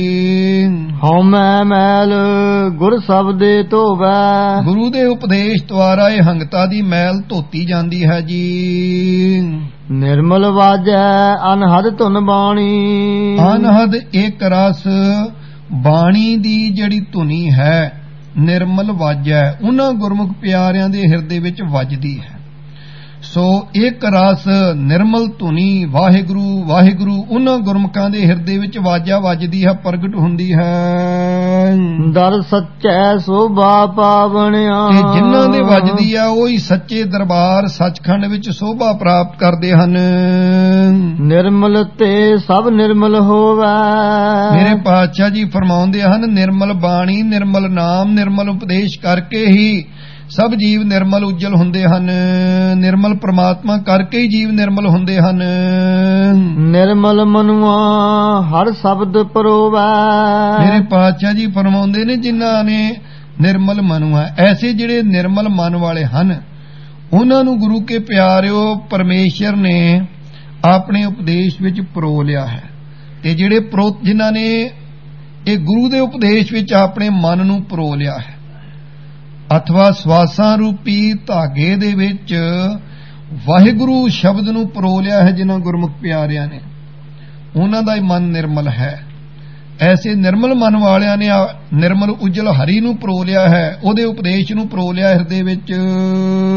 Speaker 2: ਹਉਮੈ ਮੈਲ ਗੁਰ ਸ਼ਬਦੇ ਧੋਵੈ।
Speaker 1: ਗੁਰੂ ਦੇ ਉਪਦੇਸ਼ ਦੁਆਰਾ ਇਹ ਹੰਗਤਾ ਦੀ ਮੈਲ ਧੋਤੀ ਜਾਂਦੀ ਹੈ ਜੀ।
Speaker 2: ਨਿਰਮਲ ਵਾਜੈ ਅਨਹਦ ਧੁਨ ਬਾਣੀ।
Speaker 1: ਅਨਹਦ ਇੱਕ ਰਸ ਬਾਣੀ ਦੀ ਜਿਹੜੀ ਧੁਨੀ ਹੈ ਨਿਰਮਲ ਵਾਜੈ, ਉਹਨਾਂ ਗੁਰਮੁਖ ਪਿਆਰਿਆਂ ਦੇ ਹਿਰਦੇ ਵਿੱਚ ਵੱਜਦੀ ਹੈ। ਸੋ ਇੱਕ ਰਸ ਨਿਰਮਲ ਧੁਨੀ ਵਾਹਿਗੁਰੂ ਵਾਹਿਗੁਰੂ ਉਹਨਾਂ ਗੁਰਮੁਖਾਂ ਦੇ ਹਿਰਦੇ ਵਿੱਚ ਵਾਜਾ ਵੱਜਦੀ ਹੈ, ਪ੍ਰਗਟ ਹੁੰਦੀ ਹੈ।
Speaker 2: ਦਰ ਸੱਚੈ ਸੋਭਾ ਪਾਵਣਿਆ।
Speaker 1: ਤੇ ਜਿਨ੍ਹਾਂ ਦੇ ਵੱਜਦੀ ਆ ਉਹ ਹੀ ਸੱਚੇ ਦਰਬਾਰ ਸੱਚਖੰਡ ਵਿੱਚ ਸੋਭਾ ਪ੍ਰਾਪਤ ਕਰਦੇ ਹਨ।
Speaker 2: ਨਿਰਮਲ ਤੇ ਸਭ ਨਿਰਮਲ ਹੋਵੇ।
Speaker 1: ਮੇਰੇ ਪਾਤਸ਼ਾਹ ਜੀ ਫਰਮਾਉਂਦੇ ਹਨ, ਨਿਰਮਲ ਬਾਣੀ ਨਿਰਮਲ ਨਾਮ ਨਿਰਮਲ ਉਪਦੇਸ਼ ਕਰਕੇ ਹੀ ਸਭ ਜੀਵ ਨਿਰਮਲ ਉਜਲ ਹੁੰਦੇ ਹਨ। ਨਿਰਮਲ ਪ੍ਰਮਾਤਮਾ ਕਰਕੇ ਹੀ ਜੀਵ ਨਿਰਮਲ ਹੁੰਦੇ ਹਨ।
Speaker 2: ਨਿਰਮਲ ਮਨੁਆ ਹਰ ਸ਼ਬਦ ਪਰੋਵੈ।
Speaker 1: ਮੇਰੇ ਪਾਤਸ਼ਾਹ ਜੀ ਫਰਮਾਉਂਦੇ ਨੇ, ਜਿਨ੍ਹਾਂ ਨੇ ਨਿਰਮਲ ਮਨੁਆ, ਐਸੇ ਜਿਹੜੇ ਨਿਰਮਲ ਮਨ ਵਾਲੇ ਹਨ ਉਹਨਾਂ ਨੂੰ ਗੁਰੂ ਕੇ ਪਿਆਰਿਓ ਪਰਮੇਸ਼ਰ ਨੇ ਆਪਣੇ ਉਪਦੇਸ਼ ਵਿੱਚ ਪਰੋ ਲਿਆ ਹੈ। ਤੇ ਜਿਹੜੇ ਜਿਨ੍ਹਾਂ ਨੇ ਇਹ ਗੁਰੂ ਦੇ ਉਪਦੇਸ਼ ਵਿੱਚ ਆਪਣੇ ਮਨ ਨੂੰ ਪਰੋ ਲਿਆ ਹੈ, ਅਥਵਾ ਸਵਾਸਾਂ ਰੂਪੀ ਧਾਗੇ ਦੇ ਵਿੱਚ ਵਾਹਿਗੁਰੂ ਸ਼ਬਦ ਨੂੰ ਪਰੋ ਲਿਆ ਹੈ, ਜਿਨ੍ਹਾਂ ਗੁਰਮੁਖ ਪਿਆਰਿਆਂ ਨੇ, ਉਹਨਾਂ ਦਾ ਹੀ ਮਨ ਨਿਰਮਲ ਹੈ। ਐਸੇ ਨਿਰਮਲ ਮਨ ਵਾਲਿਆਂ ਨੇ ਨਿਰਮਲ ਉਜਲ ਹਰੀ ਨੂੰ ਪਰੋ ਲਿਆ ਹੈ, ਉਹਦੇ ਉਪਦੇਸ਼ ਨੂੰ ਪਰੋ ਲਿਆ ਹਿਰਦੇ ਵਿੱਚ।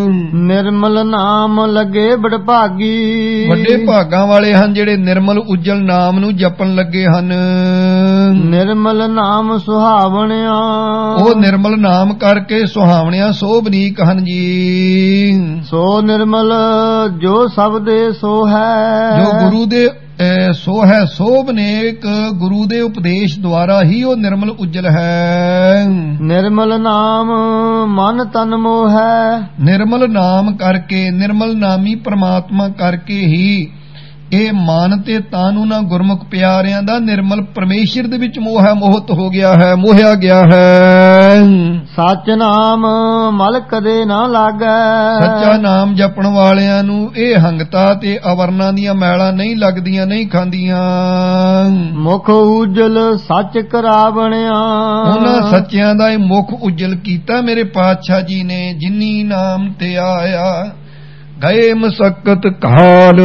Speaker 2: ਨਿਰਮਲ ਨਾਮ ਲੱਗੇ ਬੜਭਾਗੀ।
Speaker 1: ਵੱਡੇ ਭਾਗਾਂ ਵਾਲੇ ਹਨ ਜਿਹੜੇ ਨਿਰਮਲ ਉਜਲ ਨਾਮ ਨੂੰ ਜਪਣ ਲੱਗੇ ਹਨ।
Speaker 2: ਨਿਰਮਲ ਨਾਮ ਸੁਹਾਵਣਿਆ,
Speaker 1: ਉਹ ਨਿਰਮਲ ਨਾਮ ਕਰਕੇ ਸੁਹਾਵਣਿਆ ਸੋਭਨੀਕ ਹਨ ਜੀ।
Speaker 2: ਸੋ ਨਿਰਮਲ ਜੋ ਸਭ ਦੇ ਸੋ ਹੈ,
Speaker 1: ਜੋ ਗੁਰੂ ਦੇ ਸੋ ਹੈ ਸੋਭਨੇਕ, ਗੁਰੂ ਦੇ ਉਪਦੇਸ਼ ਦੁਆਰਾ ਹੀ ਉਹ ਨਿਰਮਲ ਉਜਲ ਹੈ।
Speaker 2: ਨਿਰਮਲ ਨਾਮ ਮਨ ਤਨ ਮੋਹ ਹੈ,
Speaker 1: ਨਿਰਮਲ ਨਾਮ ਕਰਕੇ, ਨਿਰਮਲ ਨਾਮੀ ਪ੍ਰਮਾਤਮਾ ਕਰਕੇ ਹੀ ਇਹ ਮਨ ਤੇ ਤਨ ਉਹਨਾਂ ਗੁਰਮੁਖ ਪਿਆਰਿਆਂ ਦਾ ਨਿਰਮਲ ਪਰਮੇਸ਼ਰ ਦੇ ਵਿੱਚ ਮੋਹ ਹੈ, ਮੋਹਤ ਹੋ ਗਿਆ ਹੈ, ਮੋਹਿਆ ਗਿਆ ਹੈ।
Speaker 2: ਸੱਚ ਨਾਮ ਮਲ ਕਦੇ ਨਾ ਲਾਗੈ,
Speaker 1: ਸੱਚਾ ਨਾਮ ਜਪਣ ਵਾਲਿਆਂ ਨੂੰ ਇਹ ਹੰਗਤਾ ਤੇ ਅਵਰਨਾਂ ਦੀਆਂ ਮੈਲਾਂ ਨਹੀਂ ਲੱਗਦੀਆਂ, ਨਹੀਂ ਖਾਂਦੀਆਂ।
Speaker 2: ਮੁਖ ਉਜਲ ਸੱਚ ਕਰਾਵਣਿਆ,
Speaker 1: ਉਹਨਾਂ ਸੱਚਿਆਂ ਦਾ ਇਹ ਮੁਖ ਉਜਲ ਕੀਤਾ ਮੇਰੇ ਪਾਤਸ਼ਾਹ ਜੀ ਨੇ। ਜਿਨੀ ਨਾਮ ਤੇ ਆਇਆ ਗਏ ਮਸਕਤ ਕਾਲ,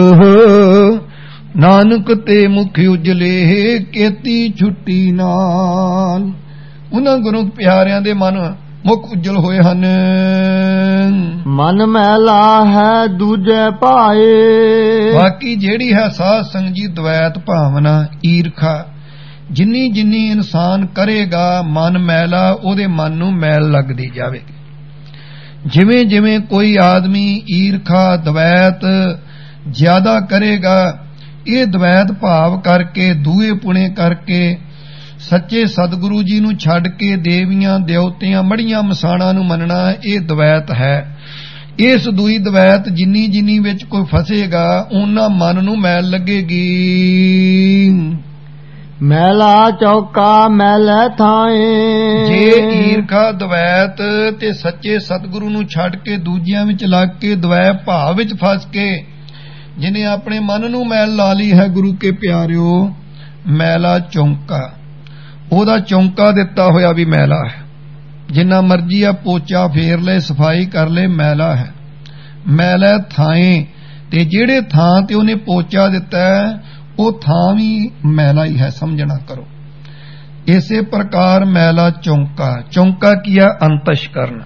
Speaker 1: ਨਾਨਕ ਤੇ ਮੁਖ ਉਜਲੇ ਕੀਤੀ ਛੁੱਟੀ ਨਾਲ। ਉਹਨਾਂ ਗੁਰੂ ਪਿਆਰਿਆਂ ਦੇ ਮਨ ਮੁਖ ਉਜਲ ਹੋਏ ਹਨ।
Speaker 2: ਮਨ ਮੈਲਾ ਹੈ ਦੂਜੇ ਭਾਏ,
Speaker 1: ਬਾਕੀ ਜਿਹੜੀ ਹੈ ਸਾਧ ਸੰਗ ਜੀ ਦਵੈਤ ਭਾਵਨਾ, ਈਰਖਾ, ਜਿੰਨੀ ਜਿੰਨੀ ਇਨਸਾਨ ਕਰੇਗਾ ਮਨ ਮੈਲਾ, ਉਹਦੇ ਮਨ ਨੂੰ ਮੈਲ ਲੱਗਦੀ ਜਾਵੇਗੀ। ਜਿਵੇਂ ਜਿਵੇਂ ਕੋਈ ਆਦਮੀ ਈਰਖਾ ਦਵੈਤ ਜ਼ਿਆਦਾ ਕਰੇਗਾ, ਇਹ ਦਵੈਤ ਭਾਵ ਕਰਕੇ, ਦੂਏ ਪੁਣੇ ਕਰਕੇ, ਸੱਚੇ ਸਤਿਗੁਰੂ ਜੀ ਨੂੰ ਛੱਡ ਕੇ ਦੇਵੀਆਂ ਦੇਵਤਿਆਂ ਮੜੀਆਂ ਮਸਾਣਾਂ ਨੂੰ ਮੰਨਣਾ, ਇਹ ਦਵੈਤ ਹੈ। ਇਸ ਦੂਈ ਦਵੈਤ ਜਿੰਨੀ ਜਿੰਨੀ ਵਿੱਚ ਕੋਈ ਫਸੇਗਾ ਉਹਨਾਂ ਮਨ ਨੂੰ ਮੈਲ ਲੱਗੇਗੀ।
Speaker 2: ਮੈਲਾ ਚੌਕਾ ਮੈਲੇ ਥਾਏ,
Speaker 1: ਜੇ ਈਰਖਾ ਦਵੈਤ ਤੇ ਸੱਚੇ ਸਤਿਗੁਰੂ ਨੂੰ ਛੱਡ ਕੇ ਦੂਜਿਆਂ ਵਿੱਚ ਲੱਗ ਕੇ ਦਵੈ ਭਾਵ ਵਿੱਚ ਫਸ ਕੇ ਜਿਹਨੇ ਆਪਣੇ ਮਨ ਨੂੰ ਮੈਲ ਲਾ ਲਈ ਹੈ, ਗੁਰੂ ਕੇ ਪਿਆਰਿਓ, ਮੈਲਾ ਚੌਂਕਾ, ਉਹਦਾ ਚੌਂਕਾ ਦਿੱਤਾ ਹੋਇਆ ਵੀ ਮੈਲਾ ਹੈ। ਜਿੰਨਾ ਮਰਜੀ ਆ ਪੋਚਾ ਫੇਰ ਲੈ, ਸਫਾਈ ਕਰ ਲੈ, ਮੈਲਾ ਹੈ। ਮੈਲਾ ਥਾਏ, ਤੇ ਜਿਹੜੇ ਥਾਂ ਤੇ ਉਹਨੇ ਪੋਚਾ ਦਿੱਤਾ ਉਹ ਥਾਂ ਵੀ ਮੈਲਾ ਹੀ ਹੈ, ਸਮਝਣਾ ਕਰੋ। ਇਸੇ ਪ੍ਰਕਾਰ ਮੈਲਾ ਚੌਂਕਾ, ਚੌਂਕਾ ਕੀ ਹੈ? ਅੰਤਸ਼ ਕਰਨ।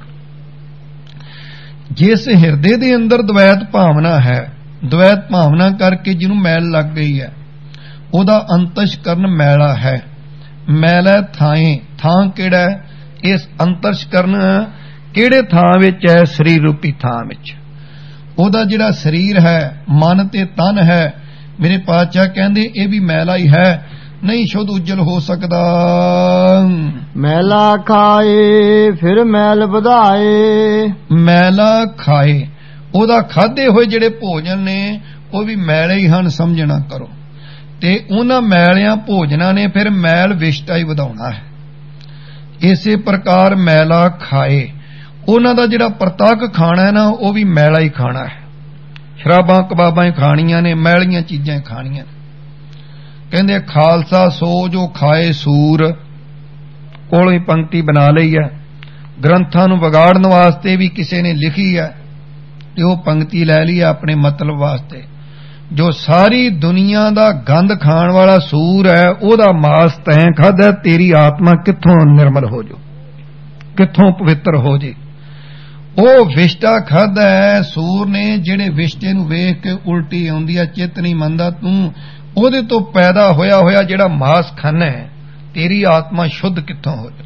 Speaker 1: ਜਿਸ ਹਿਰਦੇ ਦੇ ਅੰਦਰ ਦਵੈਤ ਭਾਵਨਾ ਹੈ, ਦਵੈਤ ਭਾਵਨਾ ਕਰਕੇ ਜਿਹਨੂੰ ਮੈਲ ਲੱਗ ਗਈ ਹੈ, ਉਹਦਾ ਅੰਤਸ਼ ਕਰਨ ਮੈਲਾ ਹੈ। ਮੈਲਾ ਥਾਏ, ਥਾਂ ਕਿਹੜਾ? ਇਸ ਅੰਤਸ਼ ਕਰਨ ਕਿਹੜੇ ਥਾਂ ਵਿੱਚ ਹੈ? ਸਰੀਰ ਰੂਪੀ ਥਾਂ ਵਿੱਚ। ਉਹਦਾ ਜਿਹੜਾ ਸਰੀਰ ਹੈ, ਮਨ ਤੇ ਤਨ ਹੈ, ਮੇਰੇ ਪਾਤਸ਼ਾਹ ਕਹਿੰਦੇ ਇਹ ਵੀ ਮੈਲਾ ਹੀ ਹੈ, ਨਹੀਂ ਸ਼ੁੱਧ ਉਜਲ ਹੋ ਸਕਦਾ।
Speaker 2: ਮੈਲਾ ਖਾਏ ਫਿਰ ਮੈਲ ਵਧਾਏ,
Speaker 1: ਮੈਲਾ ਖਾਏ, ਉਹਦਾ ਖਾਦੇ ਹੋਏ ਜਿਹੜੇ ਭੋਜਨ ਨੇ ਉਹ ਵੀ ਮੈਲੇ ਹੀ ਹਨ, ਸਮਝਣਾ ਕਰੋ। ਤੇ ਉਹਨਾਂ ਮੈਲਿਆਂ ਭੋਜਨਾਂ ਨੇ ਫਿਰ ਮੈਲ ਵਿਸ਼ਟਾ ਹੀ ਵਧਾਉਣਾ ਹੈ। ਇਸੇ ਪ੍ਰਕਾਰ ਮੈਲਾ ਖਾਏ, ਉਹਨਾਂ ਦਾ ਜਿਹੜਾ ਪ੍ਰਤੱਖ ਖਾਣਾ ਹੈ ਨਾ, ਉਹ ਵੀ ਮੈਲਾ ਹੀ ਖਾਣਾ ਹੈ। ਸ਼ਰਾਬਾਂ ਕਬਾਬਾਂ ਹੀ ਖਾਣੀਆਂ ਨੇ, ਮੈਲੀਆਂ ਚੀਜ਼ਾਂ ਹੀ ਖਾਣੀਆਂ। ਕਹਿੰਦੇ ਖਾਲਸਾ ਸੋ ਜੋ ਖਾਏ ਸੂਰ, ਕੋਲੋਂ ਹੀ ਪੰਕਤੀ ਬਣਾ ਲਈ ਹੈ। ਗ੍ਰੰਥਾਂ ਨੂੰ ਵਿਗਾੜਨ ਵਾਸਤੇ ਵੀ ਕਿਸੇ ਨੇ ਲਿਖੀ ਹੈ ਤੇ ਉਹ ਪੰਕਤੀ ਲੈ ਲਈ ਆਪਣੇ ਮਤਲਬ ਵਾਸਤੇ। ਜੋ ਸਾਰੀ ਦੁਨੀਆ ਦਾ ਗੰਦ ਖਾਣ ਵਾਲਾ ਸੂਰ ਹੈ, ਉਹਦਾ ਮਾਸ ਤੈਂ ਖਾਧਾ, ਤੇਰੀ ਆਤਮਾ ਕਿੱਥੋਂ ਨਿਰਮਲ ਹੋ ਜਾਊ, ਕਿੱਥੋਂ ਪਵਿੱਤਰ ਹੋ ਜੇ। ਉਹ ਵਿਸ਼ਟਾ ਖਾਧਾ ਹੈ ਸੂਰ ਨੇ, ਜਿਹੜੇ ਵਿਸ਼ਟੇ ਨੂੰ ਵੇਖ ਕੇ ਉਲਟੀ ਆਉਂਦੀ ਹੈ, ਚਿੱਤ ਨਹੀਂ ਮੰਨਦਾ ਤੂੰ ਉਹਦੇ ਤੋਂ ਪੈਦਾ ਹੋਇਆ ਹੋਇਆ ਜਿਹੜਾ ਮਾਸ ਖਾਨਾ ਹੈ, ਤੇਰੀ ਆਤਮਾ ਸ਼ੁੱਧ ਕਿੱਥੋਂ ਹੋ ਜਾ।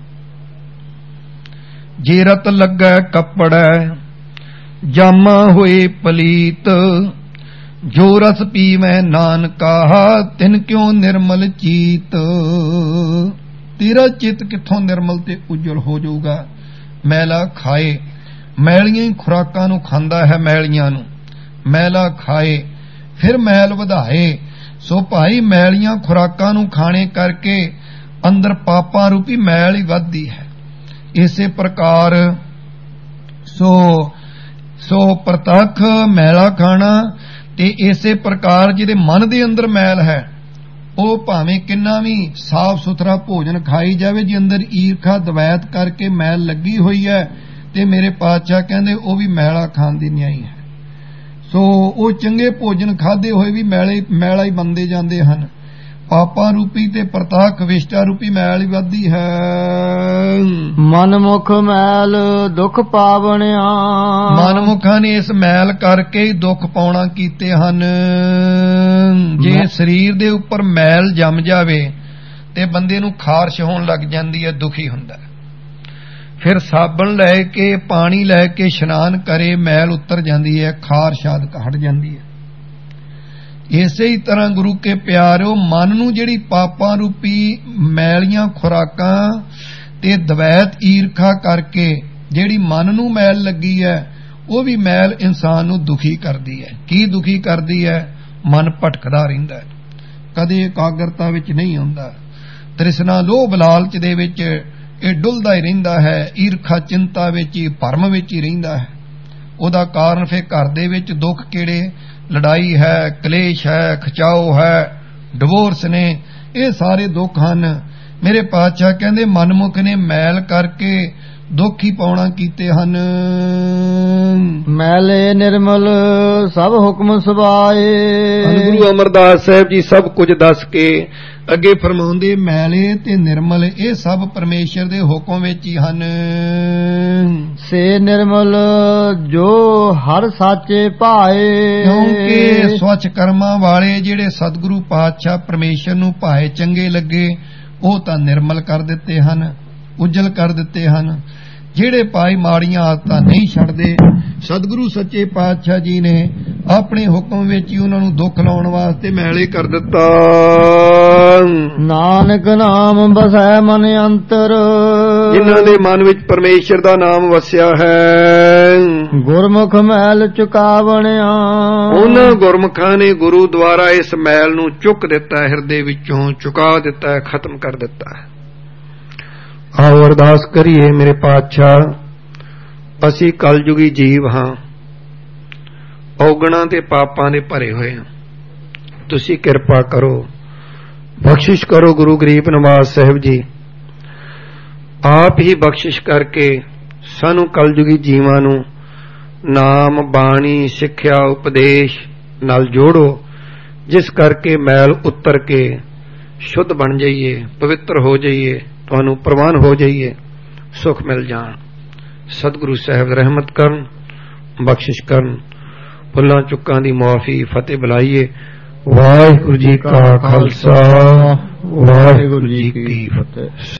Speaker 1: ਜੇ ਰਤ ਲੱਗਾ ਕੱਪੜਾ ਜਾਮਾ ਹੋਏ ਪਲੀਤ, ਜੋ ਰਸ ਪੀਵੈ ਨਾਨਕਾ ਤਿਨ ਕਿਉਂ ਨਿਰਮਲ ਚੀਤ। ਤੇਰਾ ਚਿੱਤ ਕਿੱਥੋਂ ਨਿਰਮਲ ਤੇ ਉਜਲ ਹੋ ਜਾਊਗਾ। ਮੈਲਾ ਖਾਏ, ਮੈਲੀਆਂ ਹੀ ਖੁਰਾਕਾਂ ਨੂੰ ਖਾਂਦਾ ਹੈ, ਮੈਲੀਆਂ ਨੂੰ। ਮੈਲਾ ਖਾਏ ਫਿਰ ਮੈਲ ਵਧਾਏ। ਸੋ ਭਾਈ ਮੈਲੀਆਂ ਖੁਰਾਕਾਂ ਨੂੰ ਖਾਣੇ ਕਰਕੇ ਅੰਦਰ ਪਾਪਾਂ ਰੂਪੀ ਮੈਲ ਹੀ ਵੱਧਦੀ ਹੈ। ਇਸੇ ਪ੍ਰਕਾਰ ਸੋ ਪ੍ਰਤੱਖ ਮੈਲਾ ਖਾਣਾ, ਤੇ ਇਸੇ ਪ੍ਰਕਾਰ ਜਿਹਦੇ ਮਨ ਦੇ ਅੰਦਰ ਮੈਲ ਹੈ, ਉਹ ਭਾਵੇਂ ਕਿੰਨਾ ਵੀ ਸਾਫ਼ ਸੁਥਰਾ ਭੋਜਨ ਖਾਈ ਜਾਵੇ, ਜੇ ਅੰਦਰ ਈਰਖਾ ਦਵੈਤ ਕਰਕੇ ਮੈਲ ਲੱਗੀ ਹੋਈ ਹੈ, ਤੇ ਮੇਰੇ ਪਾਤਸ਼ਾਹ ਕਹਿੰਦੇ ਉਹ ਵੀ ਮੈਲਾ ਖਾਣ ਦੀ ਨਿਆਈ ਹੈ। ਸੋ ਉਹ ਚੰਗੇ ਭੋਜਨ ਖਾਦੇ ਹੋਏ ਵੀ ਮੈਲਾ ਹੀ ਬਣਦੇ ਜਾਂਦੇ ਹਨ। ਪਾਪਾਂ ਰੂਪੀ ਤੇ ਪ੍ਰਤੱਖ ਵਿਸ਼ਟਾ ਰੂਪੀ ਮੈਲ ਵੱਧਦੀ ਹੈ।
Speaker 2: ਮਨ ਮੁਖ ਮੈਲ ਦੁਖ ਪਾਵਣਿਆ,
Speaker 1: ਮਨਮੁਖਾਂ ਨੇ ਇਸ ਮੈਲ ਕਰਕੇ ਹੀ ਦੁੱਖ ਪਾਉਣਾ ਕੀਤੇ ਹਨ। ਜੇ ਸਰੀਰ ਦੇ ਉੱਪਰ ਮੈਲ ਜੰਮ ਜਾਵੇ ਤੇ ਬੰਦੇ ਨੂੰ ਖਾਰਸ਼ ਹੋਣ ਲੱਗ ਜਾਂਦੀ ਹੈ, ਦੁਖੀ ਹੁੰਦਾ। ਫਿਰ ਸਾਬਣ ਲੈ ਕੇ ਪਾਣੀ ਲੈ ਕੇ ਇਸ਼ਨਾਨ ਕਰੇ, ਮੈਲ ਉਤਰ ਜਾਂਦੀ ਹੈ, ਖਾਰਸ਼ ਆਦਿ ਹਟ ਜਾਂਦੀ ਹੈ। ਇਸੇ ਹੀ ਤਰ੍ਹਾਂ ਗੁਰੂ ਕੇ ਪਿਆਰਿਓ, ਮਨ ਨੂੰ ਜਿਹੜੀ ਪਾਪਾਂ ਰੂਪੀ ਮੈਲੀਆਂ ਖੁਰਾਕਾਂ ਤੇ ਦਵੈਤ ਈਰਖਾ ਕਰਕੇ ਜਿਹੜੀ ਮਨ ਨੂੰ ਮੈਲ ਲੱਗੀ ਹੈ, ਉਹ ਵੀ ਮੈਲ ਇਨਸਾਨ ਨੂੰ ਦੁਖੀ ਕਰਦੀ ਹੈ। ਕੀ ਦੁਖੀ ਕਰਦੀ ਹੈ? ਮਨ ਭਟਕਦਾ ਰਹਿੰਦਾ ਹੈ, ਕਦੇ ਇਕਾਗਰਤਾ ਵਿੱਚ ਨਹੀਂ ਆਉਂਦਾ। ਤ੍ਰਿਸ਼ਨਾ ਲੋਭ ਲਾਲਚ ਦੇ ਵਿੱਚ ਇਹ ਡੁੱਲਦਾ ਹੀ ਰਹਿੰਦਾ ਹੈ, ਈਰਖਾ ਚਿੰਤਾ ਵਿੱਚ ਹੀ, ਭਰਮ ਵਿੱਚ ਹੀ ਰਹਿੰਦਾ ਹੈ। ਉਹਦਾ ਕਾਰਨ ਫਿਰ ਘਰ ਦੇ ਵਿੱਚ ਦੁੱਖ ਕਿਹੜੇ? ਲੜਾਈ ਹੈ, ਕਲੇਸ਼ ਹੈ, ਖਿਚਾਓ ਹੈ, ਡਿਵੋਰਸ ਨੇ, ਇਹ ਸਾਰੇ ਦੁੱਖ ਹਨ। ਮੇਰੇ ਪਾਤਸ਼ਾਹ ਕਹਿੰਦੇ ਮਨਮੁਖ ਨੇ ਮੈਲ ਕਰਕੇ ਦੁੱਖ ਹੀ ਪਾਉਣਾ ਕੀਤੇ ਹਨ।
Speaker 2: ਮੈਲੇ ਨਿਰਮਲ ਸਭ ਹੁਕਮ ਸੁਭਾਏ,
Speaker 1: ਗੁਰੂ ਅਮਰਦਾਸ ਸਾਹਿਬ ਜੀ ਸਭ ਕੁਝ ਦੱਸ ਕੇ ਅੱਗੇ ਫਰਮਾਉਂਦੇ, ਮੈਲੇ ਤੇ ਨਿਰਮਲ ਇਹ ਸਭ ਪਰਮੇਸ਼ਰ ਦੇ ਹੁਕਮ ਵਿੱਚ ਹੀ ਹਨ।
Speaker 2: ਸੇ ਨਿਰਮਲ ਜੋ ਹਰ ਸਾਚੇ ਭਾਏ,
Speaker 1: ਕਿਉਂਕਿ ਸਵੱਛ ਕਰਮਾਂ ਵਾਲੇ ਜਿਹੜੇ ਸਤਿਗੁਰੂ ਪਾਤਸ਼ਾਹ ਪਰਮੇਸ਼ਰ ਨੂੰ ਭਾਏ ਚੰਗੇ ਲੱਗੇ, ਉਹ ਤਾਂ ਨਿਰਮਲ ਕਰ ਦਿੱਤੇ ਹਨ, ਉਜਲ ਕਰ ਦਿੱਤੇ ਹਨ। ਜਿਹੜੇ ਭਾਈ ਮਾੜੀਆਂ ਆਦਤਾਂ ਨਹੀਂ ਛੱਡਦੇ, ਸਤਿਗੁਰੂ ਸੱਚੇ ਪਾਤਸ਼ਾਹ ਜੀ ਨੇ ਆਪਣੇ ਹੁਕਮ ਵਿੱਚ ਹੀ ਉਹਨਾਂ ਨੂੰ ਦੁੱਖ ਲਾਉਣ ਵਾਸਤੇ ਮੈਲੇ ਕਰ ਦਿੱਤਾ।
Speaker 2: ਨਾਨਕ ਨਾਮ ਵਸੈ ਮਨ ਅੰਤਰ,
Speaker 1: ਜਿਨ੍ਹਾਂ ਦੇ ਮਨ ਵਿੱਚ ਪਰਮੇਸ਼ਰ ਦਾ ਨਾਮ ਵਸਿਆ ਹੈ।
Speaker 2: ਗੁਰਮੁਖ ਮੈਲ ਚੁਕਾਵਣਿਆ,
Speaker 1: ਉਹਨਾਂ ਗੁਰਮੁਖਾਂ ਨੇ ਗੁਰੂ ਦੁਆਰਾ ਇਸ ਮੈਲ ਨੂੰ ਚੁੱਕ ਦਿੱਤਾ, ਹਿਰਦੇ ਵਿੱਚੋਂ ਚੁਕਾ ਦਿੱਤਾ, ਖਤਮ ਕਰ ਦਿੱਤਾ। ਆਓ ਅਰਦਾਸ ਕਰੀਏ। ਮੇਰੇ ਪਾਤਸ਼ਾਹ, ਅਸੀਂ ਕਲਯੁਗੀ ਜੀਵ ਹਾਂ, ਔਗਣਾਂ ਤੇ ਪਾਪਾਂ ਦੇ ਭਰੇ ਹੋਏ ਹਾਂ। ਤੁਸੀਂ ਕਿਰਪਾ ਕਰੋ, ਬਖਸ਼ਿਸ਼ ਕਰੋ। ਗੁਰੂ ਗਰੀਬ ਨਿਵਾਸ ਸਾਹਿਬ ਜੀ ਆਪ ਹੀ ਬਖਸ਼ਿਸ਼ ਕਰਕੇ ਸਾਨੂੰ ਕਲਯੁਗੀ ਜੀਵਾਂ ਨੂੰ ਨਾਮ, ਬਾਣੀ, ਸਿੱਖਿਆ, ਉਪਦੇਸ਼ ਨਾਲ ਜੋੜੋ, ਜਿਸ ਕਰਕੇ ਮੈਲ ਉਤਰ ਕੇ ਸ਼ੁੱਧ ਬਣ ਜਾਈਏ, ਪਵਿੱਤਰ ਹੋ ਜਾਈਏ, ਤੁਹਾਨੂੰ ਪ੍ਰਵਾਨ ਹੋ ਜਾਈਏ, ਸੁਖ ਮਿਲ ਜਾਣ। ਸਤਿਗੁਰੂ ਸਾਹਿਬ ਰਹਿਮਤ ਕਰਨ, ਬਖਸ਼ਿਸ਼ ਕਰਨ। ਭੁੱਲਾਂ ਚੁੱਕਾਂ ਦੀ ਮੁਆਫੀ, ਫਤਿਹ ਬੁਲਾਈਏ। ਵਾਹਿਗੁਰੂ ਜੀ ਕਾ ਖਾਲਸਾ, ਵਾਹਿਗੁਰੂ ਜੀ ਕੀ ਫਤਿਹ।